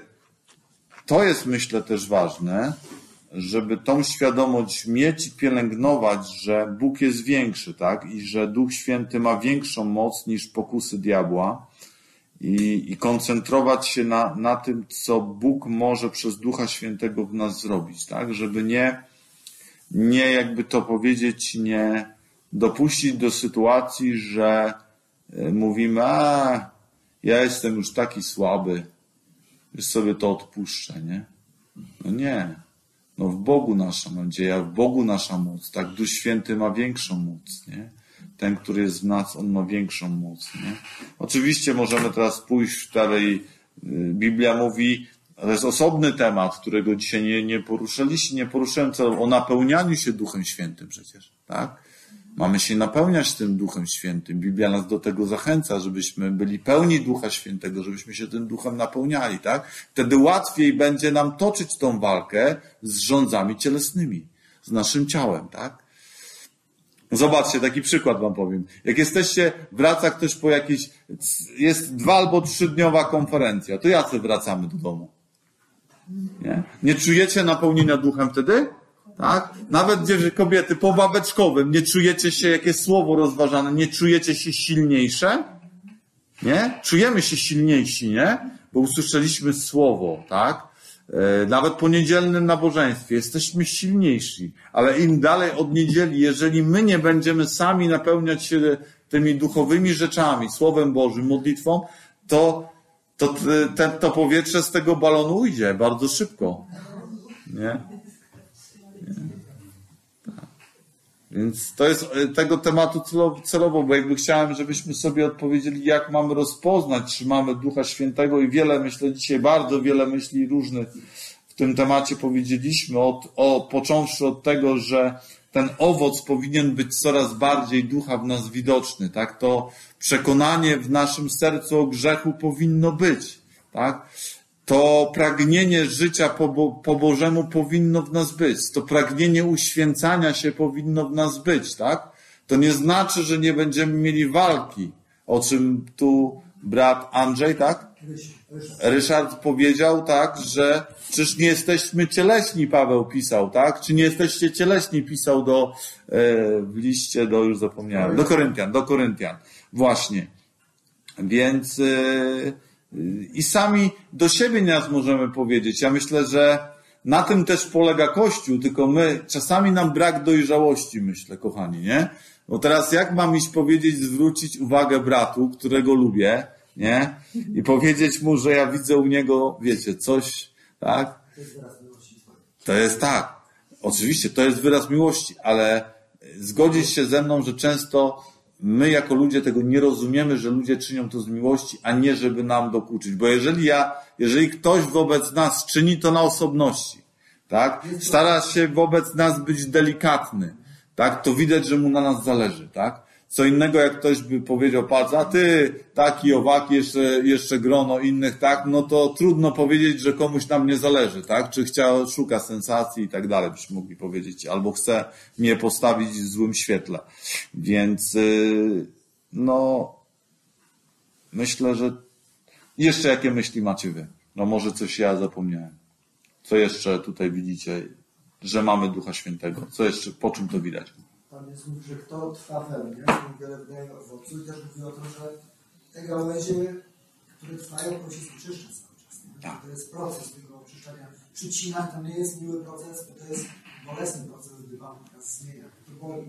to jest, myślę, też ważne, żeby tą świadomość mieć i pielęgnować, że Bóg jest większy, tak? I że Duch Święty ma większą moc niż pokusy diabła i, i koncentrować się na, na tym, co Bóg może przez Ducha Świętego w nas zrobić, tak? Żeby nie, nie jakby to powiedzieć, nie dopuścić do sytuacji, że mówimy, a ja jestem już taki słaby, już sobie to odpuszczę, nie? No nie. No w Bogu nasza nadzieja, w Bogu nasza moc, tak? Duch Święty ma większą moc, nie? Ten, który jest w nas, on ma większą moc, nie? Oczywiście możemy teraz pójść w dalej, Biblia mówi, to jest osobny temat, którego dzisiaj nie, nie poruszyliście, nie poruszyłem, co o napełnianiu się Duchem Świętym przecież, tak? Mamy się napełniać tym Duchem Świętym. Biblia nas do tego zachęca, żebyśmy byli pełni Ducha Świętego, żebyśmy się tym Duchem napełniali, tak? Wtedy łatwiej będzie nam toczyć tą walkę z rządzami cielesnymi, z naszym ciałem, tak? Zobaczcie, taki przykład wam powiem. Jak jesteście, wraca ktoś po jakiejś, jest dwa albo trzydniowa konferencja, to jacy wracamy do domu? Nie? Nie czujecie napełnienia Duchem wtedy? Tak? Nawet gdzie kobiety po babeczkowym, nie czujecie się, jakie słowo rozważane, nie czujecie się silniejsze? Nie? Czujemy się silniejsi, nie? Bo usłyszeliśmy słowo, tak? E, nawet po niedzielnym nabożeństwie jesteśmy silniejsi, ale im dalej od niedzieli, jeżeli my nie będziemy sami napełniać się tymi duchowymi rzeczami, Słowem Bożym, modlitwą, to to, te, to powietrze z tego balonu ujdzie bardzo szybko. Nie? Nie. Tak. Więc to jest tego tematu celowo, bo jakby chciałem, żebyśmy sobie odpowiedzieli, jak mamy rozpoznać, czy mamy Ducha Świętego i wiele, myślę, dzisiaj bardzo wiele myśli różnych w tym temacie powiedzieliśmy, od, o, począwszy od tego, że ten owoc powinien być coraz bardziej Ducha w nas widoczny, tak? To przekonanie w naszym sercu o grzechu powinno być, tak? To pragnienie życia po, bo, po Bożemu powinno w nas być. To pragnienie uświęcania się powinno w nas być, tak? To nie znaczy, że nie będziemy mieli walki, o czym tu brat Andrzej, tak? Ryszard powiedział, tak, że czyż nie jesteśmy cieleśni, Paweł pisał, tak? Czy nie jesteście cieleśni, pisał do, e, w liście do, już zapomniałem, do Koryntian, do Koryntian. Właśnie. Więc e, i sami do siebie nas możemy powiedzieć. Ja myślę, że na tym też polega Kościół, tylko my, czasami nam brak dojrzałości, myślę, kochani, nie? Bo teraz jak mam iść powiedzieć, zwrócić uwagę bratu, którego lubię, nie? I powiedzieć mu, że ja widzę u niego, wiecie, coś, tak? To jest tak. Oczywiście, to jest wyraz miłości, ale zgodzisz się ze mną, że często my jako ludzie tego nie rozumiemy, że ludzie czynią to z miłości, a nie żeby nam dokuczyć. Bo jeżeli ja, jeżeli ktoś wobec nas czyni to na osobności, tak? Stara się wobec nas być delikatny, tak? To widać, że mu na nas zależy, tak? Co innego, jak ktoś by powiedział, patrz, a ty, taki, owaki, jeszcze, jeszcze grono innych, tak? No to trudno powiedzieć, że komuś nam nie zależy, tak? Czy chciał, szuka sensacji i tak dalej, byśmy mogli powiedzieć, albo chce mnie postawić w złym świetle. Więc, yy, no, myślę, że jeszcze jakie myśli macie wy? No może coś ja zapomniałem. Co jeszcze tutaj widzicie, że mamy Ducha Świętego? Co jeszcze, po czym to widać? Pan jest mówi, że kto trwa we mnie, tym wiele wydaje owocu i też mówi o tym, że te gałęzie, które trwają, to się czyszczą cały czas. Tak. To jest proces tego oczyszczania. Przycinanie to nie jest miły proces, bo to jest bolesny proces, gdy Pan nas zmienia. To boli.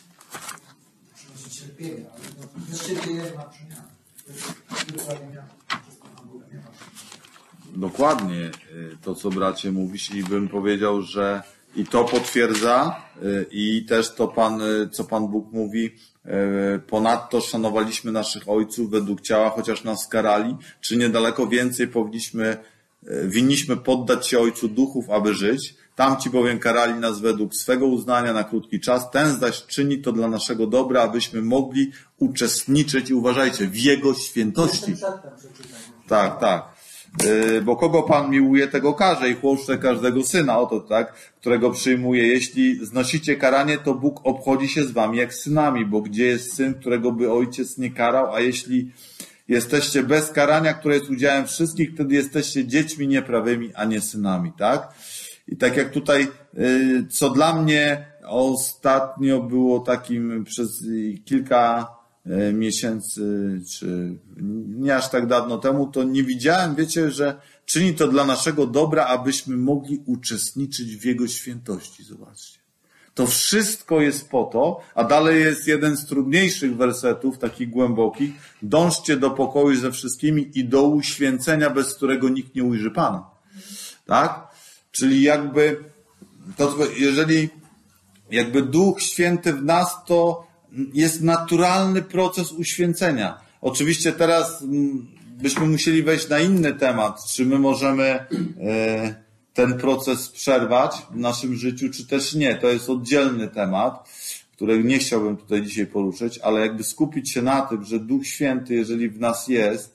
Przynosi cierpienie, ale no, bez cierpienia nie ma przemiany. To jest wyzwolenia przez Pana Boga. Nie ma. Dokładnie to, co bracie mówisz, i bym powiedział, że i to potwierdza i też to Pan, co Pan Bóg mówi, ponadto szanowaliśmy naszych ojców według ciała, chociaż nas karali, czy niedaleko więcej powinniśmy, winniśmy poddać się Ojcu duchów, aby żyć. Tamci bowiem karali nas według swego uznania na krótki czas, ten zaś czyni to dla naszego dobra, abyśmy mogli uczestniczyć, i uważajcie, w Jego świętości. Tak, tak. Bo kogo Pan miłuje, tego karze i chłoszcze każdego syna, oto tak, którego przyjmuje. Jeśli znosicie karanie, to Bóg obchodzi się z wami jak z synami, bo gdzie jest syn, którego by ojciec nie karał, a jeśli jesteście bez karania, które jest udziałem wszystkich, wtedy jesteście dziećmi nieprawymi, a nie synami, tak? I tak jak tutaj, co dla mnie ostatnio było takim przez kilka miesięcy, czy nie aż tak dawno temu, to nie widziałem, wiecie, że czyni to dla naszego dobra, abyśmy mogli uczestniczyć w Jego świętości. Zobaczcie. To wszystko jest po to, a dalej jest jeden z trudniejszych wersetów, takich głębokich. Dążcie do pokoju ze wszystkimi i do uświęcenia, bez którego nikt nie ujrzy Pana. Tak? Czyli jakby, to, jeżeli jakby Duch Święty w nas, to jest naturalny proces uświęcenia. Oczywiście teraz byśmy musieli wejść na inny temat, czy my możemy ten proces przerwać w naszym życiu, czy też nie. To jest oddzielny temat, który nie chciałbym tutaj dzisiaj poruszyć, ale jakby skupić się na tym, że Duch Święty, jeżeli w nas jest,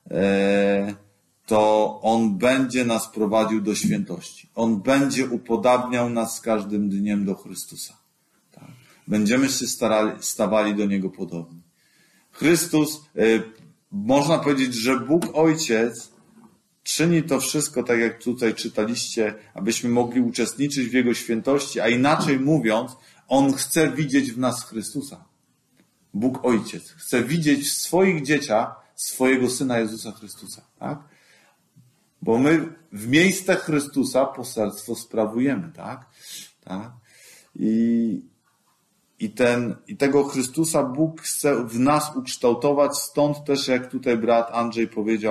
to On będzie nas prowadził do świętości. On będzie upodabniał nas z każdym dniem do Chrystusa. Będziemy się starali, stawali do Niego podobni. Chrystus, y, można powiedzieć, że Bóg Ojciec czyni to wszystko, tak jak tutaj czytaliście, abyśmy mogli uczestniczyć w Jego świętości, a inaczej mówiąc, On chce widzieć w nas Chrystusa. Bóg Ojciec chce widzieć w swoich dzieciach swojego Syna Jezusa Chrystusa. Tak? Bo my w miejsce Chrystusa poselstwo sprawujemy. Tak? Tak? I I, ten, I tego Chrystusa Bóg chce w nas ukształtować, stąd też, jak tutaj brat Andrzej powiedział,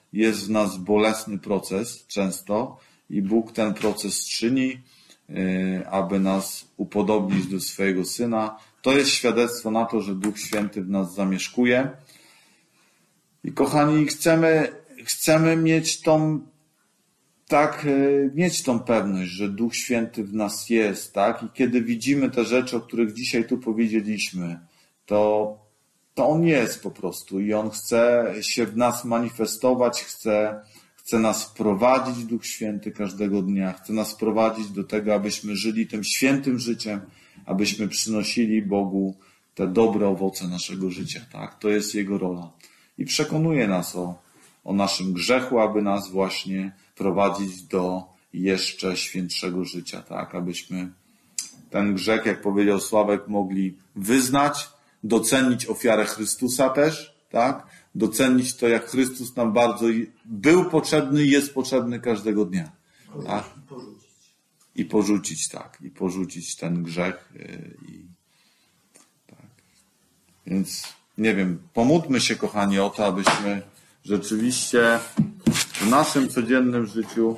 jest w nas bolesny proces często i Bóg ten proces czyni, aby nas upodobnić do swojego Syna. To jest świadectwo na to, że Duch Święty w nas zamieszkuje. I kochani, chcemy, chcemy mieć tą, tak, mieć tą pewność, że Duch Święty w nas jest, tak? I kiedy widzimy te rzeczy, o których dzisiaj tu powiedzieliśmy, to, to On jest po prostu i On chce się w nas manifestować, chce, chce nas prowadzić, Duch Święty, każdego dnia. Chce nas prowadzić do tego, abyśmy żyli tym świętym życiem, abyśmy przynosili Bogu te dobre owoce naszego życia, tak? To jest Jego rola. I przekonuje nas o, o naszym grzechu, aby nas właśnie prowadzić do jeszcze świętszego życia, tak? Abyśmy ten grzech, jak powiedział Sławek, mogli wyznać, docenić ofiarę Chrystusa też, tak? Docenić to, jak Chrystus nam bardzo był potrzebny i jest potrzebny każdego dnia. Tak? I porzucić. I porzucić, tak. I porzucić ten grzech. I, tak. Więc nie wiem, pomódlmy się, kochani, o to, abyśmy rzeczywiście w naszym codziennym życiu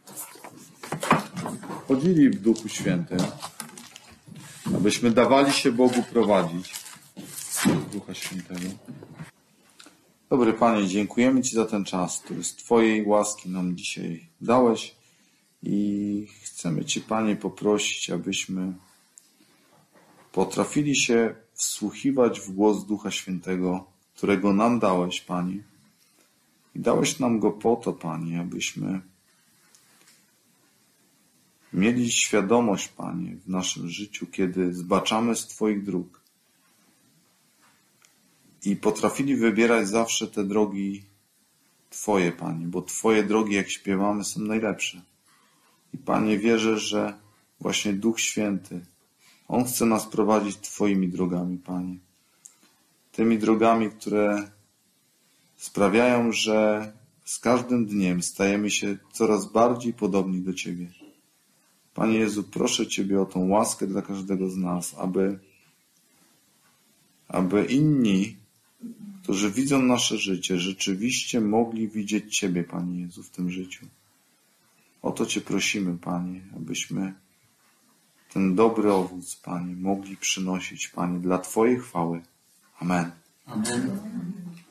chodzili w Duchu Świętym, abyśmy dawali się Bogu prowadzić Ducha Świętego. Dobry Panie, dziękujemy Ci za ten czas, który z Twojej łaski nam dzisiaj dałeś i chcemy Cię, Panie, poprosić, abyśmy potrafili się wsłuchiwać w głos Ducha Świętego, którego nam dałeś, Panie. I dałeś nam go po to, Panie, abyśmy mieli świadomość, Panie, w naszym życiu, kiedy zbaczamy z Twoich dróg i potrafili wybierać zawsze te drogi Twoje, Panie, bo Twoje drogi, jak śpiewamy, są najlepsze. I Panie, wierzę, że właśnie Duch Święty, On chce nas prowadzić Twoimi drogami, Panie. Tymi drogami, które sprawiają, że z każdym dniem stajemy się coraz bardziej podobni do Ciebie. Panie Jezu, proszę Ciebie o tą łaskę dla każdego z nas, aby, aby inni, którzy widzą nasze życie, rzeczywiście mogli widzieć Ciebie, Panie Jezu, w tym życiu. O to Cię prosimy, Panie, abyśmy ten dobry owoc, Panie, mogli przynosić, Panie, dla Twojej chwały. Amen. Amen.